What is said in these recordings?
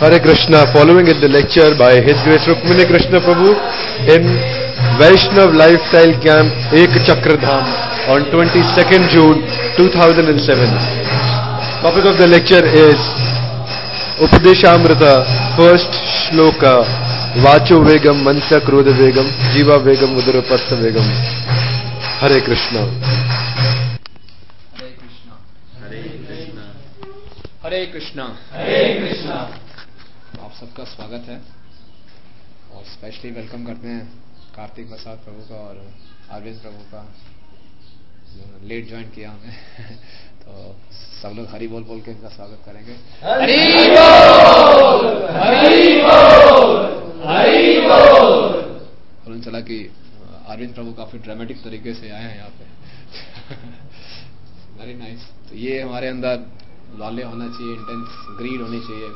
Hare Krishna, following in the lecture by His Grace Rukmini Krishna Prabhu in Vaishnav Lifestyle Camp Ek Chakra Dham on 22nd June 2007. Topic of the lecture is Upadeshamrita, first shloka, Vacho Vegam, Mansa Krodha Vegam, Jiva Vegam, Udarapattha Vegam. Hare Krishna. Hare Krishna. Hare Krishna. Hare Krishna. Hare Krishna. आप सबका स्वागत है और specially welcome करते हैं कार्तिक प्रसाद प्रभु का और अरविंद प्रभु का, जो लेट ज्वाइन किया हमें तो सब लोग हरि बोल बोल के इनका स्वागत करेंगे। हरि बोल, हरि बोल, हरि बोल। मालूम चला कि अरविंद प्रभु काफी ड्रामेटिक तरीके से आए हैं यहाँ पे। Very nice. तो ये हमारे अंदर लौल्य होना चाहिए, इंटेंस ग्रीड होनी चाहिए,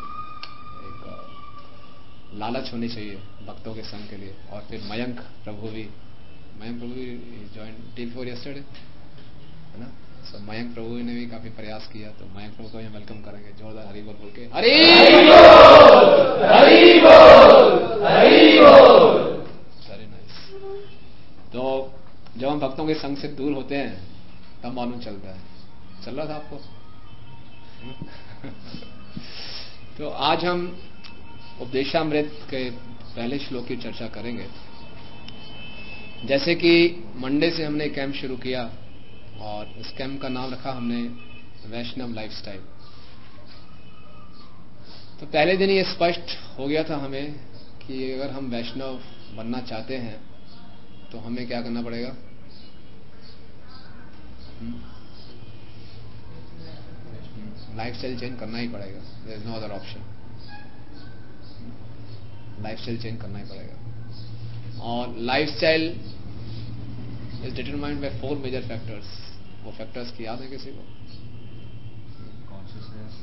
लालच होनी चाहिए भक्तों के संग के लिए। और फिर मयंक प्रभु भी ज्वाइन डे बिफोर यस्टरडे, है ना। सो मयंक प्रभु ने भी काफी प्रयास किया, तो मयंक प्रभु को हम वेलकम करेंगे जोरदार हरि बोल बोल के। हरि बोल, हरि बोल, हरि बोल। Very nice. तो जब हम भक्तों के संग से दूर होते हैं तब मालूम चलता है। चल रहा था आपको? तो आज हम उपदेशामृत के पहले श्लोक की चर्चा करेंगे। जैसे कि मंडे से हमने कैंप शुरू किया और इस कैंप का नाम रखा हमने वैष्णव लाइफस्टाइल। तो पहले दिन ये स्पष्ट हो गया था हमें कि अगर हम वैष्णव बनना चाहते हैं तो हमें क्या करना पड़ेगा? लाइफस्टाइल चेंज करना ही पड़ेगा। There is no other option. Lifestyle change करना ही पड़ेगा। और lifestyle is determined by 4 major factors. वो फैक्टर्स की याद है किसी को? Consciousness,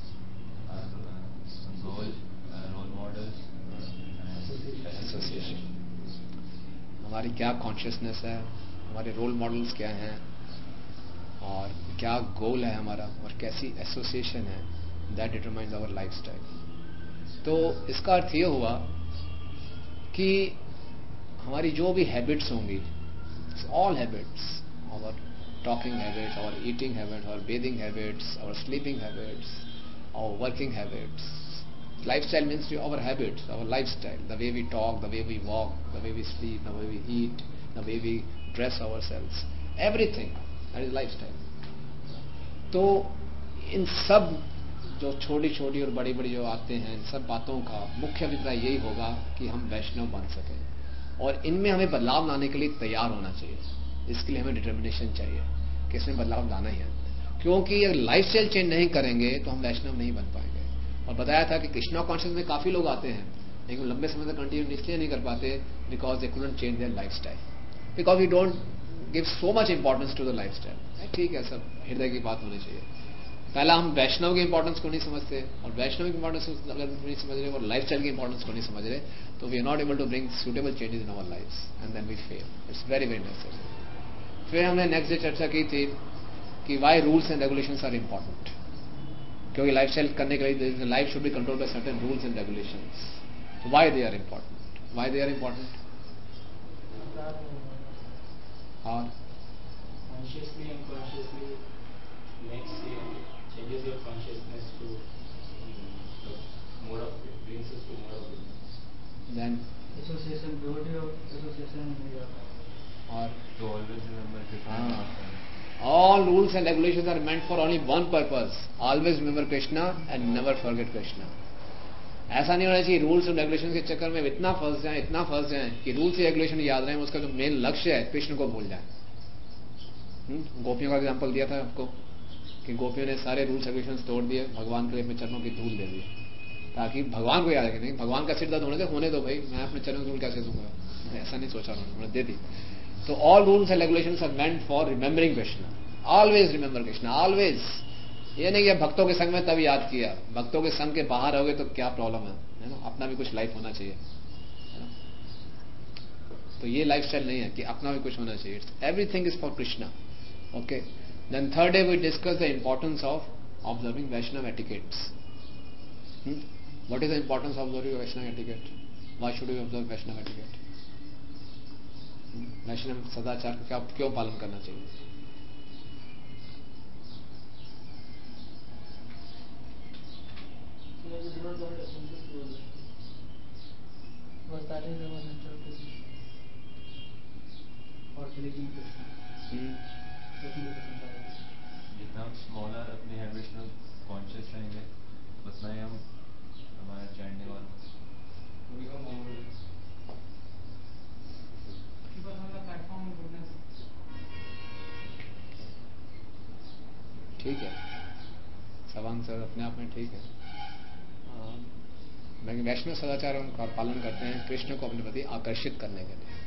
goal, role models, association. हमारी क्या कॉन्शियसनेस है, हमारे रोल मॉडल्स क्या हैं, और क्या गोल है हमारा, और कैसी एसोसिएशन है, दैट डिटरमाइंस आवर लाइफस्टाइल। तो इसका अर्थ ये हुआ कि हमारी जो भी हैबिट्स होंगी, all habits, our talking habits, our eating habits, our bathing habits, our sleeping habits, our working habits. Lifestyle means our habits, our lifestyle, the way we talk, the way we walk, the way we sleep, the way we eat, the way we dress ourselves, everything, that is lifestyle. तो इन सब जो छोटी छोटी और बड़ी बड़ी जो आते हैं, इन सब बातों का मुख्य अभिप्राय यही होगा कि हम वैष्णव बन सकें। और इनमें हमें बदलाव लाने के लिए तैयार होना चाहिए। इसके लिए हमें डिटर्मिनेशन चाहिए कि इसमें बदलाव लाना ही है। क्योंकि अगर लाइफस्टाइल चेंज नहीं करेंगे तो हम वैष्णव नहीं बन पाएंगे। और बताया था कि कृष्णा कॉन्शियस में काफी लोग आते हैं लेकिन लंबे समय तक कंटिन्यू इसलिए नहीं कर पाते because they couldn't change their lifestyle, because we don't give so much importance to the lifestyle. ठीक है, सब हृदय की बात होनी चाहिए। पहला हम वैष्णव की इंपॉर्टेंस को नहीं समझते, और वैष्णव की इंपॉर्टेंस अगर नहीं समझ रहे और लाइफस्टाइल की इंपॉर्टेंस को नहीं समझ रहे तो we are not able to bring suitable changes in our lives and then we fail. It's very very necessary. फिर हमने नेक्स्ट डे चर्चा की थी कि why rules and regulations are important. क्योंकि लाइफस्टाइल करने के लिए life should be controlled by certain rules and regulations. Why they are important? Why they are important? और consciously and consciously makes you changes your consciousness to more of it, brings us to more of it. then association, beauty of association में जाता है। और to always remember Krishna. all rules and regulations are meant for only one purpose, always remember Krishna and never forget Krishna. ऐसा नहीं होना चाहिए rules और regulation के चक्कर में इतना फंस जाएं कि रूल्स और रेगुलेशन याद रहे, उसका जो मेन लक्ष्य है कृष्ण को भूल जाए। गोपियों का एग्जांपल दिया था आपको कि गोपियों ने सारे रूल्स रेगुलेशंस तोड़ दिए, भगवान के अपने चरणों की धूल दे दी ताकि भगवान को याद रखे। नहीं, भगवान का सिर दर्द होने दो भाई, मैं अपने चरणों की धूल कैसे दूंगा, ऐसा नहीं सोचा उन्होंने, दे दी। तो all rules and regulations are meant for remembering Krishna. Always remember Krishna, always. ये नहीं कि भक्तों के संग में तब याद किया, भक्तों के संग के बाहर होगे तो क्या प्रॉब्लम है ना। अपना भी कुछ लाइफ होना चाहिए, है ना। तो ये लाइफस्टाइल नहीं है कि अपना भी कुछ होना चाहिए। Everything is for Krishna. Okay, then third day we discuss the importance of observing Vaishnava etiquettes. What is the importance of observing Vaishnava etiquette? Why should we observe Vaishnava etiquette? Vaishnava सदाचार का क्यों पालन करना चाहिए? जितना हम स्मॉलर अपने हैबिट्स में कॉन्शियस रहेंगे उतना ही हम हमारा चैंटिंग और ठीक है, सब आंसर अपने आप में ठीक है। वैष्णव सदाचार हम पालन करते हैं कृष्ण को अपने प्रति आकर्षित करने के लिए।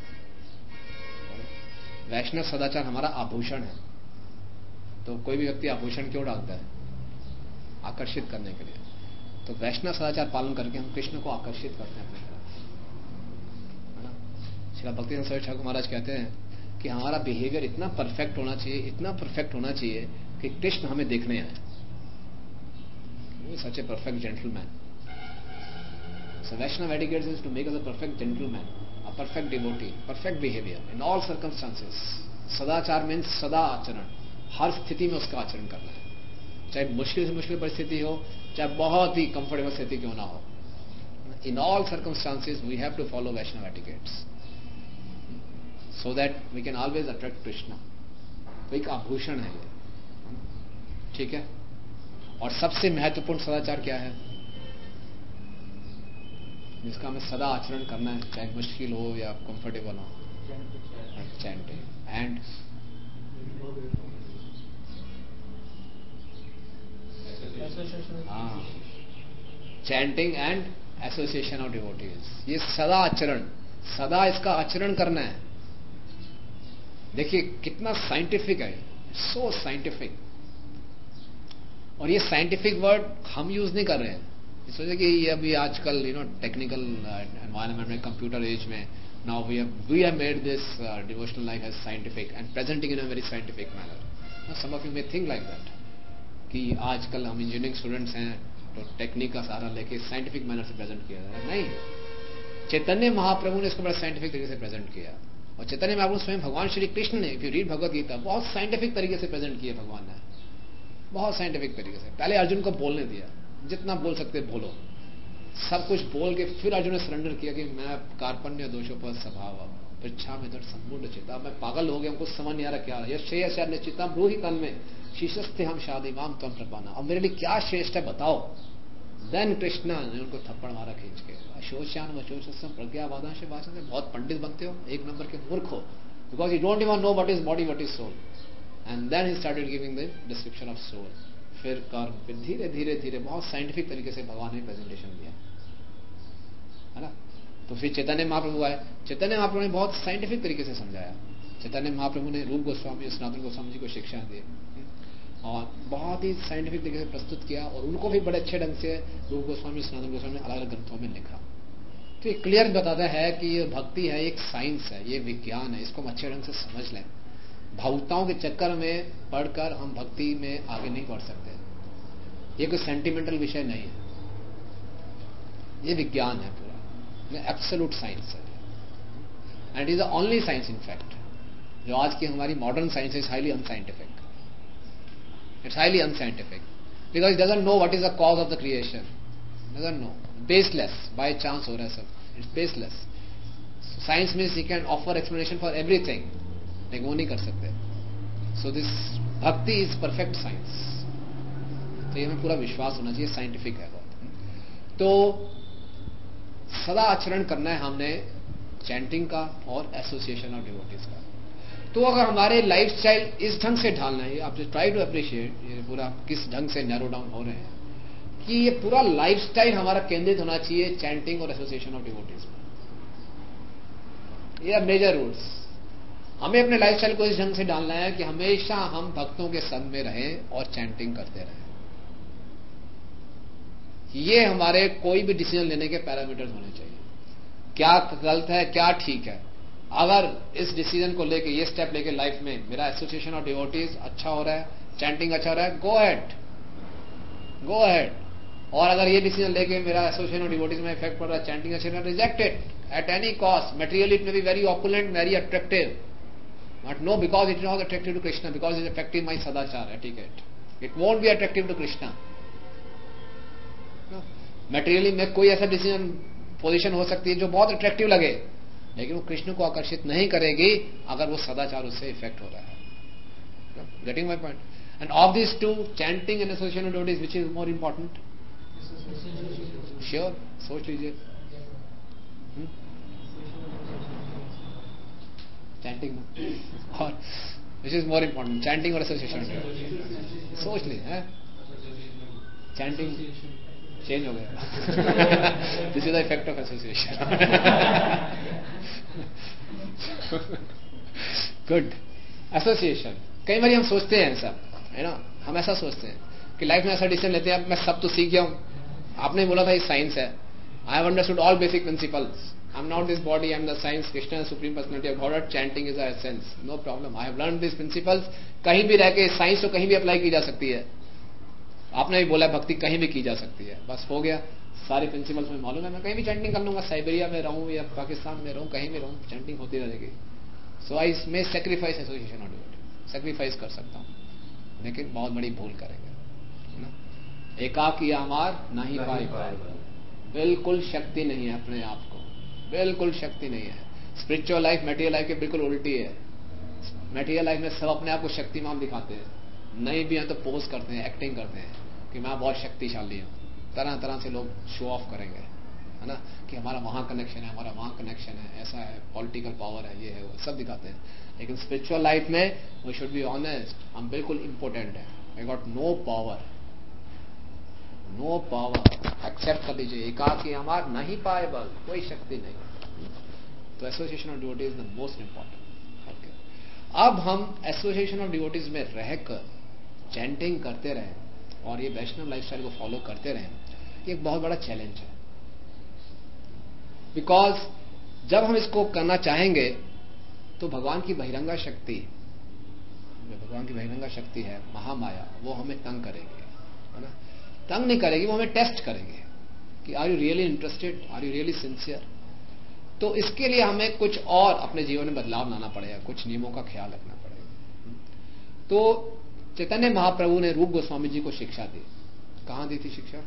वैष्णव सदाचार हमारा आभूषण है। तो कोई भी व्यक्ति आभूषण क्यों डालता है? आकर्षित करने के लिए। तो वैष्णव सदाचार पालन करके हम कृष्ण को आकर्षित करते हैं अपनी तरफ, है ना। श्री भक्ति स्वामी ठाकुर महाराज कहते हैं कि हमारा बिहेवियर इतना परफेक्ट होना चाहिए, इतना परफेक्ट होना चाहिए कि कृष्ण हमें देखने आए। Such a perfect gentleman. So Vaishnava etiquette is to make us a perfect gentleman, a perfect devotee, perfect behavior in all circumstances. सदाचार मीन्स सदा आचरण, हर स्थिति में उसका आचरण करना है, चाहे मुश्किल से मुश्किल परिस्थिति हो, चाहे बहुत ही कंफर्टेबल स्थिति क्यों ना हो। In all circumstances we have to follow Vaishnava etiquettes so that we can always attract Krishna. तो एक आभूषण है ये, ठीक है। और सबसे महत्वपूर्ण सदाचार क्या है जिसका हमें सदा आचरण करना है, चाहे मुश्किल हो या कंफर्टेबल हो? Chanting and chanting and association of devotees. ये सदा आचरण, सदा इसका आचरण करना है। देखिए कितना साइंटिफिक है, सो साइंटिफिक। और ये साइंटिफिक वर्ड हम यूज नहीं कर रहे हैं इस वजह कि ये अभी आजकल टेक्निकल एनवायरनमेंट में, कंप्यूटर एज में, now we have made this devotional life as scientific and presenting in a very scientific manner. Some of you may think like that कि आजकल हम इंजीनियरिंग स्टूडेंट्स हैं तो टेक्निक का सहारा लेके साइंटिफिक मैनर से प्रेजेंट किया जा रहा है। नहीं, चैतन्य महाप्रभु ने इसको बड़ा साइंटिफिक तरीके से प्रेजेंट किया। और चैतन्य महाप्रभु स्वयं भगवान श्री कृष्ण ने, if you read Bhagavad Gita, बहुत साइंटिफिक तरीके से प्रेजेंट किया भगवान ने, बहुत साइंटिफिक तरीके से। पहले अर्जुन को बोलने दिया, जितना बोल सकते बोलो, सब कुछ बोल के फिर अर्जुन ने सरेंडर किया कि मैं कार्पण्य दोषों पर स्वभाव पृछा में दर सम्पूर्ण चिता, मैं पागल हो गया, हमको समझ नहीं आ रहा क्या यह श्रेयस निश्चिता ब्रूहि तन में शीशस्ते हम शादी माम तम प्रपाना, अब मेरे लिए क्या श्रेष्ठ है बताओ। देन कृष्णा ने उनको थप्पड़ मारा खींच के, अशोचान वशोचम प्रज्ञावादा से भाषण से बहुत पंडित बनते हो, एक नंबर के मूर्ख हो, because you don't even know what is body what is soul. And then he started giving the description of soul, फिर कर्म, फिर धीरे धीरे धीरे बहुत साइंटिफिक तरीके से भगवान ने प्रेजेंटेशन दिया, है ना। तो फिर चैतन्य महाप्रभु आए, चैतन्य महाप्रभु ने बहुत साइंटिफिक तरीके से समझाया। चैतन्य महाप्रभु ने रूप गोस्वामी, सनातन गोस्वामी जी को शिक्षा दी और बहुत ही साइंटिफिक तरीके से प्रस्तुत किया, और उनको भी बड़े अच्छे ढंग से रूप गोस्वामी, सनातन गोस्वामी ने अलग अलग ग्रंथों में लिखा। तो ये क्लियर बताता है कि ये भक्ति है, एक साइंस है, ये विज्ञान है, इसको हम अच्छे ढंग से समझ लें। भावुकताओं के चक्कर में पढ़कर हम भक्ति में आगे नहीं बढ़ सकते। ये कोई सेंटिमेंटल विषय नहीं है, ये विज्ञान है पूरा, एब्सोल्यूट साइंस है, and is the only science in fact. जो आज की हमारी modern science is highly unscientific, it's highly unscientific because it doesn't know what is the cause of the creation, doesn't know, baseless, by chance हो रहा है सब, it's baseless. Science means you can offer explanation for everything, लेकिन वो नहीं कर सकते। So this bhakti is perfect science. तो ये हमें पूरा विश्वास होना चाहिए, साइंटिफिक है बहुत। तो सदा आचरण करना है हमने चैंटिंग का और एसोसिएशन ऑफ डिवोटीज का। तो अगर हमारे लाइफ स्टाइल इस ढंग से ढालना है, आप ट्राई टू अप्रिशिएट ये पूरा किस ढंग से नैरो डाउन हो रहे हैं कि ये पूरा लाइफ स्टाइल हमारा केंद्रित होना चाहिए चैंटिंग और एसोसिएशन ऑफ डिवोटीज में। ये मेजर रूल्स हमें अपने लाइफ स्टाइल को इस ढंग से डालना है कि हमेशा हम भक्तों के संग में रहें और चैंटिंग करते रहें। ये हमारे कोई भी डिसीजन लेने के पैरामीटर्स होने चाहिए, क्या गलत है क्या ठीक है। अगर इस डिसीजन को लेके, ये स्टेप लेके लाइफ में मेरा एसोसिएशन ऑफ डिवोटीज अच्छा हो रहा है, चैंटिंग अच्छा हो रहा है, गो अहेड, और अगर ये डिसीजन लेके मेरा एसोसिएशन ऑफ डिवोटीज में इफेक्ट पड़ रहा है, चैंटिंग अच्छा, reject it at any cost. Materially it may be very opulent, very attractive, but no, because it is not attractive to Krishna, because it affecting my sadachar etiquette. It won't be attractive to Krishna. Materially में कोई ऐसा decision position हो सकती है जो बहुत attractive लगे, लेकिन वो कृष्ण को आकर्षित नहीं करेगी अगर वो सदाचार उससे इफेक्ट हो रहा है. Getting my point? And of this two, chanting and association of devotees, which is more important? Sure, सोच लीजिए. चैंटिंग और which is more important, chanting और एसोसिएशन? सोच लीजिए. चैंटिंग चेंज हो गया. This is the effect of association. Good. Association, कई बार हम सोचते हैं सब, है ना, हम ऐसा सोचते हैं कि लाइफ में ऐसा डिसीजन लेते हैं, अब मैं सब तो सीख गया हूं. आपने बोला था ये साइंस है. I have understood all basic principles. I am not this body, I am the science. Krishna supreme personality of God. Chanting is a essence. No problem, I have learn this principles. कहीं भी रह के science तो कहीं भी apply की जा सकती है. आपने भी बोला भक्ति कहीं भी की जा सकती है. बस हो गया, सारे प्रिंसिपल्स में मालूम है, मैं कहीं भी चैंटिंग कर लूंगा. साइबेरिया में रहूं या पाकिस्तान में रहूं, कहीं भी रहूं, चैंटिंग होती रहेगी. So I may sacrifice association of devotees. Sacrifice कर सकता हूं, लेकिन बहुत बड़ी भूल करेंगे, है ना. एकाकी अमार नहीं पाए, बिल्कुल शक्ति नहीं है अपने आप को, बिल्कुल शक्ति नहीं है. स्पिरिचुअल लाइफ मटेरियल लाइफ के बिल्कुल उल्टी है. मटेरियल लाइफ में सब अपने आप को शक्तिमान दिखाते हैं, नहीं भी है तो पोज करते हैं, एक्टिंग करते हैं कि मैं बहुत शक्तिशाली हूं. तरह तरह से लोग शो ऑफ करेंगे, है ना, कि हमारा वहां कनेक्शन है, हमारा वहां कनेक्शन है, ऐसा है, पॉलिटिकल पावर है, ये है, वो सब दिखाते हैं. लेकिन स्पिरिचुअल लाइफ में वी शुड बी ऑनेस्ट, हम बिल्कुल इंपोर्टेंट है. I got no power, no power. Accept कर लीजिए, एकाकी हमार नहीं पाए बल, कोई शक्ति नहीं. तो association of devotees is the most important. अब हम एसोसिएशन ऑफ डिवोटीज में रहकर चैंटिंग करते रहें और ये वैष्णव लाइफस्टाइल को फॉलो करते रहें, ये एक बहुत बड़ा चैलेंज है. बिकॉज जब हम इसको करना चाहेंगे तो भगवान की बहिरंगा शक्ति, भगवान की बहिरंगा शक्ति है महामाया, वो हमें तंग करेगी, है ना. तंग नहीं करेगी, वो हमें टेस्ट करेंगे कि are you really interested, are you really sincere. तो इसके लिए हमें कुछ और अपने जीवन में बदलाव लाना पड़ेगा, कुछ नियमों का ख्याल रखना पड़ेगा. तो चैतन्य महाप्रभु ने रूप गोस्वामी जी को शिक्षा दी. कहां दी थी शिक्षा?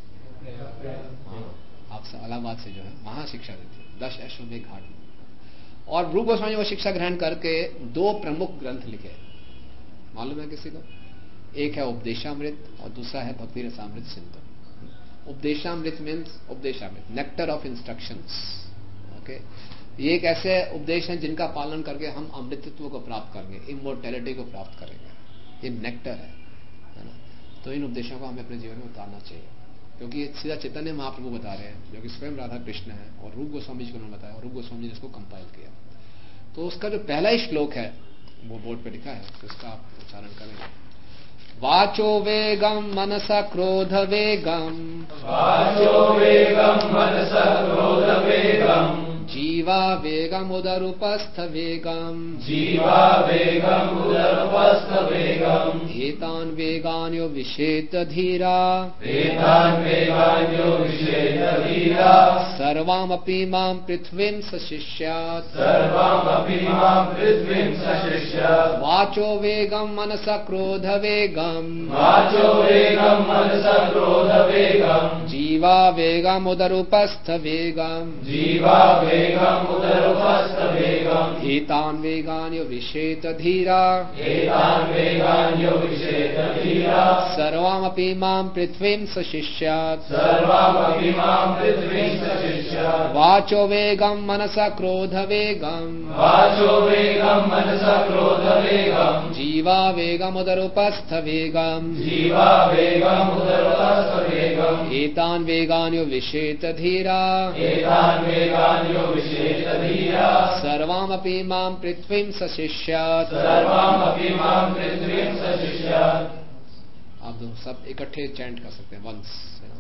आपसे इलाहाबाद से जो है वहां शिक्षा दी थी, 10 अश्वमेध घाट में. और रूप गोस्वामी वो शिक्षा ग्रहण करके 2 प्रमुख ग्रंथ लिखे. मालूम है किसी को? एक है उपदेशामृत और दूसरा है Bhakti Rasamrita Sindhu. Upadeshamrita means Upadeshamrita, nectar of instructions. Okay, ये एक ऐसे उपदेश हैं जिनका पालन करके हम अमृतत्व को प्राप्त करेंगे, इमोर्टैलिटी को प्राप्त करेंगे. ये नेक्टर है ना. तो इन उपदेशों को हमें अपने जीवन में उतारना चाहिए, क्योंकि ये सीधा चैतन्य महाप्रभु बता रहे हैं, जो कि स्वयं राधा कृष्ण है, और रूप गोस्वामी जी को उन्होंने बताया, और रूप गोस्वामी जी ने इसको कंपाइल किया. तो उसका जो पहला ही श्लोक है वो बोर्ड पे लिखा है, तो इसका आप उच्चारण करेंगे. वाचो वेगम मनसा क्रोध वेगम, वाचो वेगम मनसा क्रोध वेगम, जीवा वेगम उदरूपस्थ वेगम, जीवा वेगम उदरूपस्थ वेगम, एतान वेगान्यो विशेत धीरा, एतान वेगान्यो विशेत धीरा, सर्वामपि मां पृथ्वीं सशिष्यात्, सर्वमपि मां पृथ्वीं सशिष्यात्. वाचो वेगम मनसा क्रोध वेगम, वाचो वेगम मनसा क्रोध वेगम, जीवा वेगम उदरूपस्थ वेगम, जीवा वेगम उदरूपस्थ वेगम, एतान वेगान्यो विशेत धीरा, एतान वेगान्यो विशेत धीरा, सर्वामपि मां पृथ्वीं सशिष्यात्, सर्वमपि मां पृथ्वीं सशिष्यात्. वाचो वेगम मनसा क्रोध वेगम, वाचो वेगम मनसा क्रोध वेगम, जीवा वेगम उदरूपस्थ वेगम, जीवा वेगम उदरूपस्थ वेगम, एतान वेगान्यो विशेत धीरा, एतान वेगान्यो विशेत धीरा, सर्वामपि मां पृथ्वीं सशिष्यात्. सर्वमपि मां पृथ्वीं सशिष्यात्. आप दो सब इकट्ठे चैंट कर सकते हैं वंस.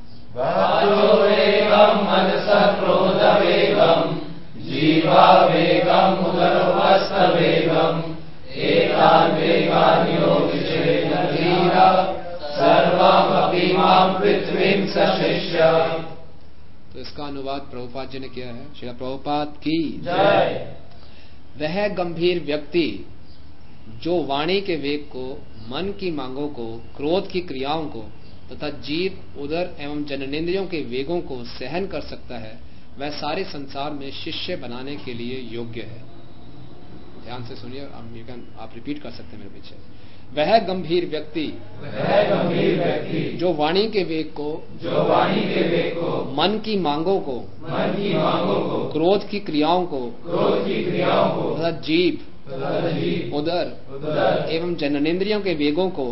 वाचो वेगम मनसा क्रोध वेगम, जीवा वेगम उदरूपस्थ वेगम, एतान वेगान्यो विशेत धीरा, सर्वमपि मां पृथ्वीं सशिष्य। तो इसका अनुवाद प्रभुपाद जी ने किया है। श्री प्रभुपाद की जय। वह गंभीर व्यक्ति जो वाणी के वेग को, मन की मांगों को, क्रोध की क्रियाओं को तथा जीव, उदर एवं जननेंद्रियों के वेगों को सहन कर सकता है, वह सारे संसार में शिष्य बनाने के लिए योग्य है। ध्यान से सुनिए, आप रिपीट कर सकते हैं मेरे पीछे। वह गंभीर व्यक्ति जो वाणी के वेग को, मन की मांगों को, क्रोध की क्रियाओं को तथा जीव, उदर एवं जननेंद्रियों के वेगों को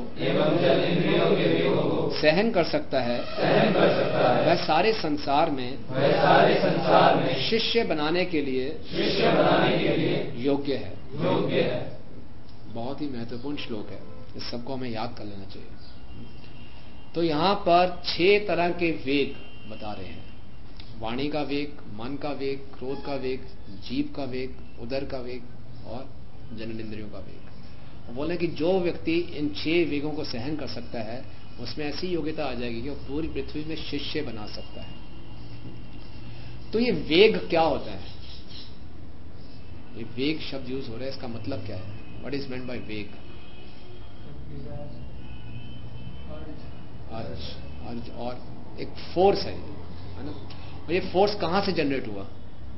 सहन कर सकता है, वह सारे संसार में शिष्य बनाने के लिए योग्य है। बहुत ही महत्वपूर्ण श्लोक है, इस सबको हमें याद कर लेना चाहिए। तो यहाँ पर 6 तरह के वेग बता रहे हैं। वाणी का वेग, मन का वेग, क्रोध का वेग, जीव का वेग, उदर का वेग और जननेंद्रियों का वेग। बोले कि जो व्यक्ति इन 6 वेगों को सहन कर सकता है, उसमें ऐसी योग्यता आ जाएगी कि वो पूरी पृथ्वी में शिष्य बना सकता है। तो ये वेग क्या होता है? ये वेग शब्द यूज हो रहा है, इसका मतलब क्या है? व्हाट इज मेंट बाय वेग? अर्ज और एक फोर्स है ना? और ये फोर्स कहां से जनरेट हुआ?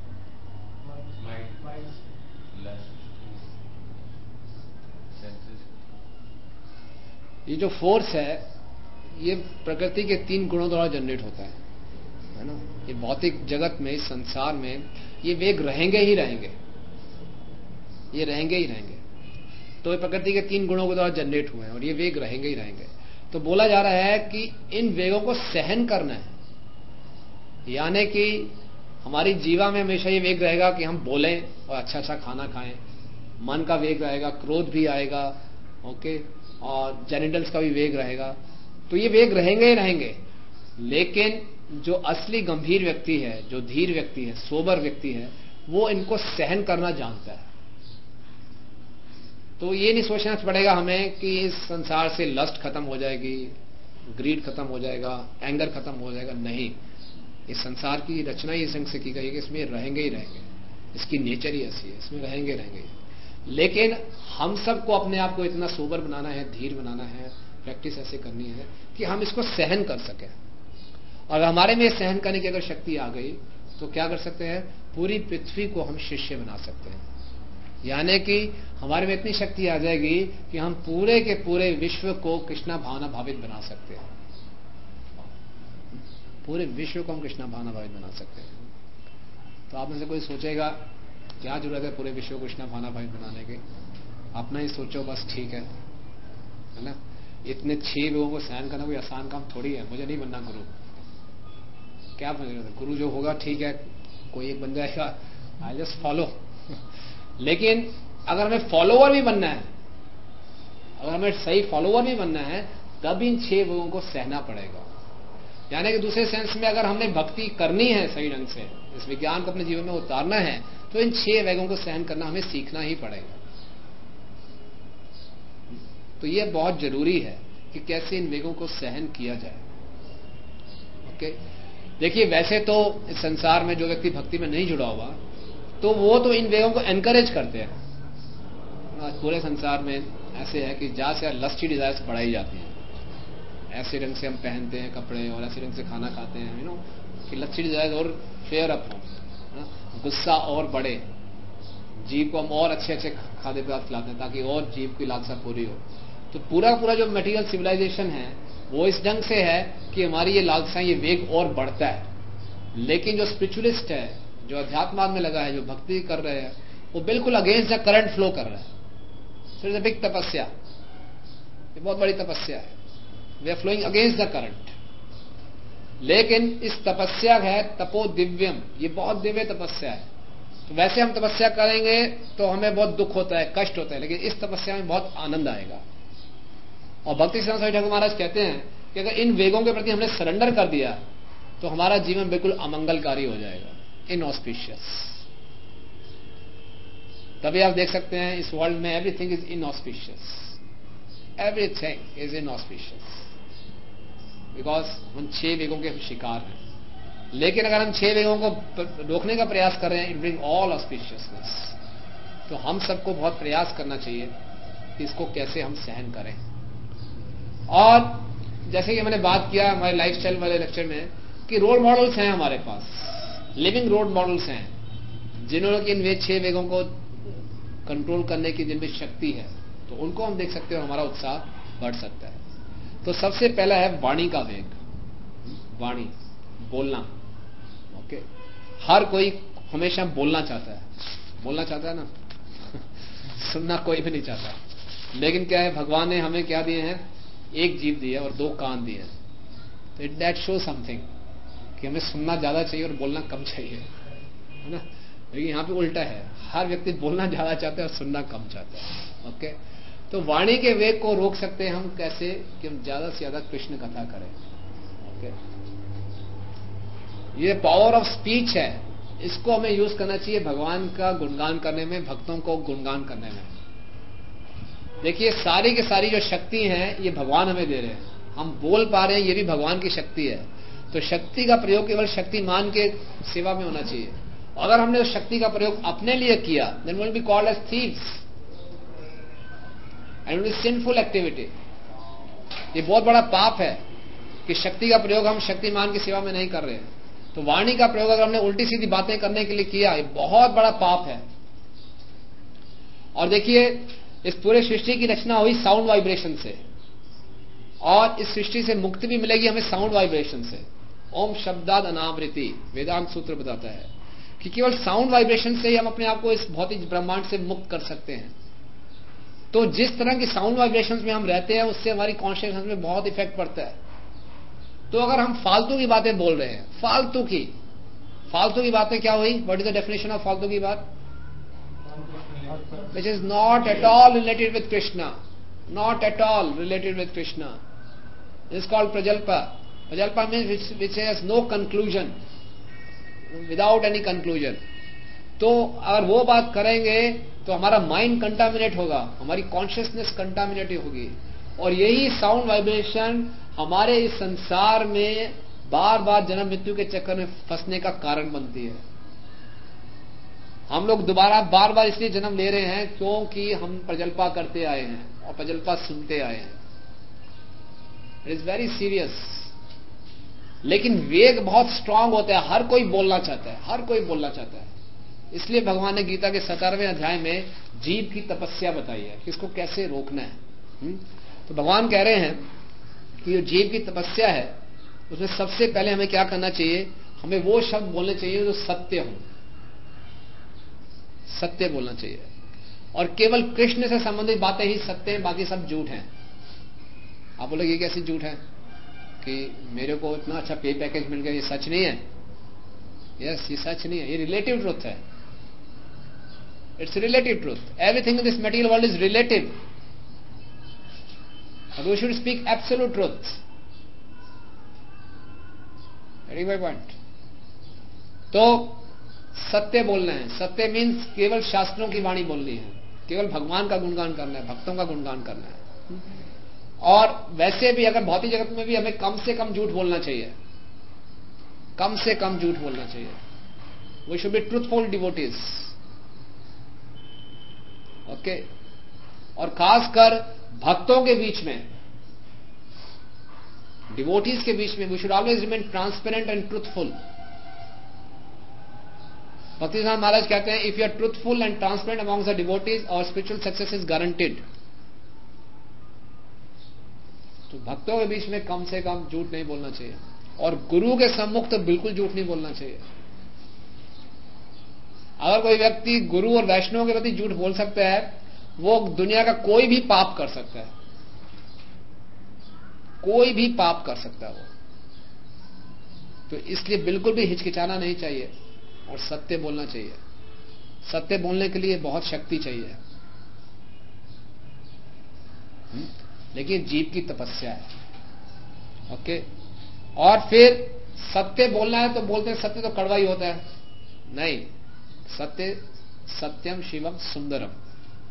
ये जो फोर्स है, ये प्रकृति के 3 गुणों द्वारा जनरेट होता है ना? ये भौतिक जगत में, इस संसार में ये वेग रहेंगे ही रहेंगे, ये रहेंगे ही रहेंगे। तो ये प्रकृति के 3 गुणों के द्वारा जनरेट हुए हैं और ये वेग रहेंगे ही रहेंगे। तो बोला जा रहा है कि इन वेगों को सहन करना है, यानी कि हमारी जीवा में हमेशा ये वेग रहेगा कि हम बोलें और अच्छा अच्छा खाना खाएं। मन का वेग रहेगा, क्रोध भी आएगा, ओके, और जेनिटल्स का भी वेग रहेगा। तो ये वेग रहेंगे ही रहेंगे। लेकिन जो असली गंभीर व्यक्ति है, जो धीर व्यक्ति है, सोबर व्यक्ति है, वो इनको सहन करना जानता है। तो ये नहीं सोचना पड़ेगा हमें कि इस संसार से लस्ट खत्म हो जाएगी, ग्रीड खत्म हो जाएगा, एंगर खत्म हो जाएगा। नहीं, इस संसार की रचना ही इस ढंग से की गई है कि इसमें रहेंगे ही रहेंगे, इसकी नेचर ही ऐसी है, इसमें रहेंगे रहेंगे। लेकिन हम सबको अपने आप को इतना सोबर बनाना है, धीर बनाना है, प्रैक्टिस ऐसे करनी है कि हम इसको सहन कर सकें। और हमारे में सहन करने की अगर शक्ति आ गई तो क्या कर सकते हैं? पूरी पृथ्वी को हम शिष्य बना सकते हैं। यानी कि हमारे में इतनी शक्ति आ जाएगी कि हम पूरे के पूरे विश्व को कृष्णा भावना भावित बना सकते हैं। पूरे विश्व को हम कृष्णा भावना भावित बना सकते हैं। तो आप में से कोई सोचेगा क्या जरूरत है पूरे विश्व को कृष्णा भावना भावित बनाने की? अपना ही सोचो बस, ठीक है ना? इतने 6 लोगों को सहन करना कोई आसान काम थोड़ी है। मुझे नहीं बनना गुरु, क्या बनेगा? गुरु जो होगा ठीक है, कोई एक बन जाएगा, आई जस्ट फॉलो। लेकिन अगर हमें फॉलोवर भी बनना है, अगर हमें सही फॉलोवर भी बनना है, तब इन 6 लोगों को सहना पड़ेगा। यानी कि दूसरे सेंस में अगर हमने भक्ति करनी है सही ढंग से, इस विज्ञान को अपने जीवन में उतारना है, तो इन 6 वेगों को सहन करना हमें सीखना ही पड़ेगा। तो यह बहुत जरूरी है कि कैसे इन वेगों को सहन किया जाए। ओके, देखिए वैसे तो इस संसार में जो व्यक्ति भक्ति में नहीं जुड़ा हुआ, तो वो तो इन वेगों को एनकरेज करते हैं। आज पूरे संसार में ऐसे है कि ज्यादा से लस्टी डिजायर्स बढ़ाई जाती हैं। ऐसे रंग से हम पहनते हैं कपड़े और ऐसे रंग से खाना खाते हैं, कि लस्टी डिजायर्स और फेयर अप हो, गुस्सा और बढ़े, जीव को हम और अच्छे अच्छे खाद्य पदार्थ खिलाते हैं ताकि और जीव की लालसा पूरी हो। तो पूरा पूरा जो मटेरियल सिविलाइजेशन है वो इस ढंग से है कि हमारी ये लालसा, ये वेग और बढ़ता है। लेकिन जो स्पिरिचुअलिस्ट है, जो अध्यात्म में लगा है, जो भक्ति कर रहे हैं, वो बिल्कुल अगेंस्ट द करंट फ्लो कर रहा है। सो इट्स अ बिग तपस्या, ये बहुत बड़ी तपस्या है। We are flowing against the current. लेकिन इस तपस्या है तपो दिव्यम, ये बहुत दिव्य तपस्या है। तो वैसे हम तपस्या करेंगे तो हमें बहुत दुख होता है, कष्ट होता है, लेकिन इस तपस्या में बहुत आनंद आएगा। और भक्ति सिद्धांत स्वामी ठाकुर महाराज कहते हैं कि अगर इन वेगों के प्रति हमने सरेंडर कर दिया तो हमारा जीवन बिल्कुल अमंगलकारी हो जाएगा, इनऑस्पिशियस। तभी आप देख सकते हैं इस वर्ल्ड में everything is inauspicious, everything is inauspicious. Because हम 6 वेगों के शिकार हैं। लेकिन अगर हम 6 वेगों को रोकने का प्रयास कर रहे हैं, इट ब्रिंग ऑल ऑस्पिशियसनेस, तो हम सबको बहुत प्रयास करना चाहिए कि इसको कैसे हम सहन करें। और जैसे कि मैंने बात किया हमारे लाइफस्टाइल वाले लेक्चर में कि रोल मॉडल्स हैं हमारे पास, लिविंग रोल मॉडल्स हैं जिन्होंने कि इन वे 6 वेगों को कंट्रोल करने की जिनमें शक्ति है, तो उनको हम देख सकते हैं और हमारा उत्साह बढ़ सकता है। तो सबसे पहला है वाणी का वेग, वाणी, बोलना। ओके, हर कोई हमेशा बोलना चाहता है ना सुनना कोई भी नहीं चाहता। लेकिन क्या है, भगवान ने हमें क्या दिए हैं, एक जीभ दी है और 2 कान दिए हैं। तो इट दैट शो समथिंग कि हमें सुनना ज्यादा चाहिए और बोलना कम चाहिए, है ना। लेकिन यहाँ पे उल्टा है, हर व्यक्ति बोलना ज्यादा चाहता है और सुनना कम चाहता है। ओके, तो वाणी के वेग को रोक सकते हैं हम कैसे, कि हम ज्यादा से ज्यादा कृष्ण कथा करें। ओके, ये पावर ऑफ स्पीच है, इसको हमें यूज करना चाहिए भगवान का गुणगान करने में, भक्तों को गुणगान करने में। देखिए सारी की सारी जो शक्ति है ये भगवान हमें दे रहे हैं, हम बोल पा रहे हैं, ये भी भगवान की शक्ति है। तो शक्ति का प्रयोग केवल शक्तिमान के सेवा में होना चाहिए। अगर हमने उस शक्ति का प्रयोग अपने लिए किया, then we will be called as thieves and it is sinful activity. ये बहुत बड़ा पाप है कि शक्ति का प्रयोग हम शक्तिमान की सेवा में नहीं कर रहे हैं। तो वाणी का प्रयोग अगर हमने उल्टी सीधी बातें करने के लिए किया, ये बहुत बड़ा पाप है। और देखिए इस पूरे सृष्टि की रचना हुई साउंड वाइब्रेशन से, और इस सृष्टि से मुक्ति भी मिलेगी हमें साउंड वाइब्रेशन से। ओम शब्दाद अनावृति, वेदांत सूत्र बताता है कि केवल साउंड वाइब्रेशन से ही हम अपने आप को इस भौतिक ब्रह्मांड से मुक्त कर सकते हैं। तो जिस तरह की साउंड वाइब्रेशंस में हम रहते हैं, उससे हमारी कॉन्शियसनेस में बहुत इफेक्ट पड़ता है। तो अगर हम फालतू की बातें बोल रहे हैं, फालतू की बातें क्या हुई, what is the definition of फालतू की बात, which is not at all related with Krishna, not at all related with Krishna. This is called prajalpa. Prajalpa means which has no conclusion, without any conclusion. तो अगर वो बात करेंगे तो हमारा माइंड कंटामिनेट होगा, हमारी कॉन्शियसनेस कंटामिनेट होगी, और यही साउंड वाइब्रेशन हमारे इस संसार में बार बार जन्म मृत्यु के चक्कर में फंसने का कारण बनती है। हम लोग दोबारा बार बार इसलिए जन्म ले रहे हैं क्योंकि हम प्रजल्पा करते आए हैं और प्रजल्पा सुनते आए हैं। It is very serious. लेकिन वेग बहुत स्ट्रांग होता है, हर कोई बोलना चाहता है, इसलिए भगवान ने गीता के 17वें अध्याय में जीव की तपस्या बताई है कि इसको कैसे रोकना है। तो भगवान कह रहे हैं कि जो जीव की तपस्या है उसमें सबसे पहले हमें क्या करना चाहिए, हमें वो शब्द बोलने चाहिए जो सत्य हो, सत्य बोलना चाहिए। और केवल कृष्ण से संबंधित बातें ही सत्य हैं, बाकी सब झूठ हैं। आप बोलोगे ये कैसी झूठ है कि मेरे को इतना अच्छा पे पैकेज मिल गया, ये सच नहीं है। यस, ये सच नहीं है, ये रिलेटिव ट्रुथ है। It's relative truth. Everything in this material world is relative, we should speak absolute truth. Very point. तो सत्य बोलना है। सत्य मीन्स केवल शास्त्रों की वाणी बोलनी है, केवल भगवान का गुणगान करना है, भक्तों का गुणगान करना है। और वैसे भी अगर भौतिक जगत में भी हमें कम से कम झूठ बोलना चाहिए, कम से कम झूठ बोलना चाहिए। We should be truthful devotees. Okay, और खासकर भक्तों के बीच में, डिवोटीज के बीच में, we should always remain transparent and truthful. Bhaktisiddhanta Maharaj कहते हैं, if you are truthful and transparent amongst the devotees, और स्पिरिचुअल सक्सेस इज गारंटीड। तो भक्तों के बीच में कम से कम झूठ नहीं बोलना चाहिए, और गुरु के सम्मुख तो बिल्कुल झूठ नहीं बोलना चाहिए। अगर कोई व्यक्ति गुरु और वैष्णव के प्रति झूठ बोल सकता है, वो दुनिया का कोई भी पाप कर सकता है, कोई भी पाप कर सकता है वो। तो इसलिए बिल्कुल भी हिचकिचाना नहीं चाहिए और सत्य बोलना चाहिए। सत्य बोलने के लिए बहुत शक्ति चाहिए, लेकिन जीव की तपस्या है। ओके, और फिर सत्य बोलना है तो बोलते हैं सत्य तो कड़वा ही होता है, नहीं। सत्य, सत्यम शिवम सुंदरम।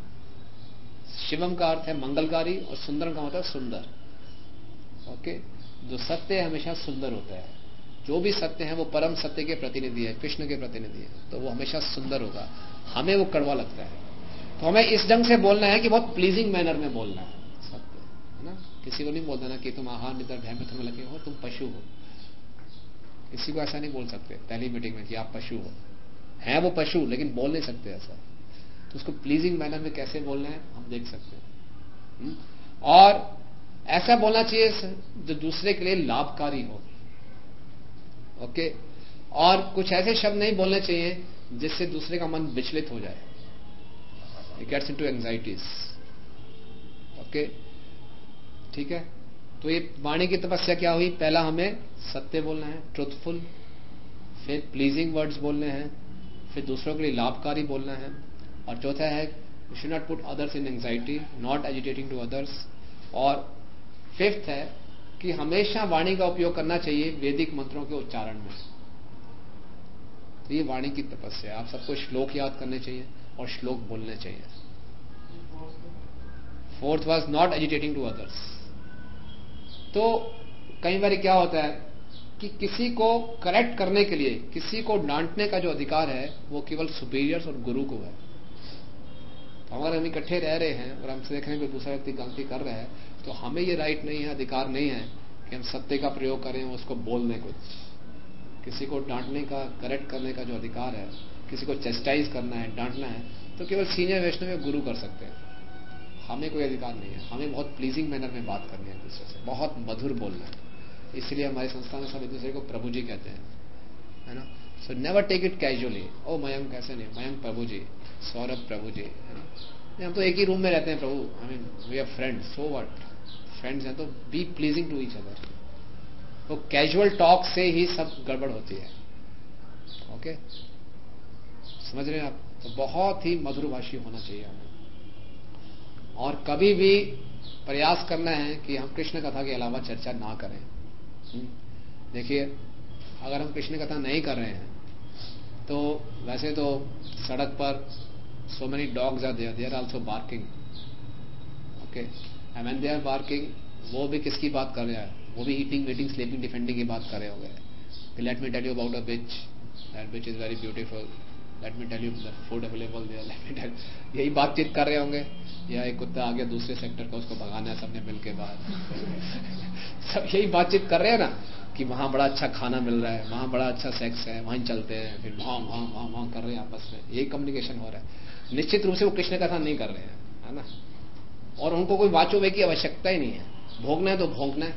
शिवम का अर्थ है मंगलकारी और सुंदरम का मतलब सुंदर। ओके, जो सत्य है हमेशा सुंदर होता है। जो भी सत्य है वो परम सत्य के प्रतिनिधि है, कृष्ण के प्रतिनिधि है, तो वो हमेशा सुंदर होगा। हमें वो कड़वा लगता है, तो हमें इस ढंग से बोलना है कि बहुत प्लीजिंग मैनर में बोलना है सत्य, है ना। किसी को नहीं बोल देना कि तुम आहार निद्रा भय में तुम्हें लगे हो, तुम पशु हो। किसी को ऐसा नहीं बोल सकते पहली मीटिंग में कि आप पशु हो। है वो पशु, लेकिन बोल नहीं सकते ऐसा। तो उसको प्लीजिंग मैनर में कैसे बोलना है हम देख सकते हैं। और ऐसा बोलना चाहिए जो दूसरे के लिए लाभकारी हो। ओके। और कुछ ऐसे शब्द नहीं बोलने चाहिए जिससे दूसरे का मन विचलित हो जाए, it gets into anxieties. Okay, ठीक है। तो ये वाणी की तपस्या क्या हुई? पहला हमें सत्य बोलना है, ट्रुथफुल, फिर प्लीजिंग वर्ड्स बोलने हैं, फिर दूसरों के लिए लाभकारी बोलना है, और चौथा है we should not put others in anxiety, not agitating to others. और फिफ्थ है कि हमेशा वाणी का उपयोग करना चाहिए वैदिक मंत्रों के उच्चारण में। तो ये वाणी की तपस्या है। आप सबको श्लोक याद करने चाहिए और श्लोक बोलने चाहिए। Fourth was not agitating to others. तो कई बार क्या होता है कि किसी को करेक्ट करने के लिए, किसी को डांटने का जो अधिकार है वो केवल सुपीरियर्स और गुरु को है। तो अगर हम इकट्ठे रह रहे हैं और हमसे देख रहे हैं कि दूसरा व्यक्ति गलती कर रहा है, तो हमें ये राइट नहीं है, अधिकार नहीं है कि हम सत्य का प्रयोग करें, उसको बोलने कुछ। किसी को डांटने का, करेक्ट करने का जो अधिकार है, किसी को चेस्टाइज करना है, डांटना है, तो केवल सीनियर वैष्णव या गुरु कर सकते हैं। हमें कोई अधिकार नहीं है। हमें बहुत प्लीजिंग मैनर में बात करनी है दूसरे से, बहुत मधुर बोलना है। इसलिए हमारी संस्था में सब एक दूसरे को प्रभु जी कहते हैं, है ना। So never take it casually. ओ मयंक कैसे नहीं, मयंक प्रभु जी, सौरभ प्रभु जी, है ना। हम तो एक ही रूम में रहते हैं प्रभु, I mean we are friends, so what, friends हैं तो be pleasing to each other. तो कैजुअल टॉक से ही सब गड़बड़ होती है। ओके, समझ रहे हैं आप। तो बहुत ही मधुरभाषी होना चाहिए हमें, और कभी भी प्रयास करना है कि हम कृष्ण कथा के अलावा चर्चा ना करें। देखिए, अगर हम कृष्ण कथा नहीं कर रहे हैं तो वैसे तो सड़क पर so many dogs are there, they are also barking. Okay, and when they are barking, वो भी किसकी बात कर रहे हैं? वो भी eating, waiting, sleeping, defending की बात कर रहे होंगे। Let me tell you about a bitch. That bitch is very beautiful. Let me tell you the food available there. Let me tell you. यही बातचीत कर रहे होंगे। या एक कुत्ता आ गया दूसरे सेक्टर का, उसको भगाना है सबने मिलके बाहर। सब यही बातचीत कर रहे हैं ना कि वहां बड़ा अच्छा खाना मिल रहा है, वहां बड़ा अच्छा सेक्स है, वहीं चलते हैं, फिर वहां कर रहे हैं आपस में। यही कम्युनिकेशन हो रहा है। निश्चित रूप से वो कृष्ण कथा नहीं कर रहे हैं, है ना। और उनको कोई वाचोवे की आवश्यकता ही नहीं है। भोगना है तो भोगना है,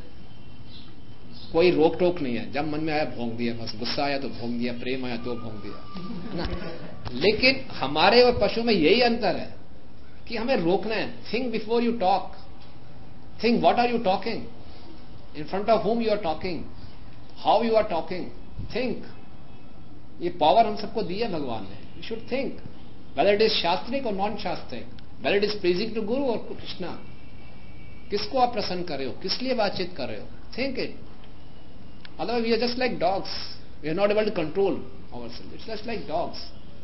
कोई रोक टोक नहीं है। जब मन में आया भोग दिया, बस गुस्सा आया तो भोग दिया, प्रेम आया तो भोग दिया, है ना। लेकिन हमारे और पशु में यही अंतर है कि हमें रोकना है। Think before you talk, think what are you talking, in front of whom you are talking, how you are talking, think. ये पावर हम सबको दी है भगवान ने। You should think whether it is शास्त्रिक और नॉन शास्त्रिक, whether it is pleasing to गुरु और कृष्णा। किसको आप प्रसन्न कर रहे हो, किस लिए बातचीत कर रहे हो, think it. Otherwise we are just like dogs, we are not able to control ourselves, it's just like dogs,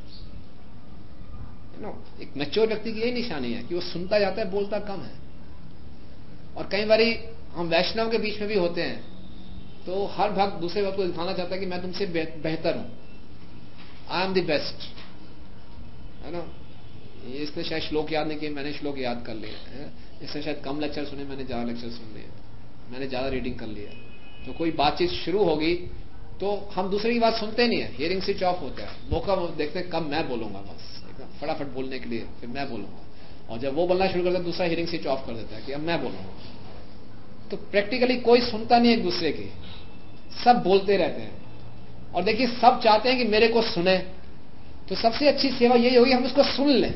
you know. एक मैच्योर व्यक्ति की यही निशानी है कि वो सुनता जाता है, बोलता कम है। और कई बारी हम वैष्णव के बीच में भी होते हैं तो हर भक्त दूसरे भक्त को दिखाना चाहता है कि मैं तुमसे बेहतर हूं, आई एम द बेस्ट, है ना। इसने शायद श्लोक याद नहीं किए, मैंने श्लोक याद कर लिया। इसने शायद कम लेक्चर सुने, मैंने ज्यादा लेक्चर सुन लिए, मैंने ज्यादा रीडिंग कर लिया। तो कोई बातचीत शुरू होगी तो हम दूसरे की बात सुनते नहीं है, हियरिंग स्विच ऑफ होता है। मौका देखते हैं कब मैं बोलूंगा, बस फटाफट बोलने के लिए, फिर मैं बोलूंगा। और जब वो बोलना शुरू करता है दूसरा हियरिंग स्विच ऑफ कर देता है कि अब मैं बोलूंगा। तो प्रैक्टिकली कोई सुनता नहीं एक दूसरे की, सब बोलते रहते हैं। और देखिए, सब चाहते हैं कि मेरे को सुने। तो सबसे अच्छी सेवा यही होगी हम उसको सुन लें।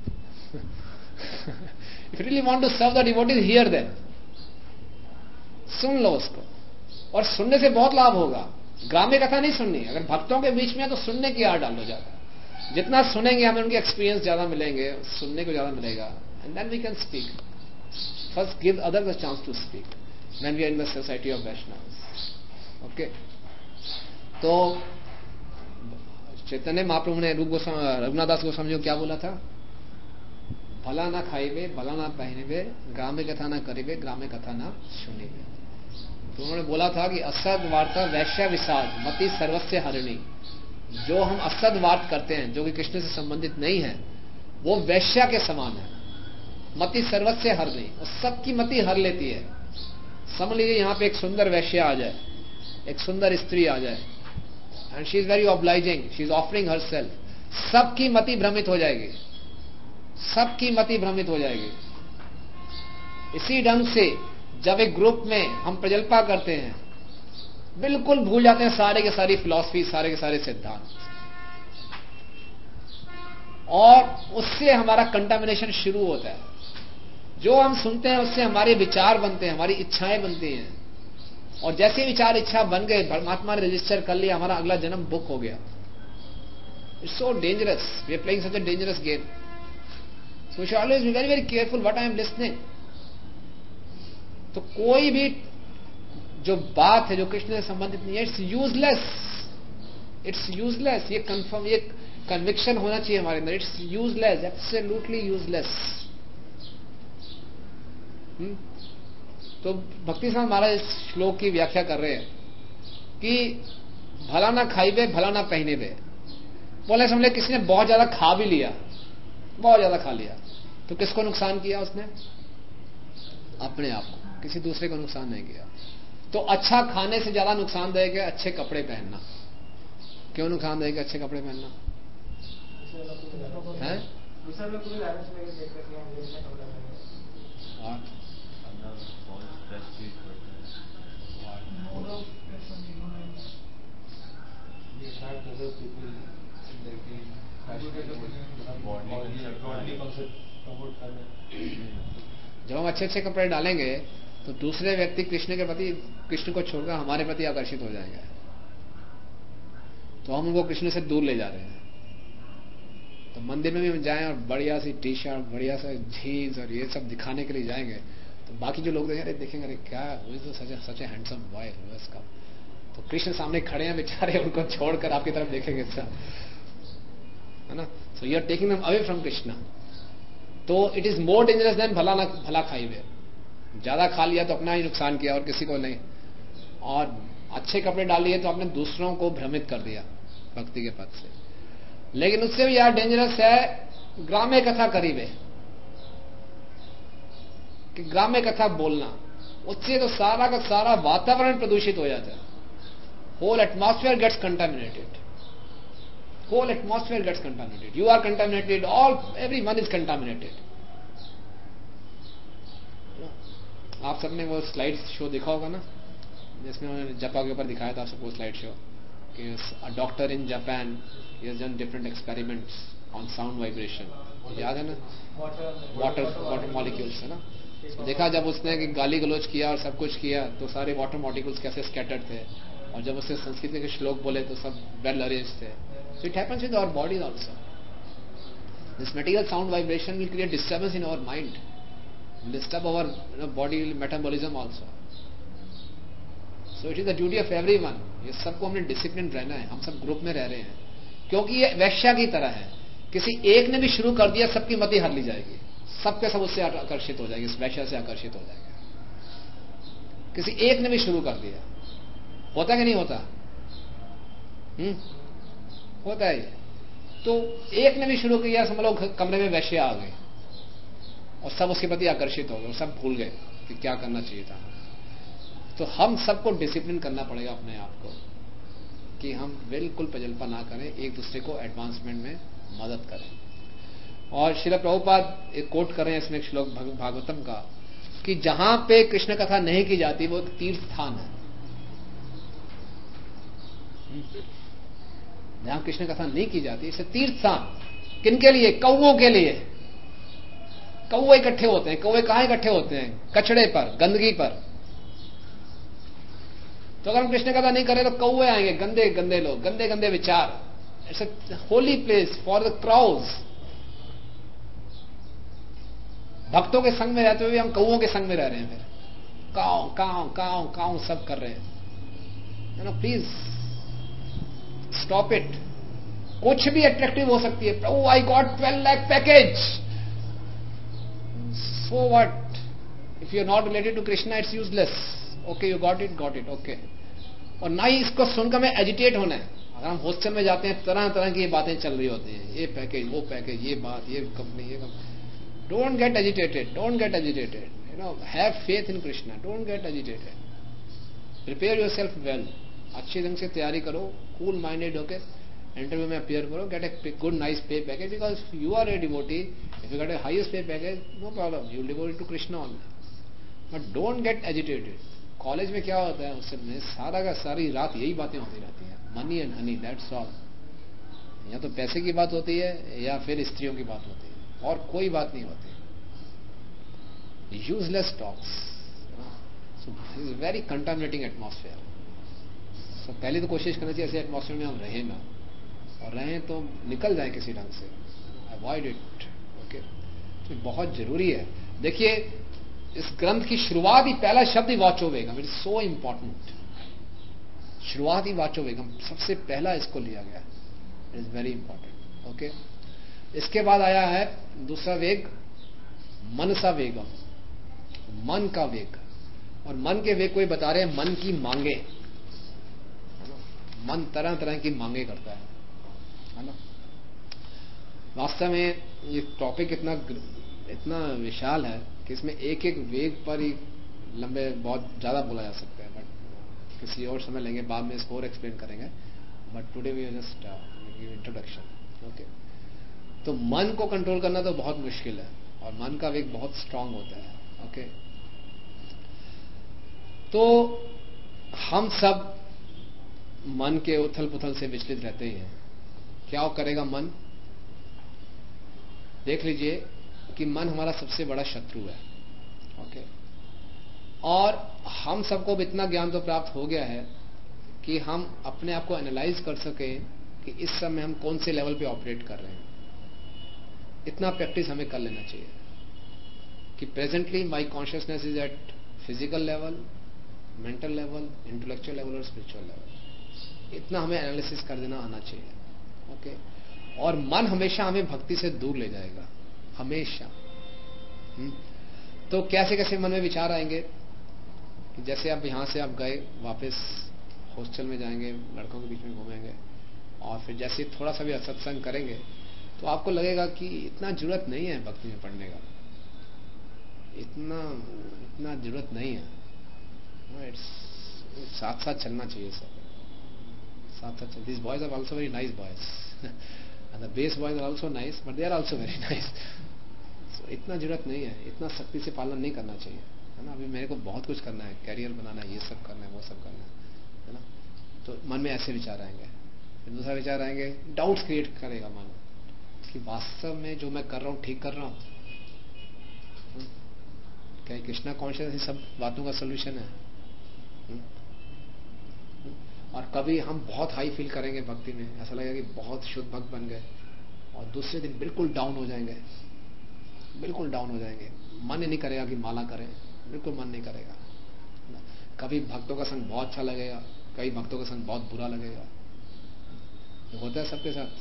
If you really want to serve the devotees, hear them. सुन लो उसको, और सुनने से बहुत लाभ होगा। ग्राम्य कथा नहीं सुननी। अगर भक्तों के बीच में है तो सुनने की आड़ डालो ज्यादा। जितना सुनेंगे हमें उनके एक्सपीरियंस ज्यादा मिलेंगे, सुनने को ज्यादा मिलेगा। And then we can speak. First give others a chance to speak when we are in the society of Vaishnavs. Okay, तो चैतन्य महाप्रभु ने रघुनाथ दास गोस्वामी को क्या बोला था? भला ना खाइबे, भला ना पहनिबे, ग्राम्य कथा ना करिबे, ग्राम्य कथा ना सुनिबे। तो उन्होंने बोला था कि असद वार्ता वैश्य विषाद मति सर्वस्व हरिणी। जो हम असद वार्त करते हैं, जो कि कृष्ण से संबंधित नहीं है, वो वैश्या के समान है। मति सर्वस्व हरिणी, वो सबकी मति हर लेती है। समझ लीजिए यहां पे एक सुंदर वैश्या आ जाए, एक सुंदर स्त्री आ जाए, and she is very obliging, she is offering herself, सबकी मति भ्रमित हो जाएगी, सबकी मति भ्रमित हो जाएगी। इसी ढंग से जब एक ग्रुप में हम प्रजल्पा करते हैं, बिल्कुल भूल जाते हैं सारे के सारी फिलॉसफी, सारे के सारे सिद्धांत, और उससे हमारा कंटामिनेशन शुरू होता है। जो हम सुनते हैं उससे हमारे विचार बनते हैं, हमारी इच्छाएं बनती हैं, और जैसे विचार इच्छा बन गए, परमात्मा ने रजिस्टर कर लिया, हमारा अगला जन्म बुक हो गया। It's so dangerous, we are playing such a dangerous game. So we should always be very very careful what I am listening. तो कोई भी जो बात है जो कृष्ण से संबंधित नहीं है, इट्स यूजलेस, इट्स यूजलेस। ये कंफर्म, ये कन्विक्शन होना चाहिए हमारे अंदर, इट्स यूजलेस, एब्सोल्युटली यूजलेस। तो भक्ति सिद्धांत महाराज इस श्लोक की व्याख्या कर रहे हैं कि भला ना खाइबे भला ना पहनेबे। बोले समझे किसी ने बहुत ज्यादा खा भी लिया, बहुत ज्यादा खा लिया, तो किसको नुकसान किया उसने? अपने आप को, किसी दूसरे को नुकसान नहीं किया। तो अच्छा खाने से ज्यादा नुकसानदायक है अच्छे कपड़े पहनना। क्यों नुकसानदायक है अच्छे कपड़े पहनना है? जब हम अच्छे अच्छे कपड़े डालेंगे तो दूसरे व्यक्ति कृष्ण के प्रति, कृष्ण को छोड़कर हमारे प्रति आकर्षित हो जाएंगे, तो हम उनको कृष्ण से दूर ले जा रहे हैं। तो मंदिर में भी हम जाएं और बढ़िया सी टी शर्ट, बढ़िया सा जीन्स और ये सब दिखाने के लिए जाएंगे, तो बाकी जो लोग देखेंगे अरे क्या सच ए हैंडसम बॉय इसका, तो कृष्ण सामने खड़े हैं बेचारे, उनको छोड़कर आपकी तरफ देखेंगे सब, है ना। So you are taking them away from Krishna. तो it is more dangerous than भला ना भला खाइबे। ज्यादा खा लिया तो अपना ही नुकसान किया और किसी को नहीं, और अच्छे कपड़े डाल लिए तो आपने दूसरों को भ्रमित कर दिया भक्ति के पथ से। लेकिन उससे भी यार डेंजरस है ग्राम्य कथा करीबे, कि ग्राम्य कथा बोलना, उससे तो सारा का सारा वातावरण प्रदूषित हो जाता है। Whole atmosphere gets contaminated, whole atmosphere gets contaminated, you are contaminated, everyone is contaminated। आप सबने वो स्लाइड शो देखा होगा ना, जिसमें उन्होंने जापान के ऊपर दिखाया था आप सबको स्लाइड शो, कि a doctor in Japan he has done different experiments on sound vibration, याद है ना, वाटर मॉलिक्यूल्स, है ना। तो देखा जब उसने कि गाली गलौज किया और सब कुछ किया तो सारे वाटर मॉलिक्यूल्स कैसे स्कैटर्ड थे, और जब उससे संस्कृत के श्लोक बोले तो सब वेल अरेंज थे। So it happens with our bodies also. This material sound vibration will create disturbance in our mind, will disturb our body metabolism also. So it is the duty of everyone. ये सबको हमने discipline रहना है, हम सब group में रह रहे हैं, क्योंकि ये वैश्या की तरह है। किसी एक ने भी शुरू कर दिया सबकी मति हर ली जाएगी, सबके सब उससे आकर्षित हो जाएगी, इस वैश्या से आकर्षित हो जाएगा। किसी एक ने भी शुरू कर दिया, होता कि नहीं होता? होता है। तो एक ने भी शुरू किया, समझ लो कमरे में वैश्य आ गए और सब उसके प्रति आकर्षित हो गए और सब भूल गए कि क्या करना चाहिए था। तो हम सबको डिसिप्लिन करना पड़ेगा अपने आप को, कि हम बिल्कुल प्रजल्पा ना करें, एक दूसरे को एडवांसमेंट में मदद करें। और श्रील प्रभुपाद एक कोट कर रहे हैं इसमें एक श्लोक भागवतम का, कि जहां पे कृष्ण कथा नहीं की जाती वो तीर्थ स्थान है। जहां कृष्ण कथा नहीं की जाती इसे तीर्थ स्थान। किनके लिए? कौओं के लिए। कौए इकट्ठे होते हैं। कौए कहां इकट्ठे होते हैं? कचड़े पर, गंदगी पर। तो अगर हम कृष्ण कथा नहीं करें तो कौए आएंगे, गंदे गंदे लोग, गंदे गंदे विचार। It's a holy place for the crowds. भक्तों के संग में रहते हुए हम कौओं के संग में रह रहे हैं। फिर काऊ काऊ काऊ काऊ सब कर रहे हैं। Please stop it. कुछ भी अट्रैक्टिव हो सकती है। प्रभु I got 12 lakh package, so what? If you are not related to Krishna it's useless. Okay you got it okay. और ना ही इसको सुनकर मैं एजिटेट होना है। अगर हम हॉस्टल में जाते हैं तरह तरह की बातें चल रही होती हैं, ये पैकेज वो पैकेज, ये बात, ये कंपनी, ये company. Don't get agitated, you know, have faith in Krishna, don't get agitated, prepare yourself well, अच्छे ढंग से तैयारी करो, कूल माइंडेड होकर इंटरव्यू में अपियर करो, get a good nice pay package, because you are a devotee, if you get a highest pay package, no problem, you devote to Krishna only, but don't get agitated. College में क्या होता है उस समय सारा का सारी रात यही बातें होती रहती हैं, money and honey, that's all. या तो पैसे की बात होती है या फिर स्त्रियों की बात होती है, और कोई बात नहीं होती, useless talks, so very contaminating atmosphere. So पहले तो कोशिश करनी चाहिए ऐसे एटमॉस्फेयर में हम रहें ना, और रहें तो निकल जाए किसी ढंग से, अवॉइड इट, ओके। तो बहुत जरूरी है। देखिए इस ग्रंथ की शुरुआत ही पहला शब्द ही वाचो वेगम, इट इज सो इंपॉर्टेंट। शुरुआत ही वाचो वेगम, सबसे पहला इसको लिया गया, it is very important, okay. इसके बाद आया है दूसरा वेग, मनसा वेगम, मन का वेग। और मन के वेग को ही बता रहे हैं, मन की मांगे, मन तरह तरह की मांगे करता है ना। वास्तव में ये टॉपिक इतना विशाल है कि इसमें एक एक वेग पर ही लंबे बहुत ज्यादा बोला जा सकता है, बट किसी और समय लेंगे, बाद में इसको और एक्सप्लेन करेंगे, but today we just introduction, okay. तो मन को कंट्रोल करना तो बहुत मुश्किल है, और मन का वेग बहुत स्ट्रांग होता है, ओके। तो हम सब मन के उथल पुथल से विचलित रहते ही हैं। क्या करेगा मन? देख लीजिए कि मन हमारा सबसे बड़ा शत्रु है, ओके। और हम सबको इतना ज्ञान तो प्राप्त हो गया है कि हम अपने आप को एनालाइज कर सकें कि इस समय हम कौन से लेवल पे ऑपरेट कर रहे हैं। इतना प्रैक्टिस हमें कर लेना चाहिए कि presently my consciousness is at physical level, mental level, intellectual level और स्पिरिचुअल लेवल। इतना हमें एनालिसिस कर देना आना चाहिए, ओके। और मन हमेशा हमें भक्ति से दूर ले जाएगा, हमेशा। तो कैसे कैसे मन में विचार आएंगे कि जैसे अब यहां से आप गए, वापस हॉस्टल में जाएंगे, लड़कों के बीच में घूमेंगे, और फिर जैसे थोड़ा सा भी सत्संग करेंगे तो आपको लगेगा कि इतना जरूरत नहीं है भक्ति में पढ़ने का, इतना जरूरत नहीं है। साथ साथ चलना चाहिए सब, साथ साथ। This boys are also very nice boys, and the bass boys are also nice, but they are also very nice. So इतना जरूरत नहीं है, इतना सख्ती से पालन नहीं करना चाहिए, है ना। अभी मेरे को बहुत कुछ करना है, कैरियर बनाना है, ये सब करना है, वो सब करना है ना। तो मन में ऐसे विचार आएंगे। फिर दूसरा विचार आएंगे, डाउट्स क्रिएट करेगा मन कि वास्तव में जो मैं कर रहा हूँ ठीक कर रहा हूँ, क्या कृष्णा कॉन्शियस सब बातों का सोल्यूशन है। और कभी हम बहुत हाई फील करेंगे भक्ति में, ऐसा लगेगा कि बहुत शुद्ध भक्त बन गए, और दूसरे दिन बिल्कुल डाउन हो जाएंगे, बिल्कुल डाउन हो जाएंगे। मन ही नहीं करेगा कि माला करें, बिल्कुल मन नहीं करेगा। कभी भक्तों का संग बहुत अच्छा लगेगा, कई भक्तों का संग बहुत बुरा लगेगा, ये होता है सबके साथ।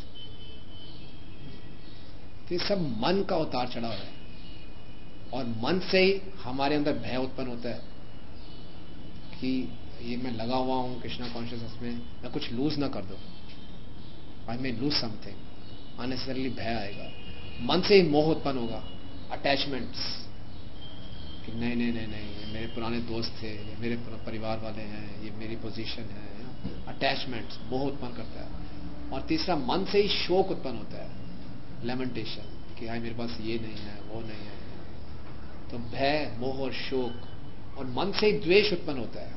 तो ये सब मन का उतार चढ़ाव है, और मन से ही हमारे अंदर भय उत्पन्न होता है कि ये मैं लगा हुआ हूं कृष्णा कॉन्शियसनेस में, मैं कुछ लूज ना कर दो, I may lose something, unnecessarily भय आएगा। मन से ही मोह उत्पन्न होगा, अटैचमेंट्स कि नहीं नहीं नहीं नहीं, ये मेरे पुराने दोस्त थे, ये मेरे परिवार वाले हैं, ये मेरी पोजीशन है, अटैचमेंट्स मोह उत्पन्न करता है। और तीसरा, मन से ही शोक उत्पन्न होता है, लेमेंटेशन, कि हाय मेरे पास ये नहीं है, वो नहीं है। तो भय, मोह और शोक, और मन से ही द्वेष उत्पन्न होता है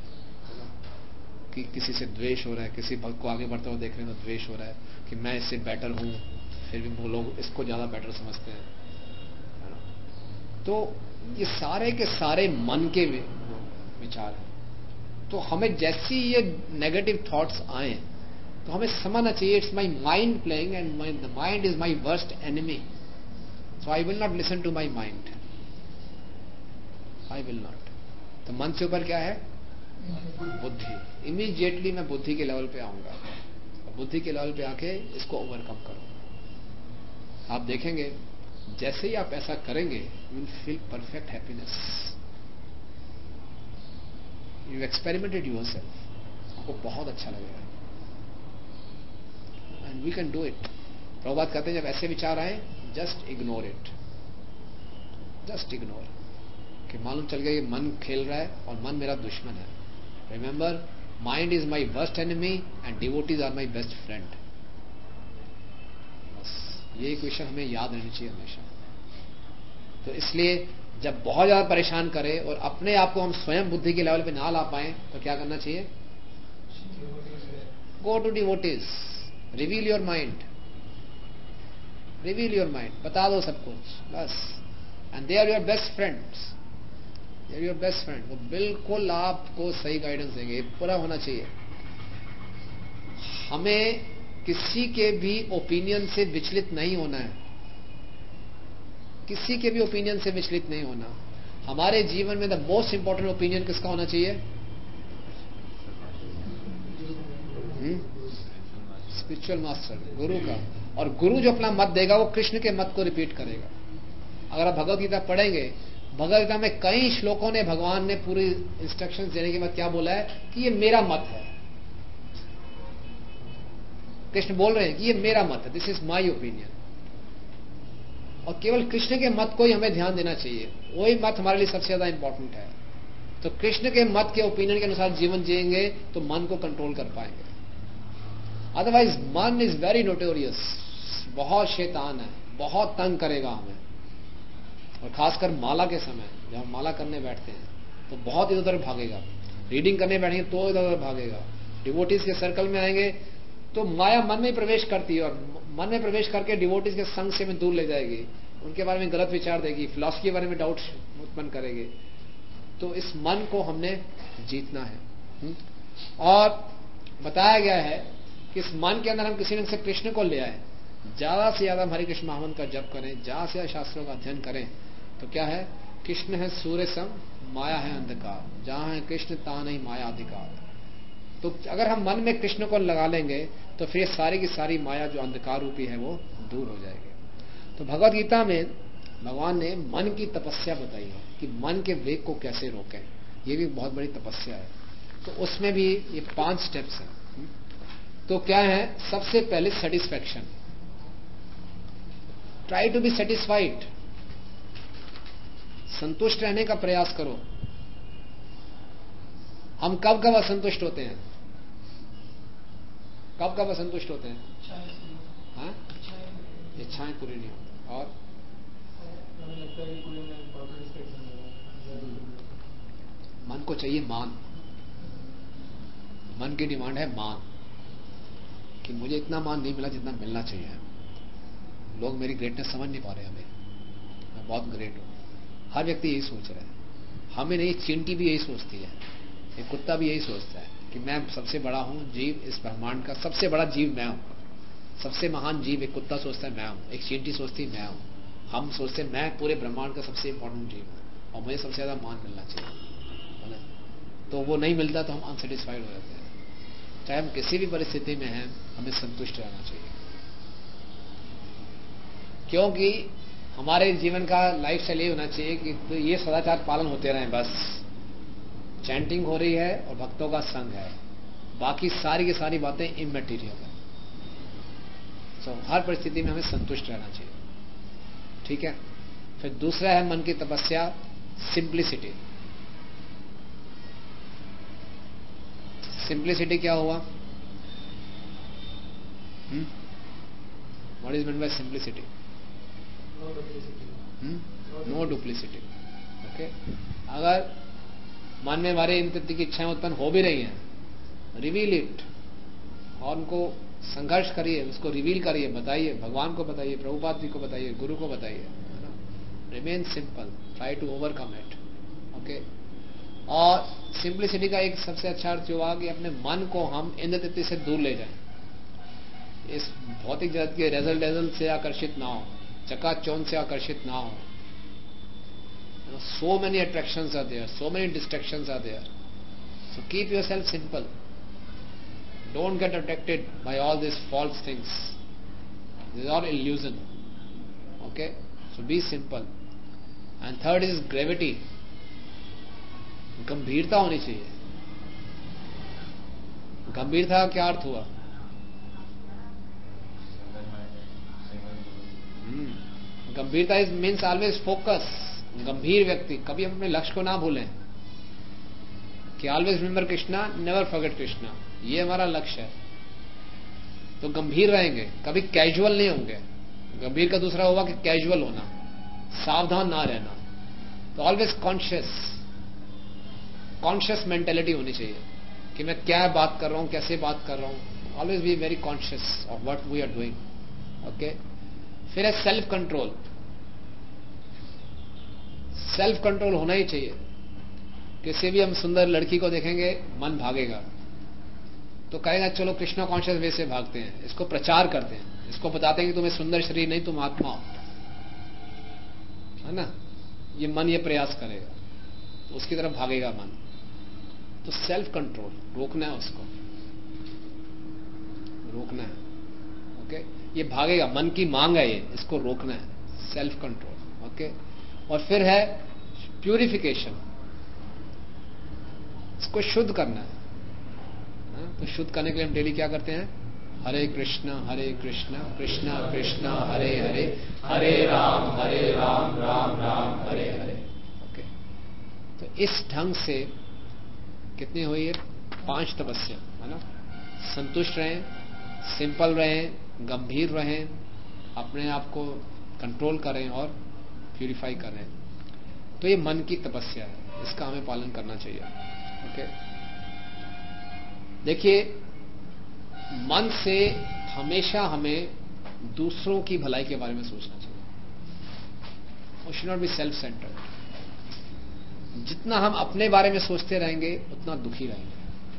कि किसी से द्वेष हो रहा है, किसी भक्त को आगे बढ़ता हुआ देख रहे हैं तो द्वेष हो रहा है कि मैं इससे बेटर हूं, फिर भी वो लोग इसको ज्यादा बेटर समझते हैं, है ना। तो ये सारे के सारे मन के विचार हैं। तो हमें जैसी ये नेगेटिव थॉट्स आए तो हमें समझना चाहिए, it's my mind playing and the mind is my worst enemy, so I will not listen to my mind, I will not. तो मन से ऊपर क्या है? बुद्धि। इमीडिएटली मैं बुद्धि के लेवल पे आऊंगा, बुद्धि के लेवल पे आके इसको ओवरकम करूंगा। आप देखेंगे जैसे ही आप ऐसा करेंगे, you will feel perfect happiness, you experimented yourself, आपको बहुत अच्छा लगेगा, and we can do it. Prabhupada कहते हैं जब ऐसे विचार आए, just ignore it, just ignore, कि मालूम चल गया ये मन खेल रहा है और मन मेरा दुश्मन है। Remember, mind is my worst enemy and devotees are my best friend. बस ये क्वेश्चन हमें याद रहनी चाहिए हमेशा। तो इसलिए जब बहुत ज्यादा परेशान करे और अपने आप को हम स्वयं बुद्धि के लेवल पे ना ला पाए, तो क्या करना चाहिए? Go to devotees, reveal your mind, reveal your mind, बता दो सब कुछ बस, and they are your best friends, they are your best friend. वो बिल्कुल आपको सही गाइडेंस देंगे। पूरा होना चाहिए। हमें किसी के भी ओपिनियन से विचलित नहीं होना है, किसी के भी ओपिनियन से विचलित नहीं होना। हमारे जीवन में द मोस्ट इंपॉर्टेंट ओपिनियन किसका होना चाहिए? स्पिरिचुअल मास्टर, गुरु का। और गुरु जो अपना मत देगा वो कृष्ण के मत को रिपीट करेगा। अगर आप भगवत गीता पढ़ेंगे, भगवत गीता में कई श्लोकों ने भगवान ने पूरी इंस्ट्रक्शंस देने के बाद क्या बोला है कि ये मेरा मत है। कृष्ण बोल रहे हैं कि ये मेरा मत है, दिस इज माई ओपिनियन। और केवल कृष्ण के मत को ही हमें ध्यान देना चाहिए, वही मत हमारे लिए सबसे ज्यादा इंपॉर्टेंट है। तो कृष्ण के मत के ओपिनियन के अनुसार जीवन जिएंगे तो मन को कंट्रोल कर पाएंगे। अदरवाइज मन इज वेरी नोटोरियस, बहुत शैतान है, बहुत तंग करेगा हमें। और खासकर माला के समय जब हम माला करने बैठते हैं तो बहुत इधर उधर भागेगा, रीडिंग करने बैठेंगे तो इधर उधर भागेगा, डिवोटीज के सर्कल में आएंगे तो माया मन में प्रवेश करती है और मन में प्रवेश करके डिवोटीज के संग से हमें दूर ले जाएगी, उनके बारे में गलत विचार देगी, फिलॉसफी के बारे में डाउट उत्पन्न करेगी। तो इस मन को हमने जीतना है। और बताया गया है कि इस मन के अंदर हम किसी ढंग से कृष्ण को ले आए, ज्यादा से ज्यादा हरे कृष्ण महामंत्र का जप करें, ज्यादा से ज्यादा शास्त्रों का अध्ययन करें। तो क्या है? कृष्ण है सूर्य सम, माया है अंधकार, जहां है कृष्ण ता नहीं माया अधिकार। तो अगर हम मन में कृष्ण को लगा लेंगे तो फिर सारी की सारी माया जो अंधकार रूपी है वो दूर हो जाएगी। तो भगवत गीता में भगवान ने मन की तपस्या बताई है कि मन के वेग को कैसे रोकें। ये भी बहुत बड़ी तपस्या है। तो उसमें भी ये 5 स्टेप्स हैं। तो क्या है? सबसे पहले satisfaction, try to be satisfied, संतुष्ट रहने का प्रयास करो। हम कब कब असंतुष्ट होते हैं? कब कब असंतुष्ट होते हैं? हाँ, इच्छाएं पूरी नहीं होती। और मन को चाहिए मान, मन की डिमांड है मान, कि मुझे इतना मान नहीं मिला जितना मिलना चाहिए। लोग मेरी ग्रेटनेस समझ नहीं पा रहे, हमें मैं बहुत ग्रेट हूं। हर व्यक्ति यही सोच रहा है। हमें नहीं, चींटी भी यही सोचती है, एक कुत्ता भी यही सोचता है कि मैं सबसे बड़ा हूं जीव, इस ब्रह्मांड का सबसे बड़ा जीव मैं हूं, सबसे महान जीव। एक कुत्ता सोचता है मैं हूं, एक चींटी सोचती है मैं हूं, हम सोचते हैं मैं पूरे ब्रह्मांड का सबसे इंपॉर्टेंट जीव हूं और मुझे सबसे ज्यादा मान मिलना चाहिए, है ना। तो वो नहीं मिलता तो हम अनसेटिस्फाइड हो जाते हैं। चाहे हम किसी भी परिस्थिति में हैं, हमें संतुष्ट रहना चाहिए, क्योंकि हमारे जीवन का लाइफ स्टाइल ये होना चाहिए कि तो ये सदाचार पालन होते रहें। बस चैंटिंग हो रही है और भक्तों का संग है, बाकी सारी की सारी बातें इमैटीरियल है। तो हर परिस्थिति में हमें संतुष्ट रहना चाहिए, ठीक है। फिर दूसरा है मन की तपस्या, सिंप्लिसिटी। सिंप्लिसिटी क्या हुआ? What is mean by simplicity? No duplicity. Okay, अगर मन में हमारे इन प्रति की इच्छाएं उत्पन्न हो भी रही हैं, रिवील इट, और उनको संघर्ष करिए, उसको रिवील करिए, बताइए, भगवान को बताइए, प्रभुपाद जी को बताइए, गुरु को बताइए, है ना। Remain simple, try to overcome it. Okay, और सिंप्लिसिटी का एक सबसे अच्छा अर्थ जो हुआ कि अपने मन को हम इंद्र तृप्ति से दूर ले जाएं, इस भौतिक जगत के रेजल डेजल से आकर्षित ना हो, चकाचौंध से आकर्षित ना हो। So many attractions are there, so many distractions are there. So keep yourself simple. Don't get attracted by all these false things. This is all illusion. Okay? So be simple. And third is gravity. गंभीरता होनी चाहिए। गंभीरता का क्या अर्थ हुआ? गंभीरता is means always focus. गंभीर व्यक्ति, कभी हम अपने लक्ष्य को ना भूलें कि always remember Krishna, never forget Krishna, ये हमारा लक्ष्य है। तो गंभीर रहेंगे, कभी कैजुअल नहीं होंगे। गंभीर का दूसरा होगा कि कैजुअल होना, सावधान ना रहना। तो ऑलवेज कॉन्शियस मेंटेलिटी होनी चाहिए कि मैं क्या बात कर रहा हूं, कैसे बात कर रहा हूं। Always be very conscious of what we are doing. Okay, फिर है सेल्फ कंट्रोल। सेल्फ कंट्रोल होना ही चाहिए। किसी भी हम सुंदर लड़की को देखेंगे, मन भागेगा, तो कहेगा चलो कृष्णा कॉन्शियस वे से भागते हैं, इसको प्रचार करते हैं, इसको बताते हैं कि तुम्हें सुंदर शरीर नहीं, तुम आत्मा हो, है ना। ये मन ये प्रयास करेगा, तो उसकी तरफ भागेगा मन। तो सेल्फ कंट्रोल, रोकना है उसको, रोकना है। ओके, ये भागेगा, मन की मांग है ये, इसको रोकना है, सेल्फ कंट्रोल। ओके, और फिर है प्यूरिफिकेशन, इसको शुद्ध करना है। तो शुद्ध करने के लिए हम डेली क्या करते हैं? हरे कृष्णा कृष्णा कृष्णा हरे हरे, हरे राम राम राम हरे हरे। ओके, तो इस ढंग से कितनी हुई है? 5 तपस्या, है ना। संतुष्ट रहें, सिंपल रहें, गंभीर रहें, अपने आप को कंट्रोल करें और प्यूरिफाई करें। तो ये मन की तपस्या है, इसका हमें पालन करना चाहिए। ओके, देखिए, मन से हमेशा हमें दूसरों की भलाई के बारे में सोचना चाहिए। We should not be self centered. जितना हम अपने बारे में सोचते रहेंगे उतना दुखी रहेंगे।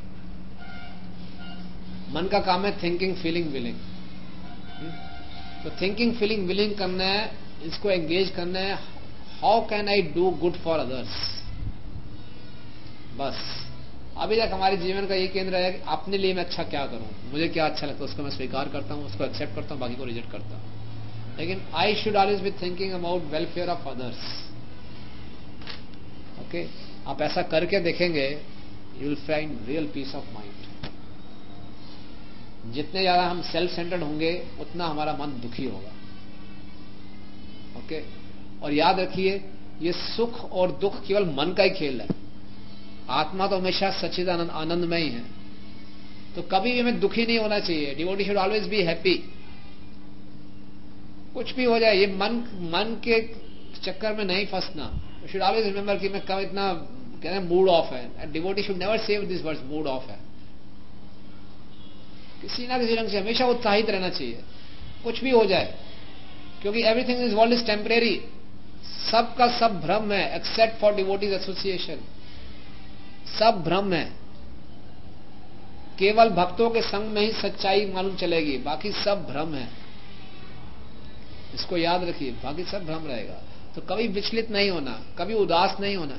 मन का काम है थिंकिंग, फीलिंग, विलिंग। तो थिंकिंग, फीलिंग, विलिंग करना है, इसको एंगेज करना है। How can I do good for others? बस अभी तक हमारे जीवन का ये केंद्र है कि अपने लिए मैं अच्छा क्या करूं, मुझे क्या अच्छा लगता है उसको मैं स्वीकार करता हूं, उसको एक्सेप्ट करता हूं, बाकी को रिजेक्ट करता हूं। लेकिन I should always be thinking about welfare of others. Okay, आप ऐसा करके देखेंगे, you will find real peace of mind. जितने ज्यादा हम सेल्फ सेंटर्ड होंगे उतना हमारा मन दुखी होगा। ओके, और याद रखिए, ये सुख और दुख केवल मन का ही खेल है। आत्मा तो हमेशा सच्चिदानंद आनंदमय ही है। तो कभी भी हमें दुखी नहीं होना चाहिए। Devotee should always be happy. कुछ भी हो जाए, ये मन के चक्कर में नहीं फंसना। शुड ऑलवेज रिमेंबर कि मैं कब इतना कहते हैं मूड ऑफ है। Devotee should never say this word mood off है। किसी ना किसी रंग से हमेशा उत्साहित रहना चाहिए, कुछ भी हो जाए, क्योंकि everything is world is temporary. सब का सब भ्रम है, एक्सेप्ट फॉर डिवोटीज एसोसिएशन। सब भ्रम है। केवल भक्तों के संग में ही सच्चाई मालूम चलेगी, बाकी सब भ्रम है। इसको याद रखिए, बाकी सब भ्रम रहेगा। तो कभी विचलित नहीं होना, कभी उदास नहीं होना।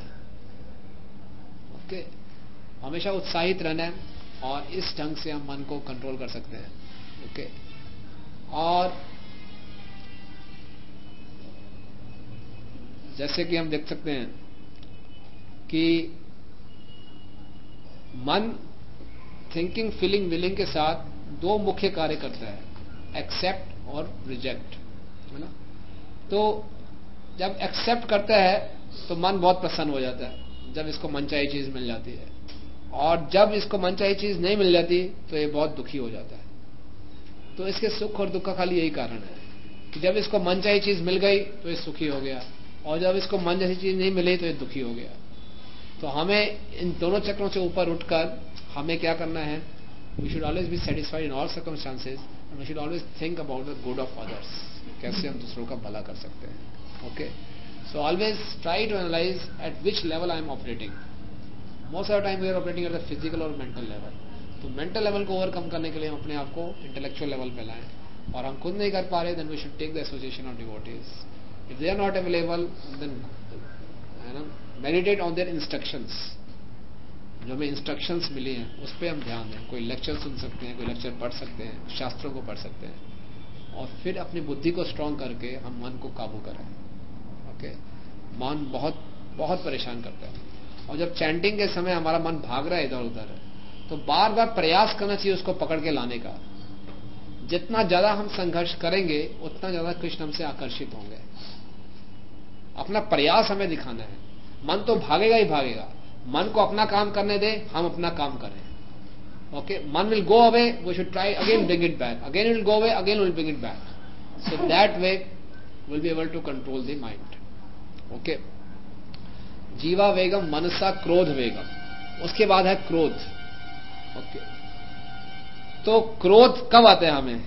ओके, हमेशा उत्साहित रहना है, और इस ढंग से हम मन को कंट्रोल कर सकते हैं। ओके, और जैसे कि हम देख सकते हैं कि मन थिंकिंग, फीलिंग, विलिंग के साथ 2 मुख्य कार्य करता है, एक्सेप्ट और रिजेक्ट, है ना। तो जब एक्सेप्ट करता है तो मन बहुत प्रसन्न हो जाता है, जब इसको मनचाही चीज मिल जाती है। और जब इसको मनचाही चीज नहीं मिल जाती तो ये बहुत दुखी हो जाता है। तो इसके सुख और दुख का खाली यही कारण है कि जब इसको मनचाही चीज मिल गई तो ये सुखी हो गया, और जब इसको मन जैसी चीज नहीं मिली तो ये दुखी हो गया। तो हमें इन दोनों चक्रों से ऊपर उठकर हमें क्या करना है? We should always be satisfied in all circumstances, and we should always think about the good of others. कैसे हम दूसरों का भला कर सकते हैं। Okay, so always try to analyze at which level I am operating. Most of the time we are operating at the physical और mental level. तो मेंटल लेवल को ओवरकम करने के लिए हम अपने आप को इंटेलेक्चुअल लेवल पे लाएं, और हम खुद नहीं कर पा रहे, then we should take the association of devotees. If they are not available, then meditate on their instructions. जो हमें इंस्ट्रक्शंस मिली हैं उस पर हम ध्यान दें। कोई लेक्चर सुन सकते हैं, कोई लेक्चर पढ़ सकते हैं, शास्त्रों को पढ़ सकते हैं, और फिर अपनी बुद्धि को स्ट्रांग करके हम मन को काबू करें। ओके, मन बहुत बहुत परेशान करता है, और जब चैंटिंग के समय हमारा मन भाग रहा है इधर उधर, तो बार बार प्रयास करना चाहिए उसको पकड़ के लाने का। जितना ज्यादा हम संघर्ष करेंगे उतना ज्यादा कृष्ण हमसे आकर्षित होंगे। अपना प्रयास हमें दिखाना है। मन तो भागेगा ही भागेगा, मन को अपना काम करने दे, हम अपना काम करें। ओके, मन will go away, we should try again bring it back, again it will go away, again will bring it back. So that way will be able to control the mind. Okay, जीवा वेगम मनसा क्रोध वेगम, उसके बाद है क्रोध। Okay, तो क्रोध कब आते हैं हमें?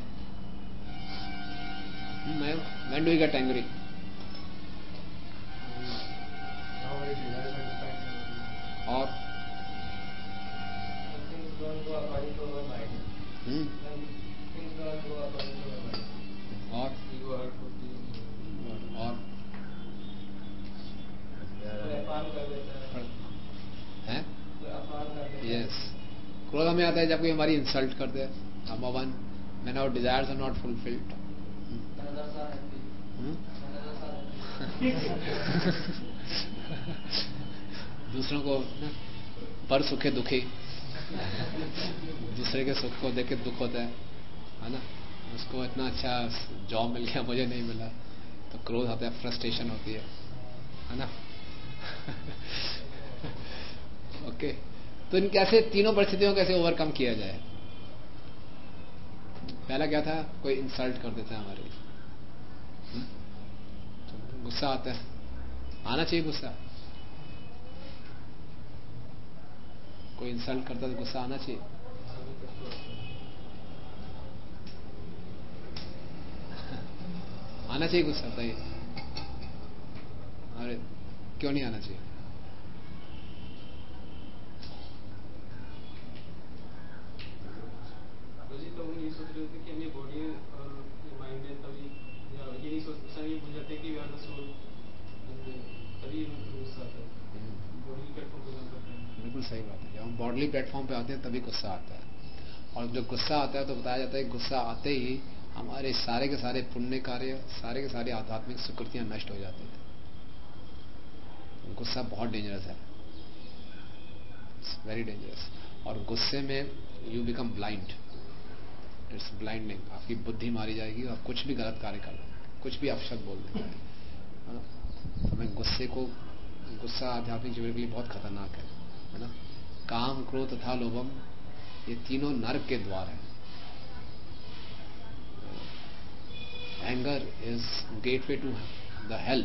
When do we get angry? और यस, क्रोध हमें आता है जब कोई हमारी इंसल्ट करते हैं। Number one, when our desires are not fulfilled. दूसरों को पर सुखे दुखी, दूसरे के सुख को देख के दुख होता है ना। उसको इतना अच्छा जॉब मिल गया, मुझे नहीं मिला, तो क्रोध आता है, फ्रस्ट्रेशन होती है ना। ओके, तो इन कैसे तीनों परिस्थितियों को कैसे ओवरकम किया जाए? पहला क्या था? कोई इंसल्ट कर देता है हमारे, तो गुस्सा आता है, आना चाहिए गुस्सा। कोई इंसल्ट करता है तो गुस्सा आना चाहिए। आना चाहिए गुस्सा, बताइए। अरे क्यों नहीं आना चाहिए? तो हम ये सोच रहे थे कि हमें बॉडी और माइंड है, तभी ये नहीं सोचता, ये भूल जाते कि वी आर द सोल, तभी गुस्सा आता है। बॉडी प्लेटफॉर्म पे काम करते हैं। बिल्कुल सही बात है। जब हम बॉडली प्लेटफॉर्म पे आते हैं तभी गुस्सा आता है, और जब गुस्सा आता है तो बताया जाता है गुस्सा आते ही हमारे सारे के सारे पुण्य कार्य, सारे के सारे आध्यात्मिक सुकृतियां नष्ट हो जाती है। गुस्सा बहुत डेंजरस है, इट्स वेरी डेंजरस। और गुस्से में you become blind, it's blinding. आपकी बुद्धि मारी जाएगी, आप कुछ भी गलत कार्य कर देंगे, कुछ भी अपशब्द बोल देंगे। तो हमें गुस्से को, गुस्सा आध्यात्मिक जीवन के लिए बहुत खतरनाक है ना। काम, क्रोध तथा लोभम, ये तीनों नरक के द्वार हैं। Anger is gateway to the hell.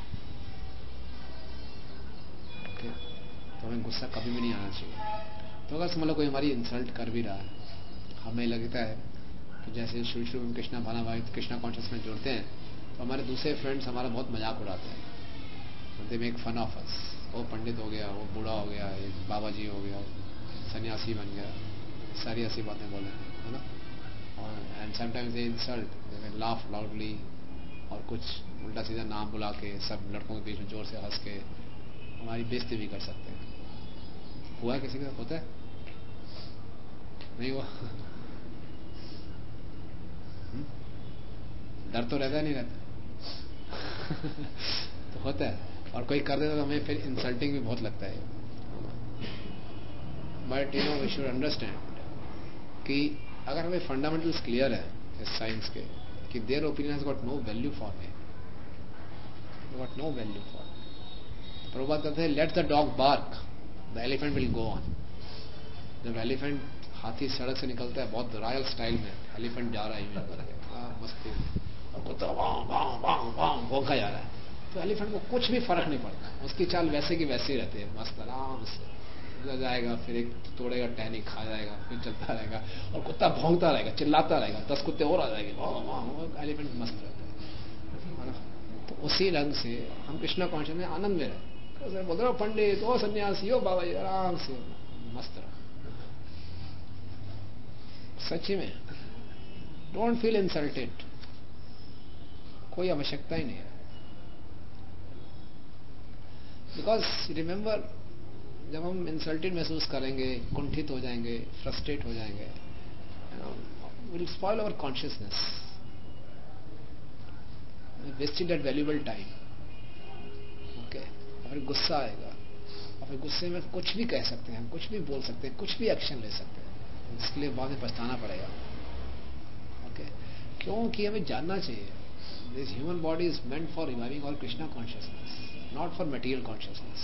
Okay, तो हमें गुस्सा कभी भी नहीं आना चाहिए। तो अगर समझ लो कोई हमारी इंसल्ट कर भी रहा है, हमें लगता है कि जैसे शुरू शुरू में कृष्णा भाना भाई कृष्णा कॉन्शियस में जुड़ते हैं तो हमारे दूसरे फ्रेंड्स हमारा बहुत मजाक उड़ाते हैं, they make fun of us. वो पंडित हो गया, वो बूढ़ा हो गया, एक बाबा जी हो गया, सन्यासी बन गया, सारी ऐसी बातें बोले, है ना। और and sometimes they insult, they laugh loudly, और कुछ उल्टा सीधा नाम बुला के सब लड़कों के बीच में जोर से हंस के हमारी बेइज्जती भी कर सकते हैं। हुआ है किसी का? होता है? नहीं हुआ? डर तो रहता नहीं रहता। तो होता है, और कोई कर देता तो हमें फिर इंसल्टिंग भी बहुत लगता है। But you know we should understand कि अगर हमें फंडामेंटल्स क्लियर है इस साइंस के कि their opinion has got no value for me, got no value for me. Prabhupada कहते हैं let the dog bark, the elephant will go on. जब एलिफेंट, हाथी सड़क से निकलता है बहुत रॉयल स्टाइल में, एलिफेंट जा रहा है मस्ती, और कुत्ता भौंका जा रहा है, तो एलिफेंट को कुछ भी फर्क नहीं पड़ता, उसकी चाल वैसे की वैसे ही रहती है, मस्त आराम से जाएगा, फिर एक तोड़ेगा टहनी खा जाएगा, फिर चलता रहेगा, और कुत्ता भौंकता रहेगा, चिल्लाता रहेगा, 10 कुत्ते और आ जाएंगे, एलिफेंट मस्त रहता है। तो उसी रंग से हम कृष्णा कॉन्शियस में आनंद में रहे। बोल रहे पंडित, ओ सन्यासी, हो बाबा जी, आराम से मस्त रहो। सच्ची में डोंट फील इंसल्टेड, कोई आवश्यकता ही नहीं है। बिकॉज रिमेंबर, जब हम इंसल्टेड महसूस करेंगे, कुंठित हो जाएंगे, फ्रस्ट्रेट हो जाएंगे, will spoil our consciousness, wasted that valuable time. Okay, और गुस्सा आएगा, और फिर गुस्से में कुछ भी कह सकते हैं, हम कुछ भी बोल सकते हैं, कुछ भी एक्शन ले सकते हैं, इसके लिए बाद में पछताना पड़ेगा। ओके, क्योंकि हमें जानना चाहिए this human body is meant for reviving all Krishna consciousness, not for material consciousness.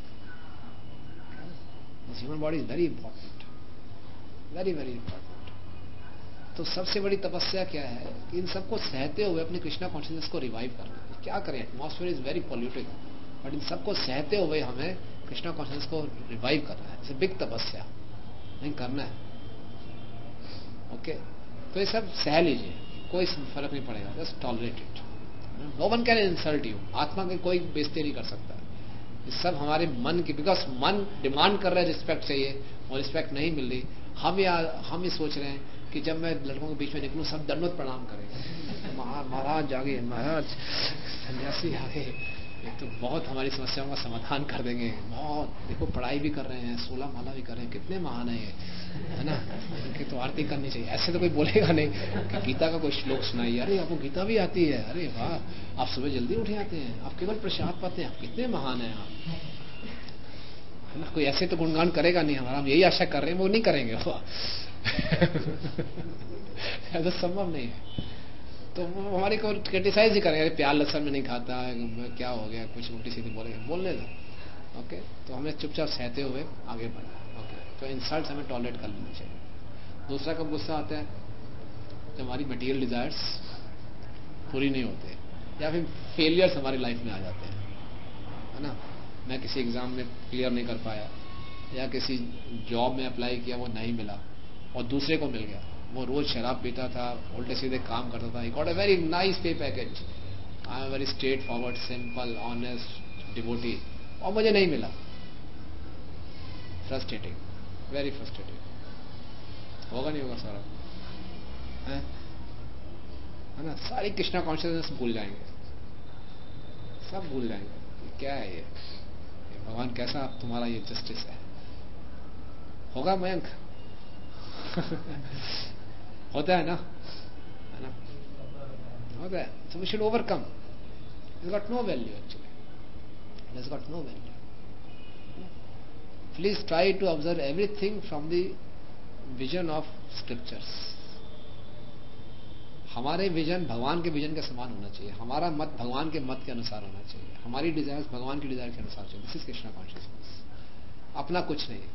This human body is very important, very very important. तो सबसे बड़ी तपस्या क्या है कि इन सबको सहते हुए अपनी कृष्णा कॉन्शियसनेस को रिवाइव करना है। क्या करें, atmosphere is very polluted, but इन सबको सहते हुए हमें कृष्णा कॉन्शियसनेस को रिवाइव करना है। इट्स अ बिग तपस्या, नहीं करना है। ओके, तो ये सब सह लीजिए, कोई फर्क नहीं पड़ेगा, just tolerate it. No one can insult you, आत्मा की कोई बेइज्जती नहीं कर सकता। ये सब हमारे मन की, बिकॉज मन डिमांड कर रहा है रिस्पेक्ट चाहिए और रिस्पेक्ट नहीं मिल रही। हम ये सोच रहे हैं कि जब मैं लड़कों के बीच में निकलूं सब दंडवत प्रणाम करेंगे, महाराज जागे, महाराज सन्यासी आ गए, एक तो बहुत हमारी समस्याओं का समाधान कर देंगे। बहुत देखो, पढ़ाई भी कर रहे हैं, 16 माला भी कर रहे हैं, कितने महान है ये, है ना, इनकी तो आरती करनी चाहिए। ऐसे तो कोई बोलेगा नहीं कि गीता का कोई श्लोक सुनाइए, अरे आपको गीता भी आती है, अरे वाह, आप सुबह जल्दी उठे आते हैं, आप केवल प्रसाद पाते हैं, आप कितने महान हैं आप, है ना। कोई ऐसे तो गुणगान करेगा नहीं हमारा, हम यही आशा कर रहे हैं, वो नहीं करेंगे वो ऐसा संभव नहीं है। तो वो हमारी को क्रिटिसाइज ही करेंगे, प्याज लहसुन में नहीं खाता, क्या हो गया, कुछ उल्टी सीधी बोलेंगे, बोलने दो। ओके, तो हमें चुपचाप सहते हुए आगे बढ़ना। ओके, तो इंसल्ट हमें टॉलरेट कर लेना चाहिए। दूसरा कब गुस्सा आता है, जब हमारी मटेरियल डिजायर्स पूरी नहीं होते या फिर फेलियर्स हमारी लाइफ में आ जाते हैं, है ना। मैं किसी एग्जाम में क्लियर नहीं कर पाया, या किसी जॉब में अप्लाई किया वो नहीं मिला और दूसरे को मिल गया, वो रोज शराब पीता था, उल्टे सीधे काम करता था, he got a very nice pay package, I am very straight forward, simple, honest, devotee, और मुझे नहीं मिला। Frustrating, very frustrating. होगा नहीं होगा सारा, है ना। सारी कृष्णा कॉन्शियसनेस भूल जाएंगे, सब भूल जाएंगे। क्या है ये भगवान कैसा तुम्हारा ये जस्टिस है, होगा मयंक होता है ना, होता है। So we should overcome. It's got no value actually. It has got no value. Please try to observe everything from the vision of scriptures. हमारे विजन भगवान के विजन के समान होना चाहिए, हमारा मत भगवान के मत के अनुसार होना चाहिए, हमारी डिजायर्स भगवान की डिजायर के अनुसार चाहिए। दिस इज कृष्णा कॉन्शियसनेस, अपना कुछ नहीं।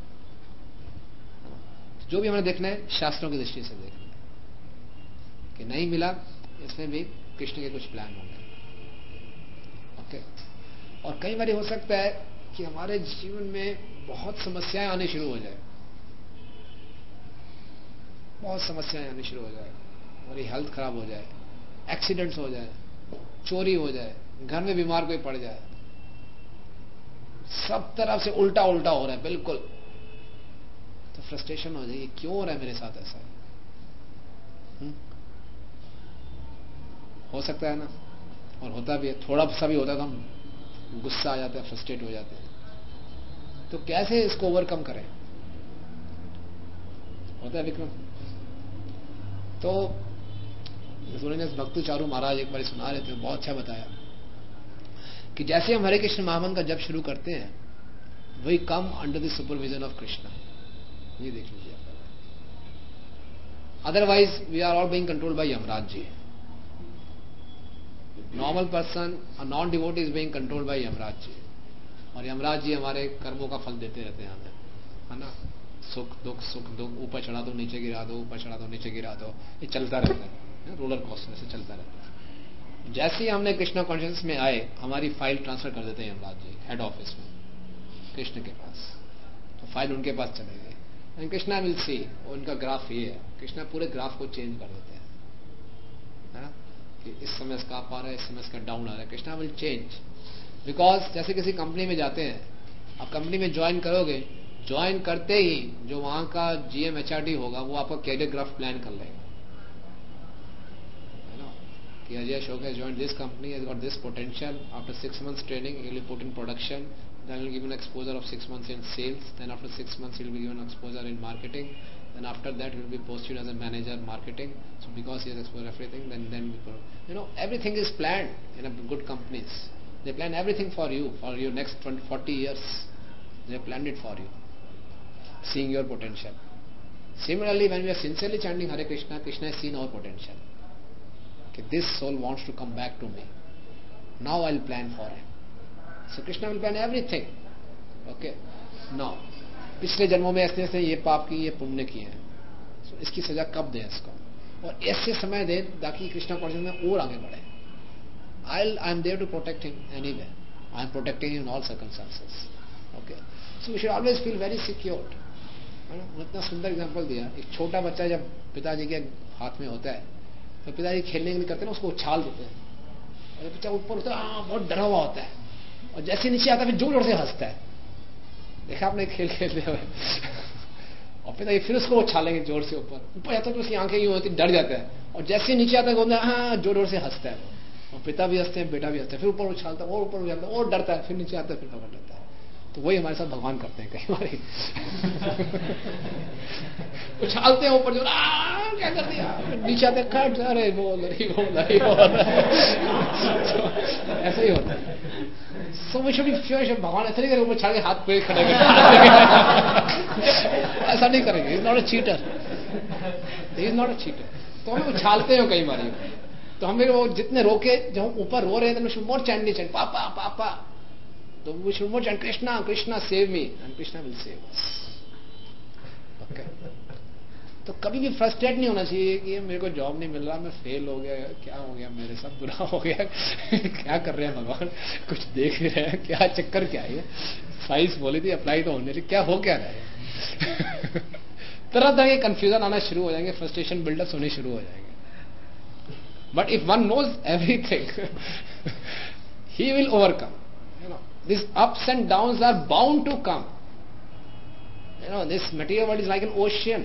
जो भी हमें देखना है शास्त्रों की दृष्टि से देखना है कि नहीं मिला, इसमें भी कृष्ण के कुछ प्लान होंगे। ओके, और कई बार हो सकता है कि हमारे जीवन में बहुत समस्याएं आनी शुरू हो जाए, बहुत समस्याएं आनी शुरू हो जाए, हमारी हेल्थ खराब हो जाए, एक्सीडेंट्स हो जाए, चोरी हो जाए, घर में बीमार कोई पड़ जाए, सब तरफ से उल्टा उल्टा हो रहा है बिल्कुल, तो फ्रस्ट्रेशन हो जाएगी, क्यों हो रहा है मेरे साथ ऐसा। हो सकता है ना, और होता भी है, थोड़ा सा भी होता है तो हम गुस्सा आ जाते हैं, फ्रस्ट्रेट हो जाते हैं। तो कैसे इसको ओवरकम करें, होता है विक्रम। तो भक्ति चारू महाराज एक बार सुना रहे थे, बहुत अच्छा बताया कि जैसे हम हरे कृष्ण महामंत्र का जप शुरू करते हैं, वही come under the supervision of Krishna. ये देख लीजिए, otherwise we are all being controlled by Yamraj ji. Normal person, a non devotee is being controlled by Yamraj ji, और यमराज जी हमारे कर्मों का फल देते रहते हैं हमें, है ना। सुख दुख, ऊपर चढ़ा दो नीचे गिरा दो, ऊपर चढ़ा दो नीचे गिरा दो, ये चलता रहता है, रोलर कोस्टर से चलता रहता है। जैसे ही हमने कृष्णा कॉन्शियसनेस में आए, हमारी फाइल ट्रांसफर कर देते हैं यमराज जी हेड ऑफिस में कृष्ण के पास, तो फाइल उनके पास चले गए। एंड कृष्णा विल सी, उनका ग्राफ ये है, कृष्णा पूरे ग्राफ को चेंज कर देते हैं, है ना, कि इस समय इसका अप आ रहा है, इस समय इसका डाउन आ रहा है। कृष्णा विल चेंज, बिकॉज जैसे किसी कंपनी में जाते हैं, आप कंपनी में ज्वाइन करोगे, ज्वाइन करते ही जो वहां का GM HRD होगा, वो आपका कैरियर ग्राफ प्लान कर लेगा, है ना, कि Ajay Ashok has joined this company, has got this potential, after 6 months training he will be put in production, then he will give an exposure of 6 months in sales, then after 6 months he will be given exposure in marketing, then after that he will be posted as a manager marketing. So because he has exposed everything, then you know, everything is planned in a good companies. They plan everything for you for your next 40 years. They have planned it for you, seeing your potential. Similarly, when we are sincerely chanting Hare Krishna, Krishna has seen our potential. Okay, this soul wants to come back to me. Now I'll plan for him. So Krishna will plan everything. Okay. Now, पिछले जन्मों में ऐसे ऐसे ये पाप की, ये पुण्य किए हैं, so इसकी सजा कब दें इसको, और ऐसे समय दें ताकि कृष्णा कॉन्शियसनेस में और आगे बढ़े. I am there to protect him anyway. I am protecting him in all circumstances. Okay. So we should always feel very secured. इतना सुंदर एग्जाम्पल दिया. एक छोटा बच्चा जब पिताजी के हाथ में होता है तो पिताजी खेलने के लिए करते हैं ना, उसको उछाल देते हैं, और बच्चा ऊपर होता है, बहुत डरा हुआ होता है, और जैसे नीचे आता है फिर जोर जोर से हंसता है. देखा आपने खेल खेलते हुए. और पिताजी फिर उसको उछालेंगे जोर से ऊपर जाता है तो उसकी आंखें यूं होती, डर जाता है, और जैसे नीचे आता है हाँ जोर जोर से हंसता है. और पिता भी हंसते हैं, बेटा भी हंसते हैं, फिर ऊपर उछालता है, और ऊपर उछालता है, और डरता है, फिर नीचे आता है, फिर पकड़ लेता है. तो वही हमारे साथ भगवान करते हैं कई बार. उछालते हैं ऊपर, जो क्या कर दिया, नीचे आते कट, अरे बोल ऐसा ही होता है. So we should be pure. भगवान ऐसा नहीं करेंगे ऊपर छाड़ के हाथ पे खड़े कर, ऐसा नहीं करेंगे. Is not a cheater, is not a cheater. तो हमें उछालते हैं कई बार. तो हमें वो जितने रोके, जब ऊपर रो रहे हैं तो मोर चैंट नहीं चैंट पापा पापा, तो we should more chant Krishna Krishna save me, and Krishna will save us. Okay. तो कभी भी फ्रस्ट्रेट नहीं होना चाहिए कि मेरे को जॉब नहीं मिल रहा, मैं फेल हो गया, क्या हो गया मेरे साथ, बुरा हो गया, क्या कर रहे हैं भगवान, कुछ देख रहे हैं, क्या चक्कर क्या है. साइंस बोली थी अप्लाई तो होने, क्या हो क्या रहा है. तरह तरह के कंफ्यूजन आना शुरू हो जाएंगे, फ्रस्ट्रेशन बिल्डअप होने शुरू हो जाएंगे. But if one knows everything, he will overcome. These ups and downs are bound to come. This material world is like an ocean.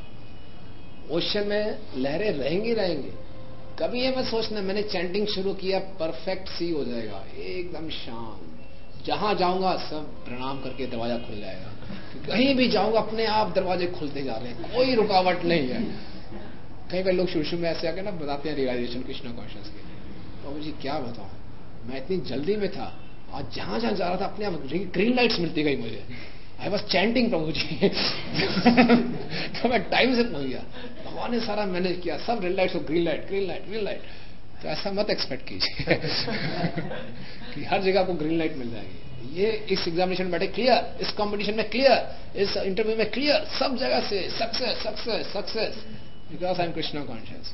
Ocean में लहरें रहेंगी. कभी ये मत सोचना मैंने चैंटिंग शुरू किया परफेक्ट सी हो जाएगा, एकदम शांत. जहां जाऊंगा सब प्रणाम करके दरवाजा खुल जाएगा. कहीं भी जाऊंगा अपने आप दरवाजे खुलते जा रहे हैं, कोई रुकावट नहीं है. कई बार लोग शुरू में ऐसे आके ना बताते हैं रियलाइजेशन कृष्णा कॉन्शियस के. प्रभु जी क्या बताऊं, मैं इतनी जल्दी में था, और जहां जहां जा रहा था अपने आप ग्रीन लाइट्स मिलती गई मुझे. I was chanting Prabhu ji. तो मैं टाइम से पहुंच गया. भगवान ने सारा मैनेज किया, सब red light, green light green light green light. तो ऐसा मत एक्सपेक्ट कीजिए कि हर जगह आपको ग्रीन लाइट मिल जाएगी. ये इस एग्जामिनेशन में बैठे क्लियर, इस कंपटीशन में क्लियर, इस इंटरव्यू में क्लियर, सब जगह से success success success, because I am Krishna conscious.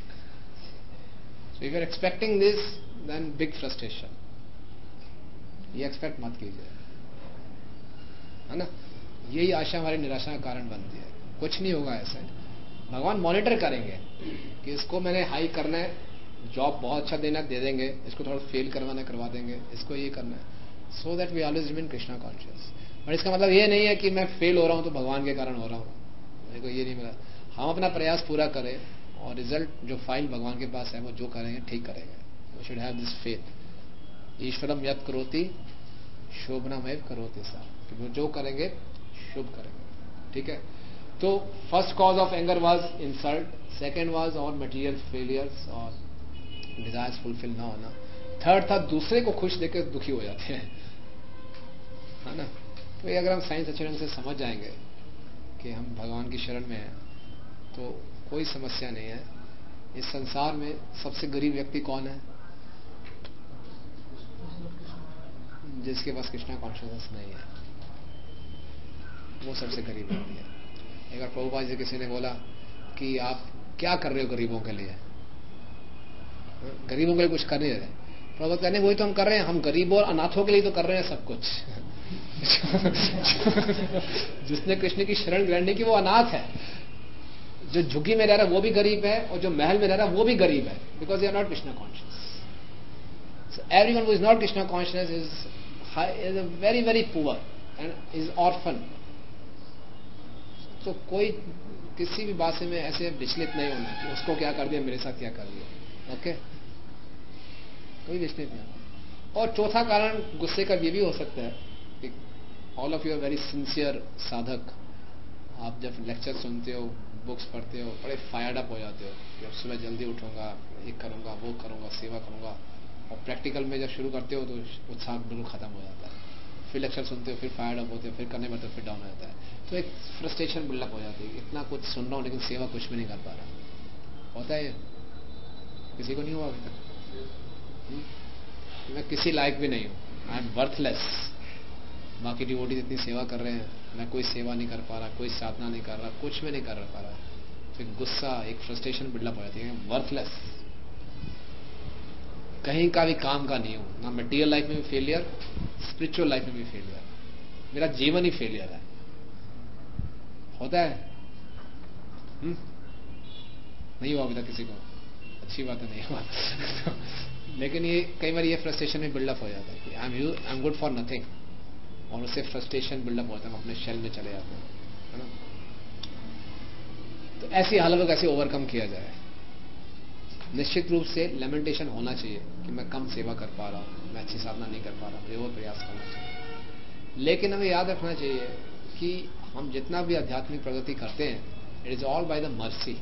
So if you are expecting this, then big frustration. ये एक्सपेक्ट मत कीजिए, है ना. यही आशा हमारी निराशा का कारण बनती है. कुछ नहीं होगा ऐसे. भगवान मॉनिटर करेंगे कि इसको मैंने हाई करना है, जॉब बहुत अच्छा देना दे देंगे, इसको थोड़ा फेल करवाना करवा देंगे, इसको ये करना है, so that we always remain Krishna conscious. But इसका मतलब ये नहीं है कि मैं फेल हो रहा हूं तो भगवान के कारण हो रहा हूं, मेरे को ये नहीं मिला. हम अपना प्रयास पूरा करें, और रिजल्ट जो फाइल भगवान के पास है वो जो करेंगे ठीक करेंगे. We should have this faith. ईश्वरम यत् करोति शोभनमेव करोति सा, वो जो करेंगे शुभ करेंगे. ठीक है. तो first cause of anger was insult, second was और मटेरियल फेलियर्स और डिजायर्स फुलफिल ना होना, थर्ड था दूसरे को खुश देकर दुखी हो जाते हैं, है ना. तो ये अगर हम साइंस अच्छे ढंग से समझ जाएंगे कि हम भगवान की शरण में हैं तो कोई समस्या नहीं है. इस संसार में सबसे गरीब व्यक्ति कौन है? जिसके पास कृष्णा कॉन्शियसनेस नहीं है, वो सबसे गरीब व्यक्ति है. एक बार प्रभुपाद जी किसी ने बोला कि आप क्या कर रहे हो गरीबों के लिए, गरीबों के लिए कुछ कर नहीं रहे. प्रभुपाद कहने वही तो हम कर रहे हैं, हम गरीबों और अनाथों के लिए तो कर रहे हैं सब कुछ. जिसने कृष्ण की शरण ग्रहण नहीं की वो अनाथ है. जो झुग्गी में रह रहा है वो भी गरीब है, और जो महल में रह रहा है वो भी गरीब है, because they are not Krishna conscious. So everyone who is not Krishna conscious is very very poor and is orphan. तो कोई किसी भी बात से में ऐसे विचलित नहीं होना कि उसको क्या कर दिया मेरे साथ क्या कर दिया. ओके, कोई विचलित नहीं होना. और चौथा कारण गुस्से का ये भी हो सकता है कि all of you are very sincere sadhak. आप जब लेक्चर सुनते हो, बुक्स पढ़ते हो, बड़े फायर्ड अप हो जाते हो कि अब सुबह जल्दी उठूंगा, ये करूंगा वो करूंगा, सेवा करूंगा, और प्रैक्टिकल में जब शुरू करते हो तो उत्साह बिल्कुल खत्म हो जाता है. फिर लेक्चर सुनते हो, फिर फायर अप होते हो, फिर करने में तो फिर डाउन हो जाता है। तो एक फ्रस्ट्रेशन बिल्डअप हो जाती है, इतना कुछ सुन रहा हूँ लेकिन सेवा कुछ भी नहीं कर पा रहा। होता है किसी को नहीं हुआ अभी तक? मैं किसी लायक भी नहीं हूँ, आई एम वर्थलेस। बाकी डिवोटीज इतनी सेवा कर रहे हैं, मैं कोई सेवा नहीं कर पा रहा, कोई साधना नहीं कर रहा, कुछ भी नहीं कर पा रहा। फिर गुस्सा, एक फ्रस्ट्रेशन बिल्डअप हो जाती है, वर्थलेस, कहीं का भी काम का नहीं हूं, ना मटेरियल लाइफ में भी फेलियर, स्पिरिचुअल लाइफ में भी फेलियर, मेरा जीवन ही फेलियर है। होता है नहीं हुआ अभी तक किसी को? अच्छी बात है, नहीं हुआ लेकिन ये कई बार ये फ्रस्ट्रेशन में बिल्डअप हो जाता है कि I am good for nothing, और उससे फ्रस्ट्रेशन बिल्डअप होता है, हम अपने शेल में चले जाते हैं, है ना? तो ऐसी हालत को कैसे ओवरकम किया जाए? निश्चित रूप से लेमेंटेशन होना चाहिए कि मैं कम सेवा कर पा रहा हूं, मैं अच्छी साधना नहीं कर पा रहा, मुझे और प्रयास करना चाहिए। लेकिन हमें याद रखना चाहिए कि हम जितना भी आध्यात्मिक प्रगति करते हैं, it is all by the mercy,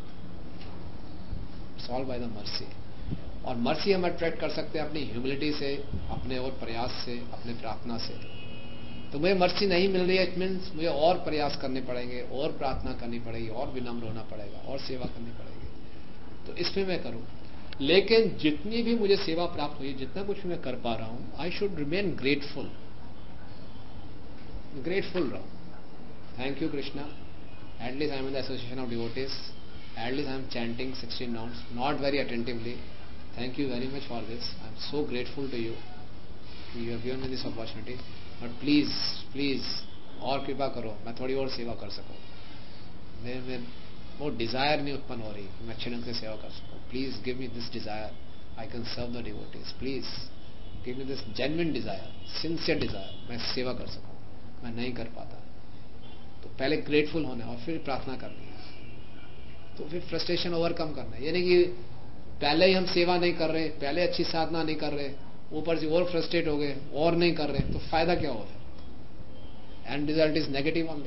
it's all by the mercy. और मर्सी हम अट्रैक्ट कर सकते हैं अपनी ह्यूमिलिटी से, अपने और प्रयास से, अपने प्रार्थना से। तो मुझे मर्सी नहीं मिल रही है, इट मीन्स मुझे और प्रयास करने पड़ेंगे, और प्रार्थना करनी पड़ेगी, और विनम्र होना पड़ेगा, और सेवा करनी पड़ेगी। तो इसमें मैं करूं, लेकिन जितनी भी मुझे सेवा प्राप्त हुई, जितना कुछ मैं कर पा रहा हूं, I should remain grateful, grateful रहूं। Thank you Krishna, at least I am in the association of devotees, at least I am chanting 16 rounds, not very attentively. Thank you very much for this, I am so grateful to you, you have given me this opportunity. But please please और कृपा करो, मैं थोड़ी और सेवा कर सकूं। मेरे वो डिजायर नहीं उत्पन्न हो रही कि मैं अच्छे ढंग से सेवा कर सकूं। Please give me this desire, I can serve the devotees. Please give me this genuine desire, sincere desire, मैं सेवा कर सकूं, मैं नहीं कर पाता। तो पहले ग्रेटफुल होना और फिर प्रार्थना करनी है, तो फिर फ्रस्ट्रेशन ओवरकम करना है। यानी कि पहले ही हम सेवा नहीं कर रहे, पहले अच्छी साधना नहीं कर रहे, ऊपर से और फ्रस्ट्रेट हो गए और नहीं कर रहे, तो फायदा क्या हो? End result is negative only,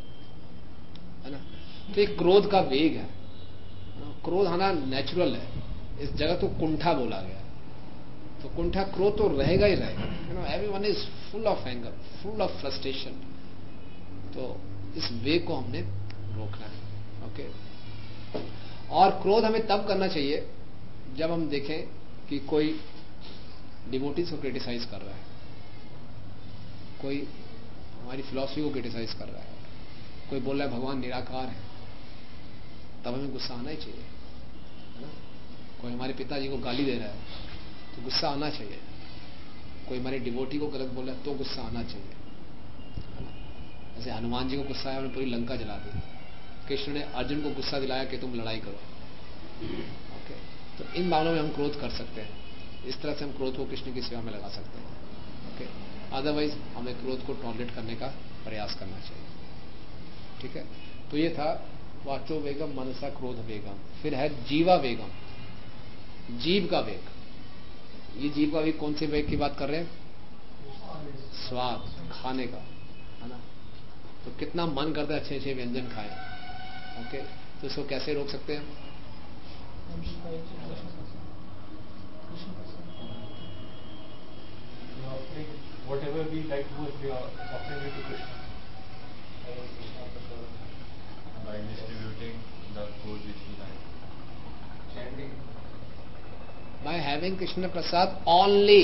है ना? तो एक क्रोध का वेग है, क्रोध आना नेचुरल है, इस जगह तो कुंठा बोला गया, तो कुंठा क्रोध तो रहेगा ही रहेगा, you know. Everyone is full of anger, full of frustration. तो इस वेग को हमने रोकना है, ओके। और क्रोध हमें तब करना चाहिए जब हम देखें कि कोई डिवोटीज को क्रिटिसाइज कर रहा है, कोई हमारी फिलॉसफी को क्रिटिसाइज कर रहा है, कोई बोल रहा है भगवान निराकार है, तब हमें गुस्सा आना ही चाहिए, है ना? कोई हमारे पिताजी को गाली दे रहा है तो गुस्सा आना चाहिए, कोई हमारे डिवोटी को गलत बोल रहा है तो गुस्सा आना चाहिए, है ना? जैसे हनुमान जी को गुस्सा आया, उन्होंने पूरी लंका जला दी। कृष्ण ने अर्जुन को गुस्सा दिलाया कि तुम लड़ाई करो, ओके। तो इन मामलों में हम क्रोध कर सकते हैं, इस तरह से हम क्रोध को कृष्ण की सेवा में लगा सकते हैं, ओके। अदरवाइज हमें क्रोध को टॉलरेट करने का प्रयास करना चाहिए, ठीक है। तो ये था वाचो वेगम मनसा क्रोध वेगम। फिर है जीवा वेगम, जीव का वेग। ये जीव का वेग कौन से वेग की बात कर रहे हैं? स्वाद, खाने का, है ना? तो कितना मन करता है अच्छे अच्छे व्यंजन खाएं, ओके। तो इसको कैसे रोक सकते हैं? Whatever we like most, we are offering it to Krishna. By distributing the food which we like. Chanting. By having Krishna Prasad only.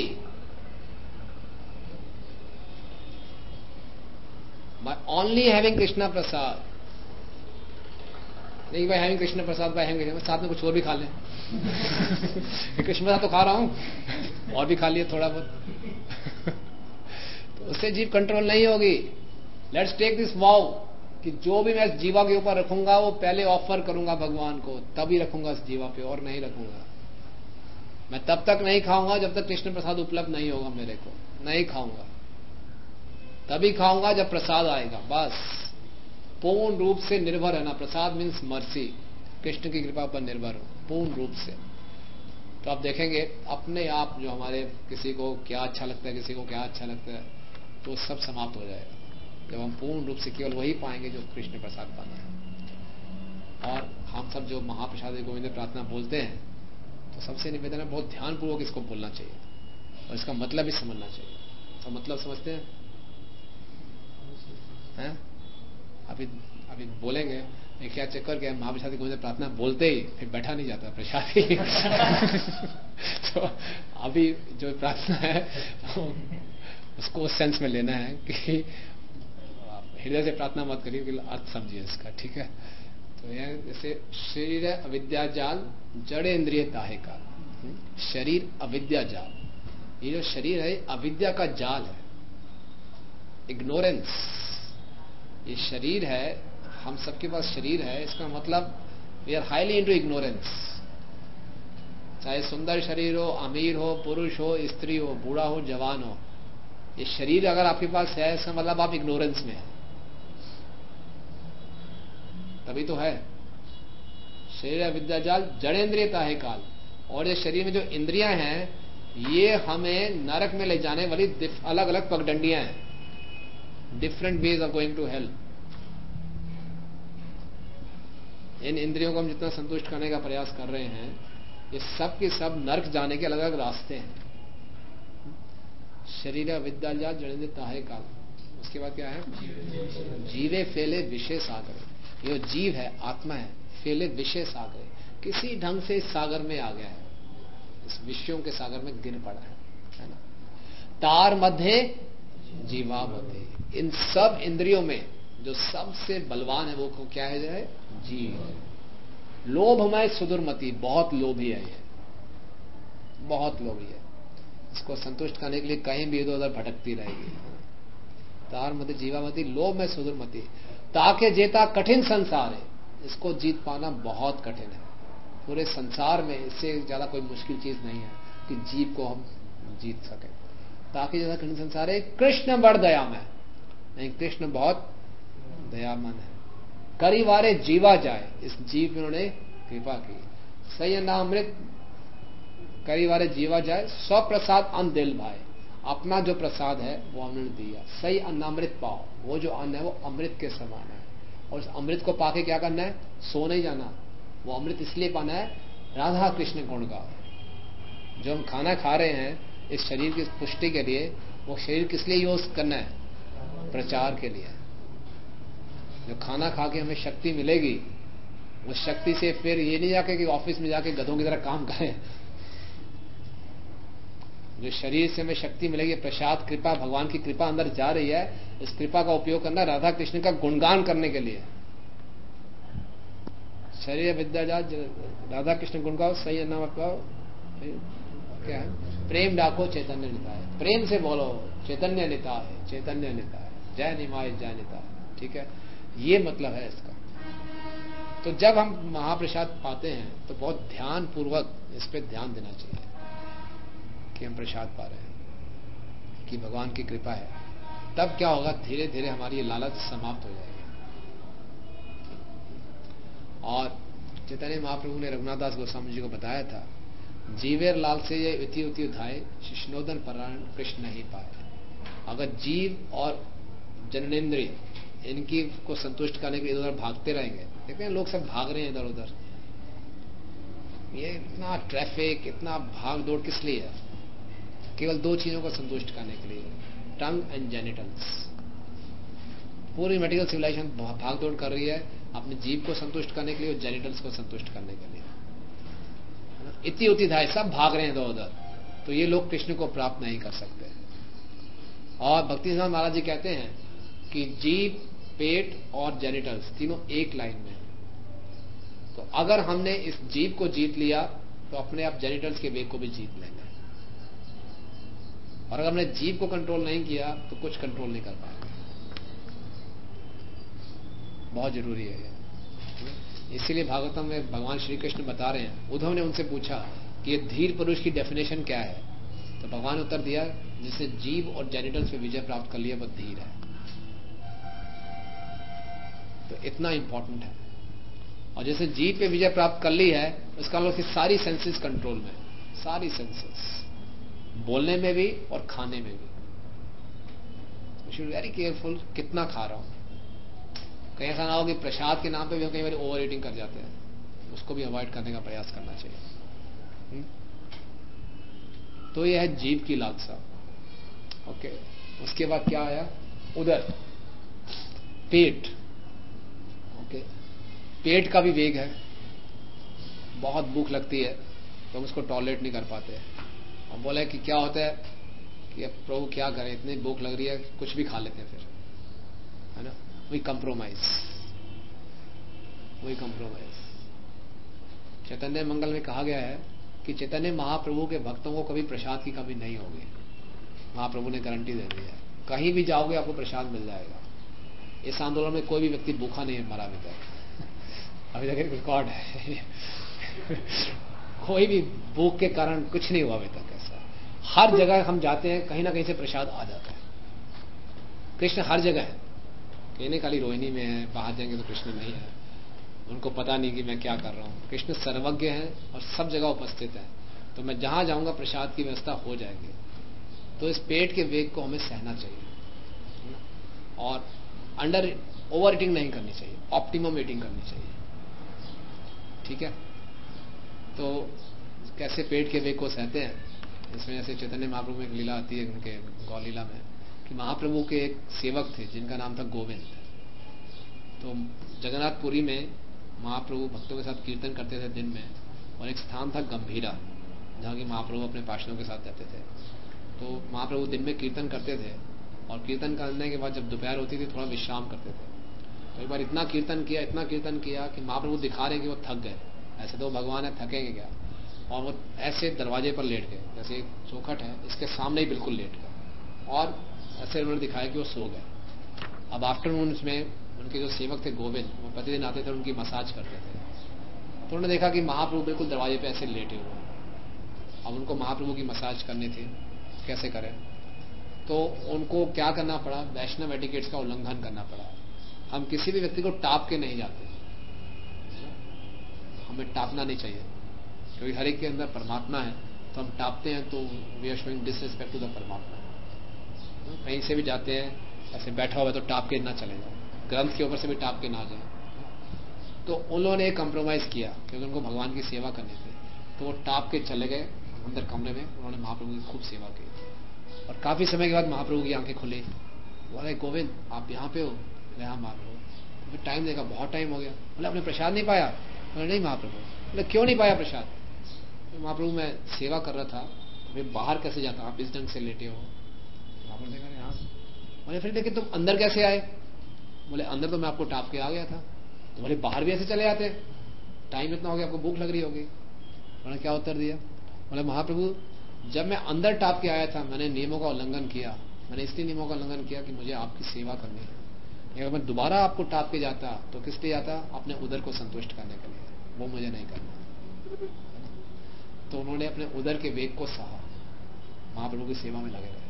By only having Krishna Prasad. नहीं भाई having Krishna Prasad, by having Krishna, साथ में कुछ और भी खा लें। कृष्ण प्रसाद तो खा रहा हूं, और भी खा लिए थोड़ा बहुत। तो उससे जीव कंट्रोल नहीं होगी। लेट्स टेक दिस वाउ कि जो भी मैं जीवा के ऊपर रखूंगा वो पहले ऑफर करूंगा भगवान को, तभी रखूंगा इस जीवा पे, और नहीं रखूंगा। मैं तब तक नहीं खाऊंगा जब तक कृष्ण प्रसाद उपलब्ध नहीं होगा मेरे को, नहीं खाऊंगा। तभी खाऊंगा जब प्रसाद आएगा, बस। पूर्ण रूप से निर्भर रहना। प्रसाद मीन्स मर्सी, कृष्ण की कृपा पर निर्भर हो पूर्ण रूप से। तो आप देखेंगे अपने आप जो हमारे किसी को क्या अच्छा लगता है, किसी को क्या अच्छा लगता है, तो सब समाप्त हो जाएगा जब हम पूर्ण रूप से केवल वही पाएंगे जो कृष्ण प्रसाद पाना है। और हम सब जो महाप्रसाद गोविंद प्रार्थना बोलते हैं, तो सबसे निवेदन है बहुत ध्यानपूर्वक इसको बोलना चाहिए और इसका मतलब भी समझना चाहिए। तो मतलब समझते हैं हैं? अभी अभी बोलेंगे ये क्या चक्कर क्या है, महाप्रसादी को प्रार्थना बोलते ही फिर बैठा नहीं जाता प्रसादी। तो अभी जो प्रार्थना है उसको उस सेंस में लेना है कि हृदय से प्रार्थना मत करिए, कि अर्थ समझिए इसका, ठीक है। तो यह जैसे शरीर है अविद्या जाल, जड़ इंद्रिय ताहे का। शरीर अविद्या जाल, ये जो शरीर है अविद्या का जाल है, इग्नोरेंस। ये शरीर है, हम सबके पास शरीर है, इसका मतलब we are highly into ignorance. चाहे सुंदर शरीर हो, अमीर हो, पुरुष हो, स्त्री हो, बूढ़ा हो, जवान हो, ये शरीर अगर आपके पास है इसका मतलब आप इग्नोरेंस में है, तभी तो है। शरीर विद्याजाल जड़ेंद्रिय ताहे काल। और ये शरीर में जो इंद्रियां हैं ये हमें नरक में ले जाने वाली अलग अलग पगडंडियां हैं, different ways of going to hell. इन इंद्रियों को हम जितना संतुष्ट करने का प्रयास कर रहे हैं, ये सब के सब नरक जाने के अलग अलग रास्ते हैं। शरीर विद्याजाल जड़ेंद्रिय ताहे काल। उसके बाद क्या है? जीवे फैले विषय सागर। ये जीव है, आत्मा है, फैले विषय सागर, किसी ढंग से इस सागर में आ गया है, इस विषयों के सागर में गिर पड़ा है ना। तार मध्य जीवावते। इन सब इंद्रियों में जो सबसे बलवान है वो क्या है? जो है जीव। लोभमय सुदुर्मति, बहुत लोभी है ये, बहुत लोभी है। इसको संतुष्ट करने के लिए कहीं भी इधर उधर भटकती रहेगी। तार मध्य जीवावती, लोभ में सुदुर्मति। ताके जेता कठिन संसार है, इसको जीत पाना बहुत कठिन है। पूरे संसार में इससे ज्यादा कोई मुश्किल चीज नहीं है कि जीव को हम जीत सके। ताकि जैसा कठिन संसार है, कृष्ण बड़ दयामय, नहीं कृष्ण बहुत दयामन है। करीवारे जीवा जाए, इस जीव में उन्होंने कृपा की। सही अन्नामृत करीवारे जीवा जाए, स्वप्रसाद अन्न दिल भाई, अपना जो प्रसाद है वो हमने दिया। सही अन्नामृत पाओ, वो जो अन्न है वो अमृत के समान है। और उस अमृत को पाके क्या करना है? सो नहीं जाना। वो अमृत इसलिए पाना है राधा कृष्ण गुण गाओ। जो हम खाना खा रहे हैं इस शरीर की पुष्टि के लिए, वो शरीर किस लिए यूज करना है? प्रचार के लिए। जो खाना खा के हमें शक्ति मिलेगी, उस शक्ति से फिर ये नहीं जाके कि ऑफिस में जाके गधों की तरह काम करें। जो शरीर से हमें शक्ति मिलेगी, प्रसाद कृपा, भगवान की कृपा अंदर जा रही है, इस कृपा का उपयोग करना राधा कृष्ण का गुणगान करने के लिए। शरीर विद्याजाल राधा कृष्ण गुण गाओ, सही अन्ना पाओ, क्या है? प्रेम डाको चैतन्य निता है। प्रेम से बोलो चैतन्य निता है, चैतन्य निता है, जय निमाय जय निता है। ठीक है, ये मतलब है इसका। तो जब हम महाप्रसाद पाते हैं तो बहुत ध्यान पूर्वक इस पे ध्यान देना चाहिए कि हम प्रसाद पा रहे हैं, कि भगवान की कृपा है। तब क्या होगा? धीरे धीरे हमारी ये लालच समाप्त हो जाएगी। और चैतन्य महाप्रभु ने रघुनाथ दास गोस्वामी जी को बताया था, जीवेर लाल से ये इति उति उठाए, शिष्णोदन परायण कृष्ण नहीं पाए। अगर जीव और जननेन्द्रिय इनकी को संतुष्ट करने के लिए इधर उधर भागते रहेंगे, देखते हैं लोग सब भाग रहे हैं इधर उधर, ये इतना ट्रैफिक, इतना भाग दौड़ किस लिए है? केवल दो चीजों को संतुष्ट करने के लिए, टंग एंड जेनिटल्स। पूरी मेडिकल सिविलाइजेशन भाग दौड़ कर रही है अपने जीव को संतुष्ट करने के लिए और जेनिटल्स को संतुष्ट करने के लिए। इति उति धाय, सब भाग रहे हैं इधर उधर, तो ये लोग कृष्ण को प्राप्त नहीं कर सकते। और भक्ति सिद्धांत महाराज जी कहते हैं कि जीव, पेट और जेनिटल्स तीनों एक लाइन में। तो अगर हमने इस जीव को जीत लिया तो अपने आप जेनिटल्स के वेग को भी जीत लेंगे। और अगर हमने जीव को कंट्रोल नहीं किया तो कुछ कंट्रोल नहीं कर पाएंगे। बहुत जरूरी है ये। इसीलिए भागवतम में भगवान श्री कृष्ण बता रहे हैं, उद्धव ने उनसे पूछा कि ये धीर पुरुष की डेफिनेशन क्या है? तो भगवान ने उत्तर दिया, जिससे जीव और जेनिटल्स पे विजय प्राप्त कर लिया वो धीर है। तो इतना इंपॉर्टेंट है। और जैसे जीव पे विजय प्राप्त कर ली है, उसका मतलब सारी सेंसेस कंट्रोल में, सारी सेंसेस, बोलने में भी और खाने में भी। शुड वेरी केयरफुल कितना खा रहा हूं। कहीं ऐसा ना हो कि प्रसाद के नाम पे भी हम कई बार ओवर ईटिंग कर जाते हैं, उसको भी अवॉइड करने का प्रयास करना चाहिए। तो यह है जीव की लालसा। ओके, उसके बाद क्या आया? उदर। पेट, ओके, पेट का भी वेग है। बहुत भूख लगती है तो हम उसको टॉलरेट नहीं कर पाते। और बोले कि क्या होता है कि अब प्रभु क्या करें, इतनी भूख लग रही है, कुछ भी खा लेते हैं फिर, है ना। वही कंप्रोमाइज। चैतन्य मंगल में कहा गया है कि चैतन्य महाप्रभु के भक्तों को कभी प्रसाद की कमी नहीं होगी। महाप्रभु ने गारंटी दे दी है, कहीं भी जाओगे आपको प्रसाद मिल जाएगा। इस आंदोलन में कोई भी व्यक्ति भूखा नहीं मरा अभी तक। अभी तक एक रिकॉर्ड है। कोई भी भूख के कारण कुछ नहीं हुआ अभी तक ऐसा। हर जगह हम जाते हैं, कहीं ना कहीं से प्रसाद आ जाता है। कृष्ण हर जगह है, कहने खाली रोहिणी में है, बाहर जाएंगे तो कृष्ण नहीं है। उनको पता नहीं कि मैं क्या कर रहा हूं। कृष्ण सर्वज्ञ है और सब जगह उपस्थित है, तो मैं जहां जाऊंगा प्रसाद की व्यवस्था हो जाएगी। तो इस पेट के वेग को हमें सहना चाहिए और ओवर ईटिंग नहीं करनी चाहिए, ऑप्टिमम ईटिंग करनी चाहिए। ठीक है, तो कैसे पेट के वेग को सहते हैं, इसमें जैसे चैतन्य महाप्रभु में एक लीला आती है उनके गौ लीला में, कि महाप्रभु के एक सेवक थे जिनका नाम था गोविंद। तो जगन्नाथपुरी में महाप्रभु भक्तों के साथ कीर्तन करते थे दिन में, और एक स्थान था गंभीरा जहाँ की महाप्रभु अपने पार्षदों के साथ रहते थे। तो महाप्रभु दिन में कीर्तन करते थे और कीर्तन करने के बाद जब दोपहर होती थी थोड़ा विश्राम करते थे। तो एक बार इतना कीर्तन किया कि महाप्रभु दिखा रहे कि वो थक गए। ऐसे तो भगवान है, थकेंगे क्या, और वो ऐसे दरवाजे पर लेट गए, जैसे एक चौखट है इसके सामने ही बिल्कुल लेट गए, और ऐसे उन्होंने दिखाया कि वो सो गए। अब आफ्टरनून में उनके जो सेवक थे गोविंद, वो प्रतिदिन आते थे, उनकी मसाज करते थे। तो उन्होंने देखा कि महाप्रभु बिल्कुल दरवाजे पे ऐसे लेटे हुए। अब उनको महाप्रभु की मसाज करनी थी, कैसे करें, तो उनको क्या करना पड़ा, वैष्णव एटिकेट्स का उल्लंघन करना पड़ा। हम किसी भी व्यक्ति को टाप के नहीं जाते, हमें टापना नहीं चाहिए, क्योंकि हर एक के अंदर परमात्मा है। तो हम टापते हैं तो we are showing disrespect to the Paramatma. कहीं से भी जाते हैं, ऐसे बैठा हुआ है तो टाप के ना चले जाए, ग्रंथ के ऊपर से भी टाप के ना जाए। तो उन्होंने कंप्रोमाइज किया क्योंकि उनको भगवान की सेवा करनी थी, तो वो टाप के चले गए अंदर कमरे में। उन्होंने महाप्रभु की खूब सेवा की, और काफी समय के बाद महाप्रभु की आंखें खुली। बोले गोविंद आप यहाँ पे हो? बोले हाँ महाप्रभु। फिर टाइम देखा, बहुत टाइम हो गया। बोले आपने प्रसाद नहीं पाया? बोले नहीं महाप्रभु। बोले क्यों नहीं पाया प्रसाद? तो महाप्रभु मैं सेवा कर रहा था, मैं बाहर कैसे जाता, आप इस ढंग से लेटे हो। महाप्रभु ने कहा हाँ। बोले फिर लेकिन तुम अंदर कैसे आए? बोले अंदर तो मैं आपको टाप के आ गया था। तो बोले बाहर भी ऐसे चले आते, टाइम इतना हो गया, आपको भूख लग रही होगी। उन्होंने क्या उत्तर दिया? बोले महाप्रभु जब मैं अंदर टाप के आया था मैंने नियमों का उल्लंघन किया, मैंने इसलिए नियमों का उल्लंघन किया कि मुझे आपकी सेवा करनी है। अगर मैं दोबारा आपको टाप के जाता तो किस लिए जाता? अपने उदर को संतुष्ट करने के लिए, वो मुझे नहीं करना। तो उन्होंने अपने उदर के वेग को सहा, महाप्रभु की सेवा में लगे रहे।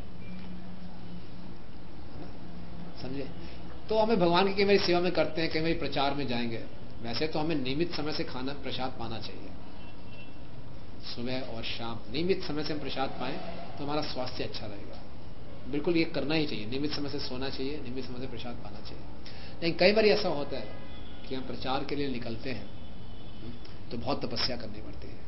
समझे? तो हमें भगवान की कई बार सेवा में करते हैं, कई बार प्रचार में जाएंगे। वैसे तो हमें नियमित समय से खाना प्रसाद पाना चाहिए, सुबह और शाम नियमित समय से हम प्रसाद पाएं तो हमारा स्वास्थ्य अच्छा रहेगा। बिल्कुल ये करना ही चाहिए, नियमित समय से सोना चाहिए, नियमित समय से प्रसाद पाना चाहिए। लेकिन कई बार ऐसा होता है कि हम प्रचार के लिए निकलते हैं तो बहुत तपस्या करनी पड़ती है।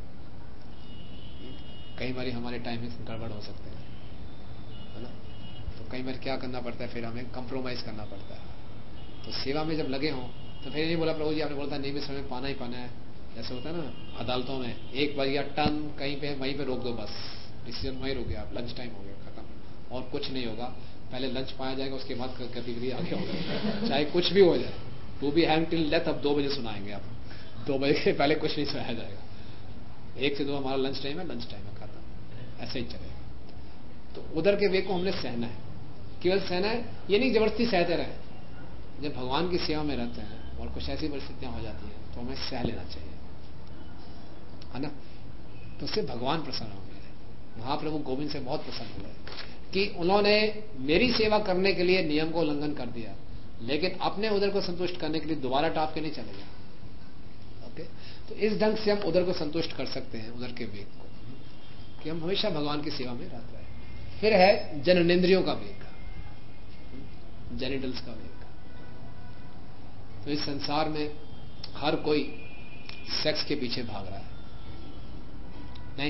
कई बार हमारे टाइमिंग गड़बड़ हो सकते हैं, है ना। तो कई बार क्या करना पड़ता है, फिर हमें कंप्रोमाइज करना पड़ता है। तो सेवा में जब लगे हों तो फिर नहीं बोला प्रभु जी आपने बोला नियमित समय पाना ही पाना है। जैसे होता है ना अदालतों में, एक बार या टर्न कहीं पे वहीं पे रोक दो, बस डिसीजन वहीं रुक गया, लंच टाइम हो गया, खत्म, और कुछ नहीं होगा। पहले लंच पाया जाएगा, उसके बाद गतिविधि आगे होगा, चाहे कुछ भी हो जाए। To be hang till death, अब 2 बजे सुनाएंगे आप, 2 बजे के पहले कुछ नहीं सुनाया जाएगा। 1 से 2 हमारा लंच टाइम है, लंच टाइम है, खत्म, ऐसे ही चलेगा। तो उधर के वे को हमने सहना है, केवल सहना है, ये नहीं जबरदस्ती सहते रहे। जब भगवान की सेवा में रहते हैं और कुछ ऐसी परिस्थितियां हो जाती हैं तो हमें सह लेना चाहिए, है ना। तो उससे भगवान प्रसन्न होंगे। महाप्रभु गोविंद से बहुत प्रसन्न हुए कि उन्होंने मेरी सेवा करने के लिए नियम को उल्लंघन कर दिया, लेकिन अपने उधर को संतुष्ट करने के लिए दोबारा टाप के नहीं चले गए। ओके, तो इस ढंग से हम उधर को संतुष्ट कर सकते हैं, उधर के वेग को, कि हम हमेशा भगवान की सेवा में रहते हैं। फिर है जननेंद्रियों का वेग, जेनिटल्स का वेग। तो इस संसार में हर कोई सेक्स के पीछे भाग रहा है, नहीं।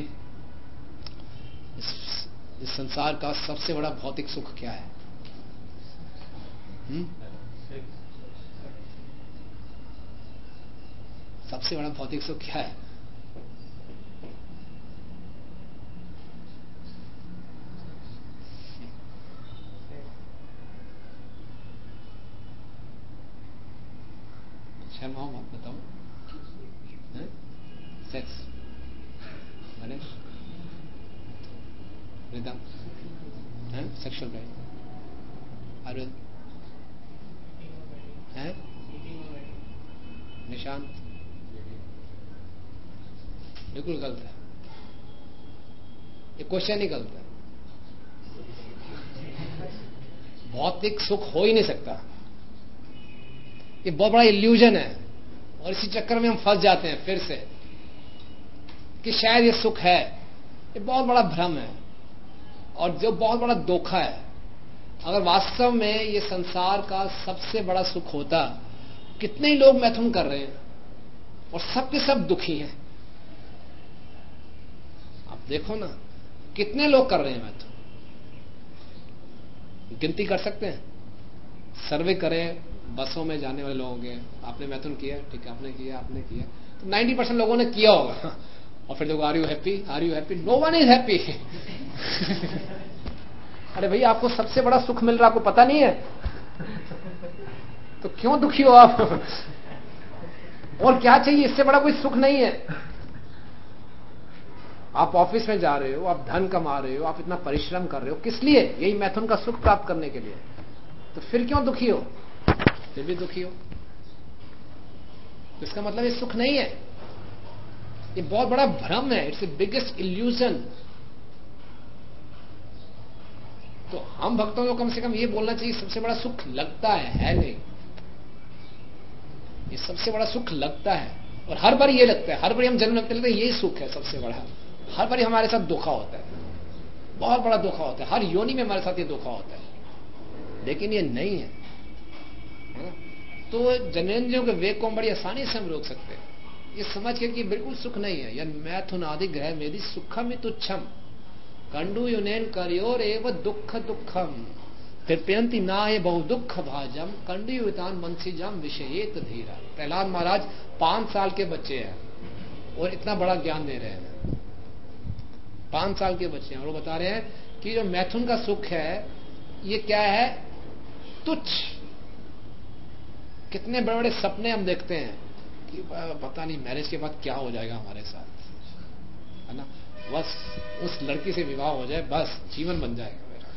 इस संसार का सबसे बड़ा भौतिक सुख क्या है? सबसे बड़ा भौतिक सुख क्या है? शर्माओ मत, बताओ। Sex, Ganesh, Ridham, sexual drive, Arvind, Nishant, बिल्कुल गलत है। ये क्वेश्चन ही गलत है। भौतिक सुख हो ही नहीं सकता। ये बहुत बड़ा इल्यूजन है और इसी चक्कर में हम फंस जाते हैं फिर से कि शायद ये सुख है। ये बहुत बड़ा भ्रम है और जो बहुत बड़ा धोखा है। अगर वास्तव में ये संसार का सबसे बड़ा सुख होता, कितने ही लोग मैथुन कर रहे हैं और सबके सब दुखी हैं। आप देखो ना, कितने लोग कर रहे हैं मैथुन, गिनती कर सकते हैं? सर्वे करें बसों में जाने वाले लोगों के, आपने मैथुन किया, ठीक है, आपने किया, तो 90% लोगों ने किया होगा। और फिर देखो, are you happy, are you happy? No one is happy. अरे भैया, आपको सबसे बड़ा सुख मिल रहा, आपको पता नहीं है? तो क्यों दुखी हो आप? और क्या चाहिए? इससे बड़ा कोई सुख नहीं है। आप ऑफिस में जा रहे हो, आप धन कमा रहे हो, आप इतना परिश्रम कर रहे हो, किस लिए? यही मैथुन का सुख प्राप्त करने के लिए। तो फिर क्यों दुखी हो? फिर भी दुखी हो, तो इसका मतलब ये सुख नहीं है। ये बहुत बड़ा भ्रम है। It's the biggest illusion. तो हम भक्तों को कम से कम ये बोलना चाहिए, सबसे बड़ा सुख लगता है नहीं। ये सबसे बड़ा सुख लगता है और हर बार ये लगता है, हर बार हम जन्म लगते हैं यही सुख है सबसे बड़ा। हर बार हमारे साथ धोखा होता है, बहुत बड़ा धोखा होता है। हर योनि में हमारे साथ ये धोखा होता है, लेकिन ये नहीं है। तो जनेंद्रियों के वेग को हम बड़ी आसानी से हम रोक सकते हैं, ये समझ के कि बिल्कुल सुख नहीं है। यन मैथुन आदि ग्रह मेरी सुखम तुच्छम कंडू युनेन करियोर एव दुख दुखम तृप्यंती ना है बहु दुख भाजम कंडू युतान मनसीजम विषयेत धीरा। प्रहलाद महाराज 5 साल के बच्चे हैं और इतना बड़ा ज्ञान दे रहे हैं। 5 साल के बच्चे हैं और वो बता रहे हैं कि जो मैथुन का सुख है ये क्या है? तुच्छ। कितने बड़े बड़े सपने हम देखते हैं कि पता नहीं मैरिज के बाद क्या हो जाएगा हमारे साथ, है ना? बस उस लड़की से विवाह हो जाए, बस जीवन बन जाएगा मेरा,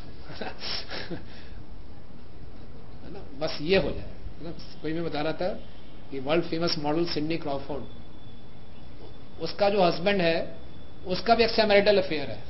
है ना? बस ये हो जाए, है ना? कोई मैं बता रहा था कि वर्ल्ड फेमस मॉडल सिडनी क्रॉफोर्ड, उसका जो हस्बैंड है उसका भी एक्स्ट्रा मैरिटल अफेयर है।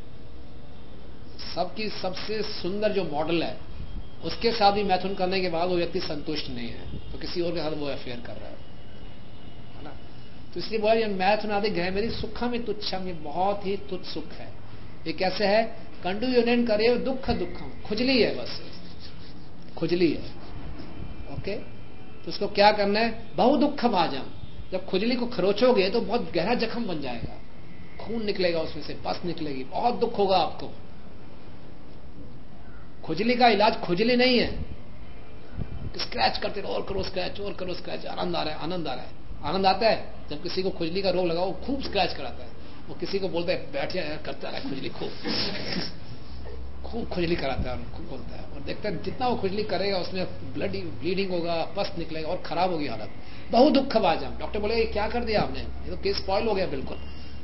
सबकी सबसे सुंदर जो मॉडल है उसके साथ भी मैथुन करने के बाद वो व्यक्ति संतुष्ट नहीं है, तो किसी और के साथ वो अफेयर कर रहा है ना? तो इसलिए बोला ये मैथुन आदि ग्रह मेरी सुखम ही तुच्छम, ये बहुत ही तुच्छ सुख है। ये कैसे है? कंडू यूनियन करे दुख दुखम, खुजली है, बस खुजली है। ओके, तो उसको क्या करना है? बहु दुख भाजम। जब खुजली को खरोचोगे तो बहुत गहरा जख्म बन जाएगा, खून निकलेगा उसमें से, पस निकलेगी, बहुत दुख होगा आपको। खुजली का इलाज खुजली नहीं है, स्क्रैच करते रहो और करो स्क्रैच और करो स्क्रैच, आनंद आ रहा है, आनंद आ रहा है। आनंद आता है जब किसी को खुजली का रोग लगाओ, खूब स्क्रैच कराता है, वो किसी को बोलता है बैठ जाए, करता है खुजली, खूब खूब खुजली कराता है और खूब बोलता है, और देखता है जितना वो खुजली करेगा उसमें ब्लीडिंग होगा, पस निकलेगा और खराब होगी हालत। बहुत दुख भाजम। डॉक्टर बोले ये क्या कर दिया आपने, ये तो केस स्पॉइल हो गया, बिल्कुल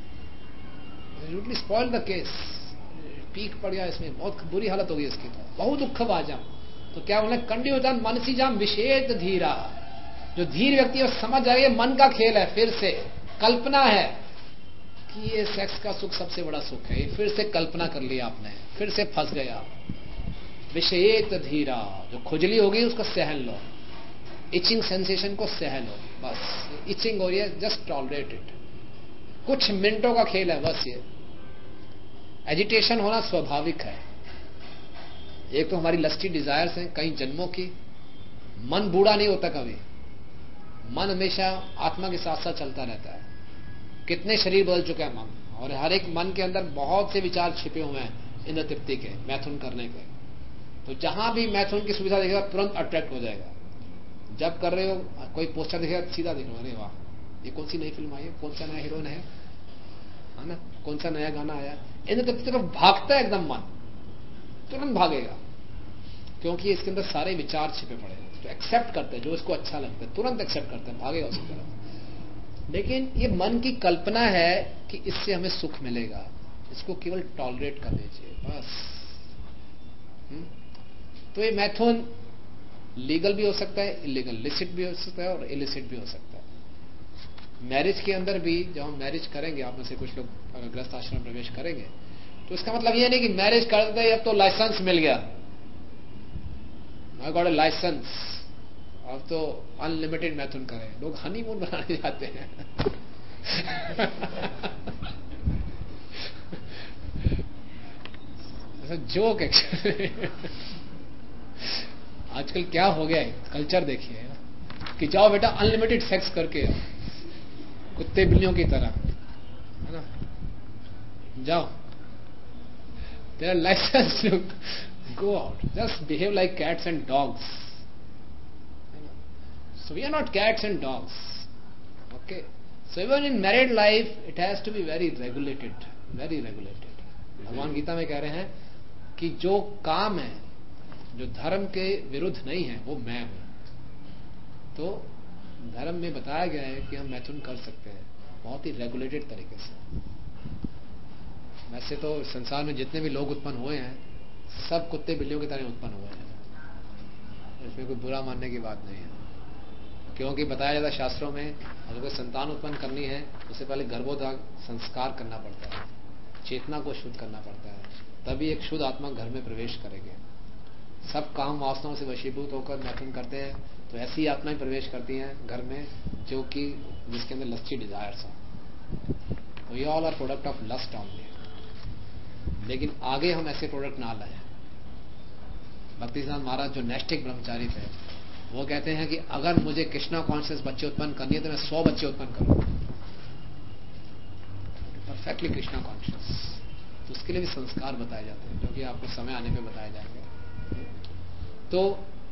स्पॉइल द केस, पीक पड़ गया इसमें, बहुत बुरी हालत होगी इसकी। तो बहुत दुख भाजम। तो क्या बोले? कंड्योजान मनसी जाम विषेद धीरा। जो धीर व्यक्ति है समझ जाएगा ये मन का खेल है, फिर से कल्पना है कि ये सेक्स का सुख सबसे बड़ा सुख है। ये फिर से कल्पना कर लिया आपने, फिर से फंस गया। विषेद धीरा, जो खुजली होगी उसको सहन लो, इचिंग सेंसेशन को सहन लो, बस इचिंग हो रही है, जस्ट टॉलरेट इट। कुछ मिनटों का खेल है बस। ये एजिटेशन होना स्वाभाविक है। एक तो हमारी लस्टी डिजायर्स हैं कई जन्मों की। मन बूढ़ा नहीं होता कभी, मन हमेशा आत्मा के साथ साथ चलता रहता है। कितने शरीर बदल चुके हैं मन, और हर एक मन के अंदर बहुत से विचार छिपे हुए हैं इंद्र तृप्ति के, मैथुन करने के। तो जहां भी मैथुन की सुविधा देखेगा तुरंत अट्रैक्ट हो जाएगा। जब कर रहे हो कोई पोस्टर दिखेगा सीधा देखो, अरे वाह ये कौन सी नई फिल्म आई है, कौन सा नया हीरोइन है ना, कौन सा नया गाना आया, इन तरफ भागता है एकदम मन, तुरंत भागेगा, क्योंकि इसके अंदर सारे विचार छिपे पड़े हैं। तो एक्सेप्ट करते हैं, जो इसको अच्छा लगता है तुरंत एक्सेप्ट करते हैं, भागेगा उसी तरफ। लेकिन ये मन की कल्पना है कि इससे हमें सुख मिलेगा, इसको केवल टॉलरेट कर दीजिए बस। तो ये मैथुन लीगल भी हो सकता है, इलीगल, लिसिट भी हो सकता है और इलिसिट भी हो सकता है। मैरिज के अंदर भी जब हम मैरिज करेंगे, आप में से कुछ लोग अगर गृहस्थ आश्रम में प्रवेश करेंगे, तो इसका मतलब ये नहीं कि मैरिज कर दे अब तो लाइसेंस मिल गया, आई गॉट ए लाइसेंस, अब तो अनलिमिटेड मैथुन करें। लोग हनीमून बनाने जाते हैं ऐसा जोक एक्चुअली आजकल क्या हो गया है, कल्चर देखिए कि जाओ बेटा अनलिमिटेड सेक्स करके आओ, कुत्ते बिल्लियों की तरह, है ना, जाओ, तेरा license to go out, just behave like cats and dogs. So we are not cats and dogs. Okay. So even in married life, it has to be very regulated, very regulated. भगवान गीता में कह रहे हैं कि जो काम है, जो धर्म के विरुद्ध नहीं है, वो मैं हूं। तो धर्म में बताया गया है कि हम मैथुन कर सकते हैं बहुत ही रेगुलेटेड तरीके से। वैसे तो संसार में जितने भी लोग उत्पन्न हुए हैं, सब कुत्ते बिल्लियों की तरह उत्पन्न हुए हैं, इसमें कोई बुरा मानने की बात नहीं है। क्योंकि बताया जाता है शास्त्रों में, अगर कोई संतान उत्पन्न करनी है उससे पहले गर्भोधान संस्कार करना पड़ता है, चेतना को शुद्ध करना पड़ता है, तभी एक शुद्ध आत्मा घर में प्रवेश करेंगे। सब काम वासनाओं से वशीभूत होकर मैथुन करते हैं, तो ऐसी आत्माएं प्रवेश करती हैं घर में जो कि जिसके अंदर लस्टी डिजायर्स हो। We all are product of lust only. लेकिन आगे हम ऐसे प्रोडक्ट ना लाए। भक्ति सिद्धांत महाराज जो नैष्ठिक ब्रह्मचारी थे, वो कहते हैं कि अगर मुझे कृष्णा कॉन्शियस बच्चे उत्पन्न करनी है तो मैं 100 बच्चे उत्पन्न करूंगा, परफेक्टली कृष्णा कॉन्शियस। तो उसके लिए भी संस्कार बताए जाते हैं, जो कि आपको समय आने पे बताए जाएंगे। तो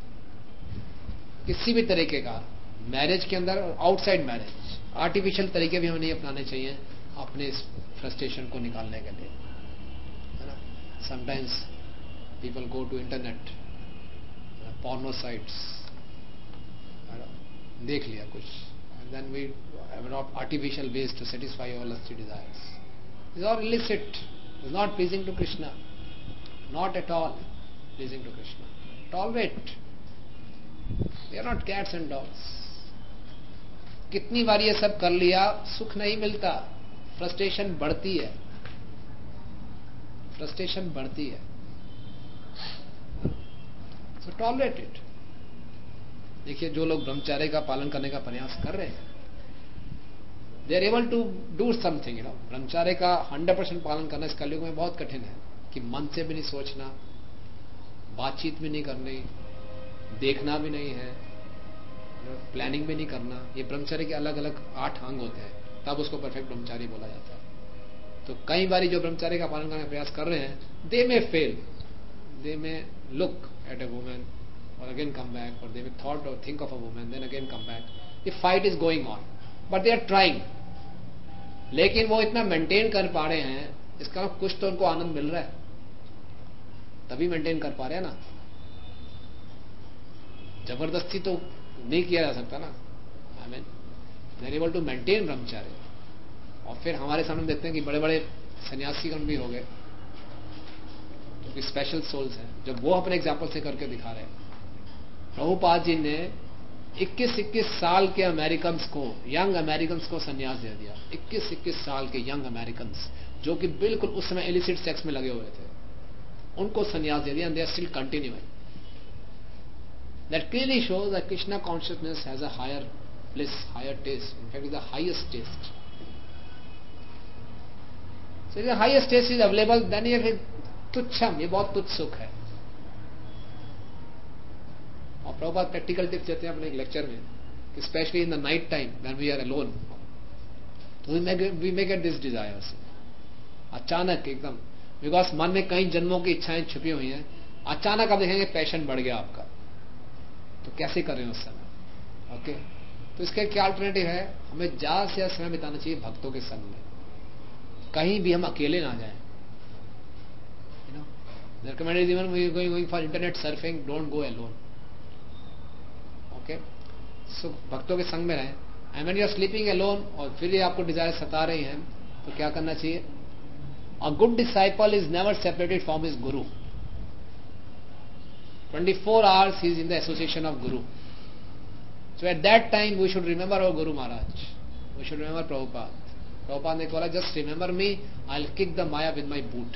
किसी भी तरीके का मैरिज के अंदर और आउटसाइड मैरिज, आर्टिफिशियल तरीके भी हमें नहीं अपनाने चाहिए अपने इस फ्रस्ट्रेशन को निकालने के लिए, है ना। Sometimes people go to internet, porno sites, देख लिया कुछ, and then we adopt artificial ways to satisfy our lusty desires. These are illicit, is not pleasing to Krishna, not at all pleasing to Krishna. Tolerate. We are not cats and dogs. कितनी बार ये सब कर लिया, सुख नहीं मिलता, frustration बढ़ती है, फ्रस्ट्रेशन बढ़ती है। So tolerate it. देखिए जो लोग ब्रह्मचर्य का पालन करने का प्रयास कर रहे हैं, they are able to do something, you know. ब्रह्मचर्य का 100% पालन करना इस कलयुग में बहुत कठिन है, कि मन से भी नहीं सोचना, बातचीत भी नहीं करनी, देखना भी नहीं है, प्लानिंग भी नहीं करना। ये ब्रह्मचर्य के अलग अलग 8 अंग होते हैं, तब उसको परफेक्ट ब्रह्मचारी बोला जाता है। तो कई बार जो ब्रह्मचर्य का पालन करने का प्रयास कर रहे हैं, they may fail, they may look at a woman or again come back, or they may thought or think of a woman then again come back. The fight is going on, but they are trying. लेकिन वो इतना maintain कर पा रहे हैं, इसका कुछ तो उनको आनंद मिल रहा है, तभी मेंटेन कर पा रहे हैं ना। जबरदस्ती तो नहीं किया जा सकता ना। I mean they are able to maintain brahmacharya. और फिर हमारे सामने देखते हैं कि बड़े बड़े सन्यासीगण भी हो गए, स्पेशल सोल्स हैं, जब वो अपने एग्जाम्पल से करके दिखा रहे हैं। प्रभुपाद जी ने 21-21 साल के अमेरिकन्स को, यंग अमेरिकन्स को सन्यास दे दिया। 21-21 साल के यंग अमेरिकन्स जो कि बिल्कुल उस समय इलिसिट सेक्स में लगे हुए थे, उनको सन्यास दे दिया, and they are still continuing. That clearly shows that Krishna consciousness has a higher bliss, higher taste, in fact is the highest taste. So if the highest taste is available, then you have तुच्छम, ये बहुत तुच्छ सुख है। और Prabhupada practical tips देते हैं अपने एक लेक्चर में कि specially in the night time when we are alone, तो we may get this desires अचानक एकदम, बिकॉज मन में कई जन्मों की इच्छाएं छुपी हुई हैं। अचानक आप देखेंगे पैशन बढ़ गया आपका, तो कैसे कर रहे हैं उस समय। ओके, तो इसका क्या अल्टरनेटिव है? हमें ज्यादा से ज्यादा समय बिताना चाहिए भक्तों के संग में, कहीं भी हम अकेले ना जाएं। The recommended is even we going for internet surfing, don't go alone. Okay, so भक्तों के संग में रहें। And when you are sleeping alone और फिर ये आपको डिजायर सता रही हैं, तो क्या करना चाहिए? A good disciple is never separated from his guru. 24 hours he is in the association of guru. So at that time we should remember our Guru Maharaj. We should remember Prabhupada. Prabhupada ने बोला, just remember me, I'll kick the Maya with my boot.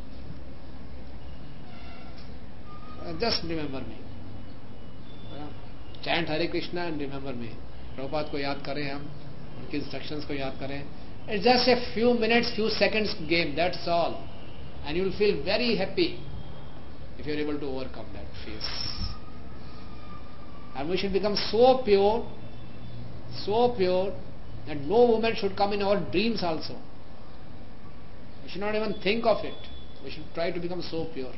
Just remember me. Chant Hare Krishna and remember me. Prabhupada को याद करें, हम उनके instructions को याद करें. It's just a few minutes, few seconds game, that's all. And you will feel very happy if you are able to overcome that phase. And we should become so pure that no woman should come in our dreams also. We should not even think of it. We should try to become so pure.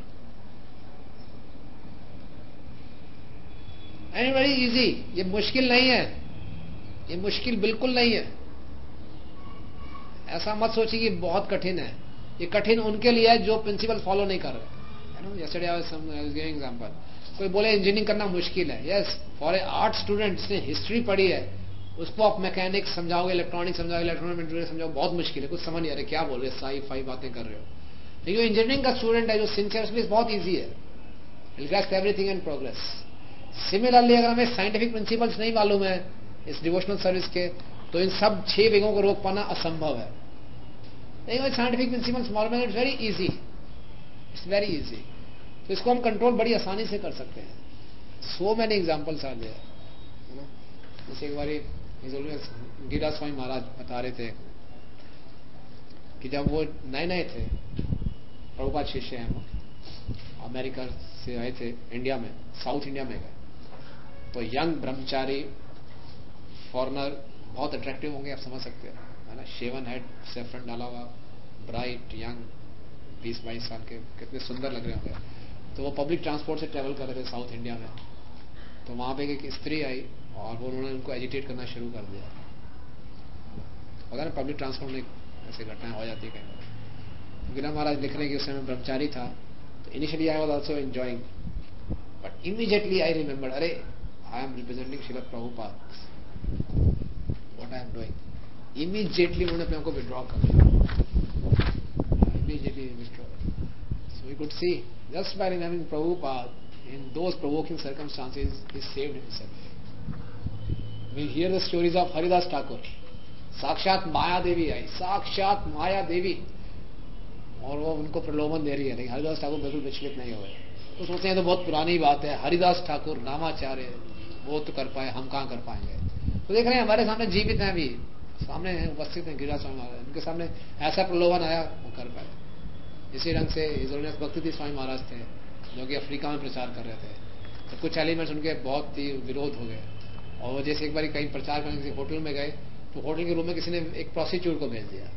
And very easy. ये मुश्किल नहीं है, ये मुश्किल बिल्कुल नहीं है. ऐसा मत सोचिए कि बहुत कठिन है. ये कठिन उनके लिए है जो प्रिंसिपल फॉलो नहीं कर रहे. Yesterday I was giving example. कोई बोले इंजीनियरिंग करना मुश्किल है. Yes, for a art student जिसने हिस्ट्री पढ़ी है, उसको आप मैकेनिक्स समझाओगे, इलेक्ट्रॉनिक्स समझाओगे, इलेक्ट्रॉनिक समझाओगे, बहुत मुश्किल है, कुछ समझ नहीं आ रहा क्या बोल रहे, साई फाई बातें कर रहे हो. लेकिन जो इंजीनियरिंग का स्टूडेंट है, जो सिंसियर, उसके लिए बहुत ईजी है. Will grasp everything in progress. Similarly अगर हमें साइंटिफिक प्रिंसिपल्स नहीं मालूम है इस डिवोशनल सर्विस के, तो इन सब 6 वेगों को रोक पाना असंभव है. नहीं, साइंटिफिक प्रिंसिपल्स मालूम है, it's very easy, it's very easy. तो इसको हम कंट्रोल बड़ी आसानी से कर सकते हैं. So many examples are there. जैसे एक बारी गिरिराज स्वामी महाराज बता रहे थे कि जब वो नए नए थे, प्रभुपाद शिष्य हैं, वो अमेरिका से आए थे, इंडिया में, साउथ इंडिया में गए, तो यंग ब्रह्मचारी फॉरनर बहुत अट्रैक्टिव होंगे, आप समझ सकते हो, है ना. शेवन हेड, सेफ्रन डाला हुआ, ब्राइट यंग, 20-22 साल के, कितने सुंदर लग रहे होंगे. तो वो पब्लिक ट्रांसपोर्ट से ट्रेवल कर रहे थे साउथ इंडिया में. तो वहां पे एक स्त्री आई और वो उन्होंने उनको एजिटेट करना शुरू कर दिया. पता ना, पब्लिक ट्रांसपोर्ट में ऐसी घटनाएं हो जाती है कहीं. तो गिरिराज महाराज लिख रहे हैं कि उस समय ब्रह्मचारी था. तो initially I was also enjoying, but immediately I remember, अरे I am representing Srila Prabhupada, what I am doing. Immediately उन्होंने अपने आप को विड्रॉ कर लिया. Immediately withdraw. So we could see, just by remembering Prabhupada, in those provoking circumstances, he saved himself. We hear the stories of Haridas Thakur. साक्षात माया देवी आई, साक्षात माया देवी, और वो उनको प्रलोभन दे रही है. लेकिन हरिदास ठाकुर बिल्कुल विचलित नहीं हुए. तो सोचते हैं तो बहुत पुरानी बात है, हरिदास ठाकुर नामाचार्य, वो तो कर पाए, हम कहाँ कर पाएंगे. तो देख रहे हैं हमारे सामने जीवित हैं, अभी सामने उपस्थित हैं गिरिराज स्वामी महाराज, उनके सामने ऐसा प्रलोभन आया, वो कर पाए. इसी ढंग से इजोलियस भक्ति स्वामी महाराज थे, जो कि अफ्रीका में प्रचार कर रहे थे. तो कुछ एलिमेंट्स उनके बहुत ही विरोध हो गए, और वो जैसे एक बार कहीं प्रचार करने किसी होटल में गए, तो होटल के रूम में किसी ने एक प्रोस्टिट्यूट को भेज दिया.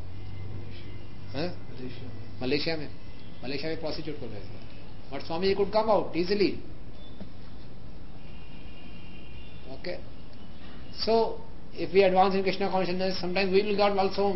मलेशिया में प्रोस्टिट्यूट को भेज दिया. But Swami could come out easily. Okay, so if we advance in Krishna consciousness, sometimes we will get also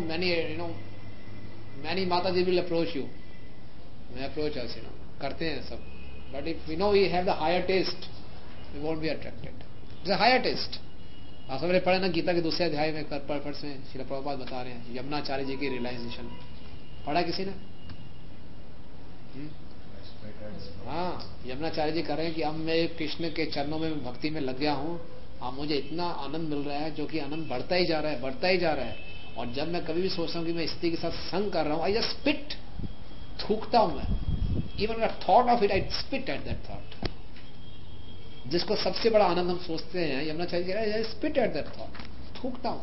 many Mataji will approach you, may approach us, करते हैं सब. But if we know we have the higher taste, we won't be attracted. It's a higher taste. आप सबने पढ़े ना गीता के 2 अध्याय में पर्पस में श्रील प्रभुपाद बता रहे हैं यमुनाचार्य जी की रियलाइजेशन. पढ़ा किसी ने? हाँ, यमुनाचार्य जी कह रहे हैं कि अब मैं कृष्ण के चरणों में भक्ति में लग गया हूँ. हाँ, मुझे इतना आनंद मिल रहा है, जो कि आनंद बढ़ता ही जा रहा है, बढ़ता ही जा रहा है. और जब मैं कभी भी सोचता हूँ कि मैं स्त्री के साथ संग कर रहा हूँ, आई जस्ट स्पिट, थूकता हूं मैं. Even thought of it, I spit at that thought. जिसको सबसे बड़ा आनंद हम सोचते हैं, यमुनाचार्य कह रहा है, स्पिट एट दैट थॉट, थूकता हूं.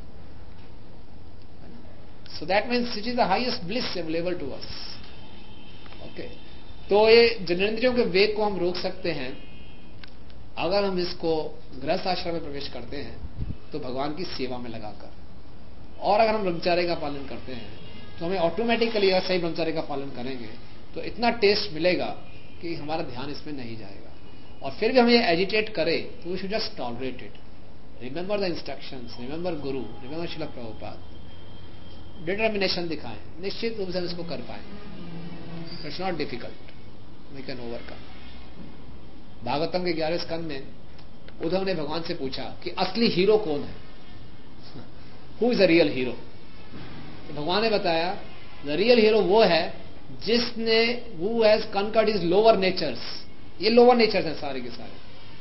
So that means it is the highest bliss available to us. Okay, तो ये जननेंद्रियों के वेग को हम रोक सकते हैं अगर हम इसको गृहस्थ आश्रम में प्रवेश करते हैं, तो भगवान की सेवा में लगाकर. और अगर हम ब्रह्मचर्य का पालन करते हैं, तो हमें ऑटोमेटिकली, अगर सही ब्रह्मचर्य का पालन करेंगे, तो इतना टेस्ट मिलेगा कि हमारा ध्यान इसमें नहीं जाएगा. और फिर भी हम ये एजिटेट करें, तो we should just tolerate it. Remember the instructions, remember guru, remember Srila Prabhupada, determination दिखाएं, निश्चित रूप से हम इसको कर पाएंगे। It's not difficult, we can overcome. Bhagavatam के 11वें स्कंद में उद्धव ने भगवान से पूछा कि असली हीरो कौन है, who is the real hero. तो भगवान ने बताया द रियल हीरो वो है जिसने who has conquered his lower natures. ये लोअर नेचर्स हैं सारे के सारे।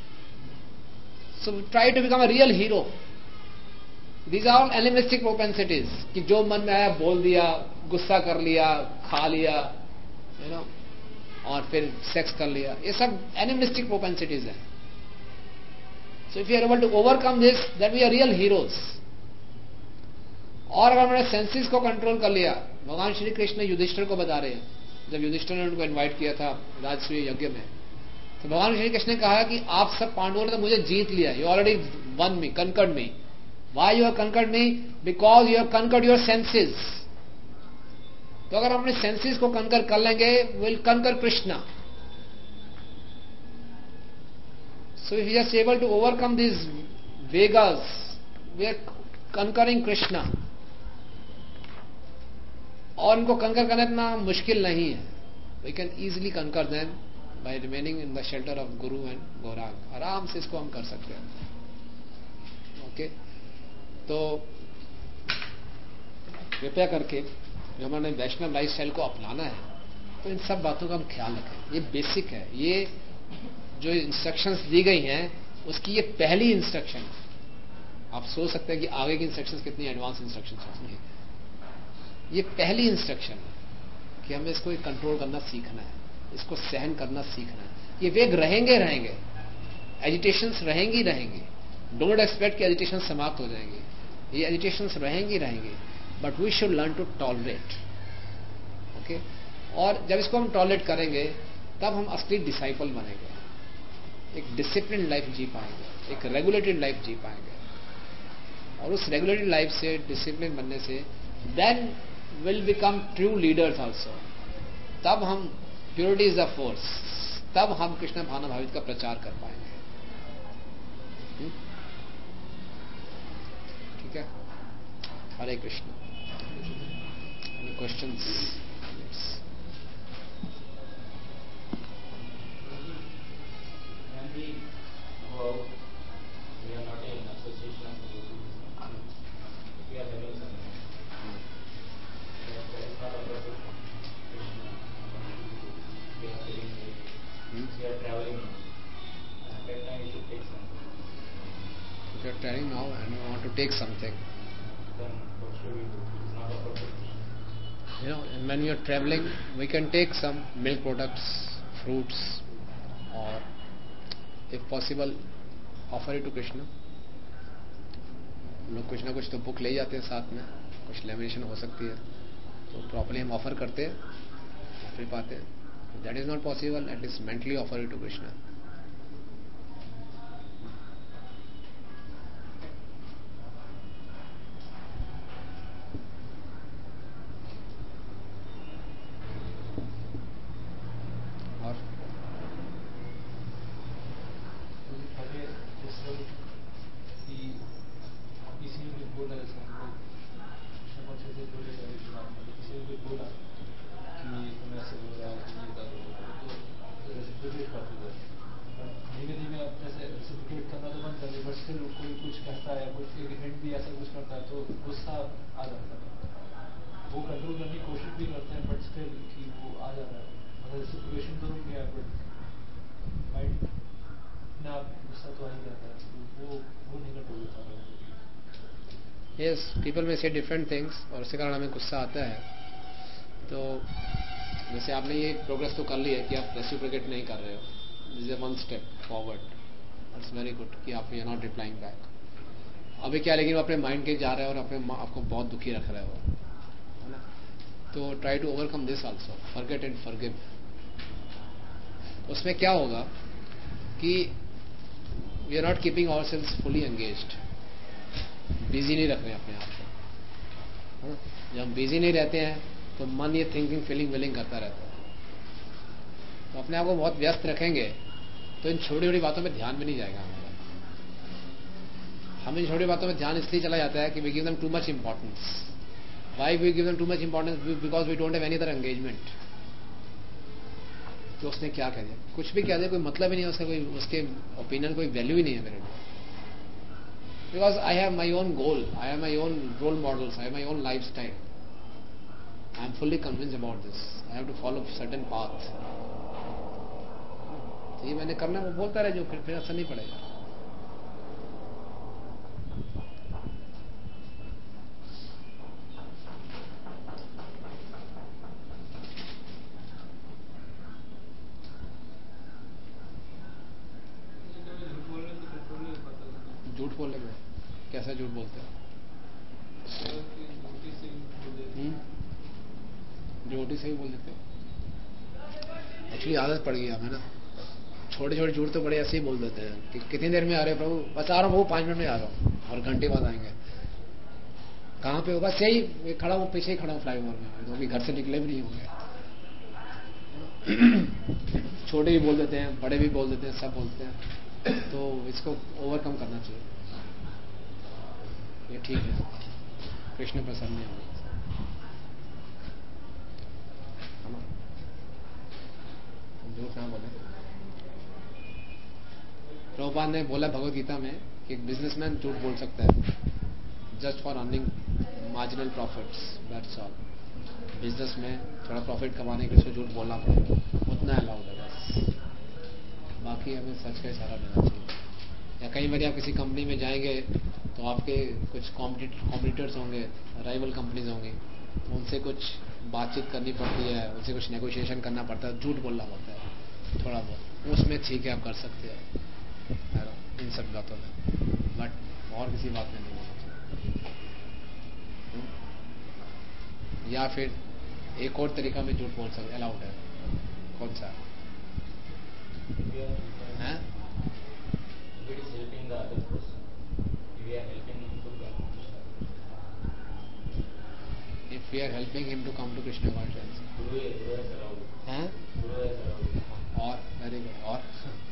So try to become a real hero. These are all animistic propensities कि जो मन में आया बोल दिया, गुस्सा कर लिया, खा लिया, यू नो, और फिर सेक्स कर लिया, ये सब एनिमिस्टिक प्रोपेंसिटीज हैं। So if you are able to overcome this, that we are real heroes. और अगर हमने सेंसेस को कंट्रोल कर लिया, भगवान श्री कृष्ण युधिष्ठिर को बता रहे हैं, जब युधिष्ठिर ने उनको इनवाइट किया था राजसूय यज्ञ में, तो भगवान श्री कृष्ण ने कहा कि आप सब पांडवों ने तो मुझे जीत लिया, you already won me, conquered me. Why you have conquered me? Because you have conquered your senses. तो अगर हम अपने सेंसेस को कंकर कर लेंगे, will conquer Krishna. So if you are able to overcome this वेगास, वी आर कंकरिंग कृष्णा। और इनको कंकर करना इतना मुश्किल नहीं है। We can easily conquer them by remaining in the shelter of guru and Gauranga. आराम से इसको हम कर सकते हैं। ओके, तो कृपया करके जो हमारे वैष्णव लाइफ स्टाइल को अपनाना है, तो इन सब बातों का हम ख्याल रखें। ये बेसिक है। ये जो इंस्ट्रक्शंस दी गई हैं, उसकी ये पहली इंस्ट्रक्शन है। आप सोच सकते हैं कि आगे की इंस्ट्रक्शंस कितनी एडवांस इंस्ट्रक्शंस होंगी। ये पहली इंस्ट्रक्शन है कि हमें इसको कंट्रोल करना सीखना है, इसको सहन करना सीखना है। ये वेग रहेंगे, एजिटेशंस रहेंगी। डोंट एक्सपेक्ट कि एजिटेशन समाप्त हो जाएंगे। ये एजिटेशंस रहेंगी, but we should learn to tolerate. Okay, और जब इसको हम टॉलरेट करेंगे, तब हम असली डिसाइपल बनेंगे, एक डिसिप्लिन लाइफ जी पाएंगे, एक रेगुलेटेड लाइफ जी पाएंगे। और उस रेगुलेटेड लाइफ से, डिसिप्लिन बनने से, then will become true leaders also. तब हम प्योरिटी इज द फोर्स, तब हम कृष्ण भावना भावित का प्रचार कर पाएंगे। ठीक है, Hare Krishna. Any questions? If you are traveling now and you want to take something, then what should we do? It's not appropriate. You know, and when you are traveling, we can take some milk products, fruits, or if possible, offer it to Krishna. लोग कुछ ना कुछ तो book ले जाते हैं साथ में, कुछ लेमिनेशन हो सकती है, तो प्रॉपर्ली हम ऑफर करते हैं, फिर पाते हैं। That is not possible, at least mentally offer it to Krishna. Yes, people may say different things, और उसके कारण हमें गुस्सा आता है। तो जैसे आपने ये प्रोग्रेस तो कर ली है कि आप रेसिप्रोकेट नहीं कर रहे हो, this is one step forward, it's very good कि आप you are not replying back. अभी क्या, लेकिन वो अपने माइंड के जा रहे हो और अपने आपको बहुत दुखी रख रहे हो, है ना। तो try to overcome this also, forget and forgive. उसमें क्या होगा कि we are not keeping ourselves fully engaged, busy नहीं रख रहे अपने आप को। जब हम बिजी नहीं रहते हैं तो मन ये थिंकिंग फीलिंग विलिंग करता रहता है। तो अपने आप को बहुत व्यस्त रखेंगे तो इन छोटी छोटी बातों पे ध्यान भी नहीं जाएगा हमारा। हमें छोटी बातों में ध्यान इसलिए चला जाता है कि we give them too much importance. Why we give them too much importance? Because we don't have any other engagement. तो उसने क्या कह दिया, कुछ भी कह दिया, कोई मतलब ही नहीं है उसका, कोई उसके ओपिनियन कोई वैल्यू ही नहीं है मेरे लिए. Because I have my own goal, I have my own role models, I have my own lifestyle. I am fully convinced about this. I have to follow certain path. तो ये मैंने करना, वो बोलता रहे जो, फिर असर नहीं पड़ेगा. झूठ बोलने में कैसा झूठ बोलते हैं? झूठी से ही बोल देते हैं. एक्चुअली आदत पड़ गई हमें ना, छोटे छोटे झूठ तो बड़े ऐसे ही बोल देते हैं कि कितनी देर में आ रहे हो प्रभु? बस आ रहा हूँ प्रभु, 5 मिनट में आ रहा हूँ, और घंटे बाद आएंगे. कहाँ पे हो? बस यही खड़ा हूँ, पीछे ही खड़ा हूँ फ्लाईओवर में, तो अभी घर से निकले भी नहीं होंगे. छोटे भी बोल देते हैं, बड़े भी बोल देते हैं, सब बोलते हैं. तो इसको ओवरकम करना चाहिए. ये ठीक है, कृष्ण प्रसन्न नहीं होगा. झूठ ना बोले. प्रभुपाद ने बोला भगवद गीता में कि एक बिजनेसमैन झूठ बोल सकता है just for earning marginal profits, that's all. Business में थोड़ा प्रॉफिट कमाने के लिए उसको झूठ बोलना पड़ेगा, उतना अलाउड है बस. बाकी हमें सच का इशारा देना चाहिए. या कई बार आप किसी कंपनी में जाएंगे तो आपके कुछ कॉम्पिटिटर्स होंगे, राइवल कंपनीज होंगी, तो उनसे कुछ बातचीत करनी पड़ती है, उनसे कुछ नेगोशिएशन करना पड़ता है, झूठ बोलना पड़ता है थोड़ा बहुत. उसमें ठीक है, आप कर सकते हैं इन सब बातों में, बट और किसी बात में नहीं होना चाहिए. या फिर एक और तरीका में झूठ बोल सकते, अलाउड है. कौन सा है? If we are helping him to come to Krishna consciousness. हैं? और वेरी गुड. और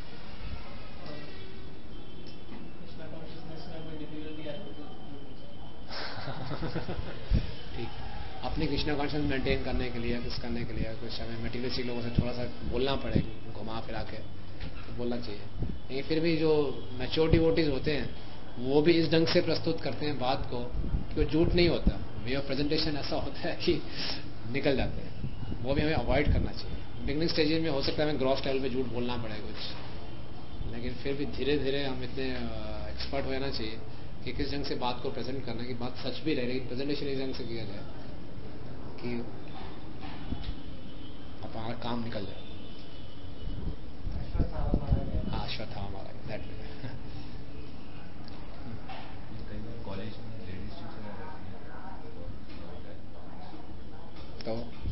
ठीक. अपनी कृष्णा कॉन्शियस मेंटेन करने के लिए, कुछ करने के लिए, कुछ हमें मटेरियलिस्टिक लोगों से थोड़ा सा बोलना पड़ेगा, घुमा फिरा के तो बोलना चाहिए. लेकिन फिर भी जो मैच्योर डिवोटीज होते हैं वो भी इस ढंग से प्रस्तुत करते हैं बात को कि वो झूठ नहीं होता. वे ऑफ प्रेजेंटेशन ऐसा होता है कि निकल जाते हैं. वो भी हमें अवॉइड करना चाहिए. बिगनिंग स्टेजेस में हो सकता है हमें ग्रॉस लेवल पे झूठ बोलना पड़े कुछ, लेकिन फिर भी धीरे धीरे हम इतने एक्सपर्ट हो जाना चाहिए कि किस ढंग से बात को प्रेजेंट करना कि बात सच भी रहे, लेकिन प्रेजेंटेशन इस ढंग से किया जाए कि हमारा काम निकल जाए. अश्वत्थामा हमारा दैट वे. कॉलेज में लेडीज टीचर तो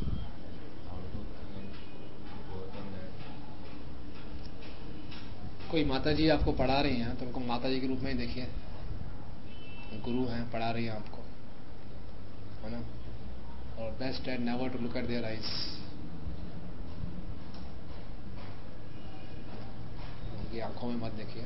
कोई माता जी आपको पढ़ा रही हैं तो उनको माता जी के रूप में ही देखिए. गुरु हैं, पढ़ा रही हैं आपको, है ना. और बेस्ट है never to look at their eyes. उनकी आंखों में मत देखिए.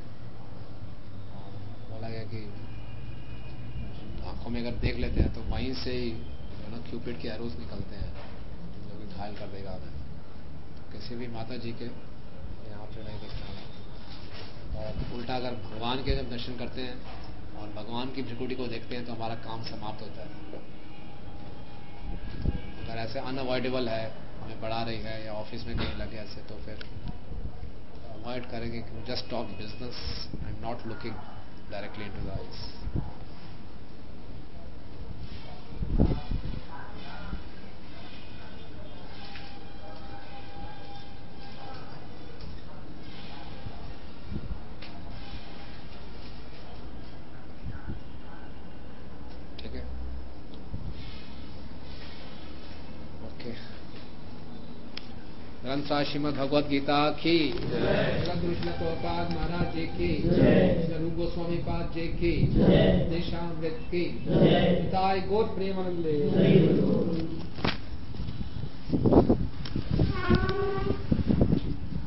बोला गया कि आंखों में अगर देख लेते हैं तो वहीं से ही क्यूपिड के एरोस निकलते हैं जो कि घायल कर देगा हमें. किसी भी माता जी के यहाँ पे नहीं देखना. और उल्टा अगर भगवान के जब दर्शन करते हैं और भगवान की भ्रिकुटी को देखते हैं तो हमारा काम समाप्त होता है. अगर ऐसे अनअवॉइडेबल है, हमें बढ़ा रही है या ऑफिस में कहीं लगे ऐसे, तो फिर अवॉइड करेंगे कि just talk business and not looking directly into the eyes. ग्रंथ श्रीमद भगवद गीता की, कृष्ण प्रभुपाद महाराज जी की, रूप गोस्वामी पाद जी की, देशामृत की, गौर प्रेमानंदे.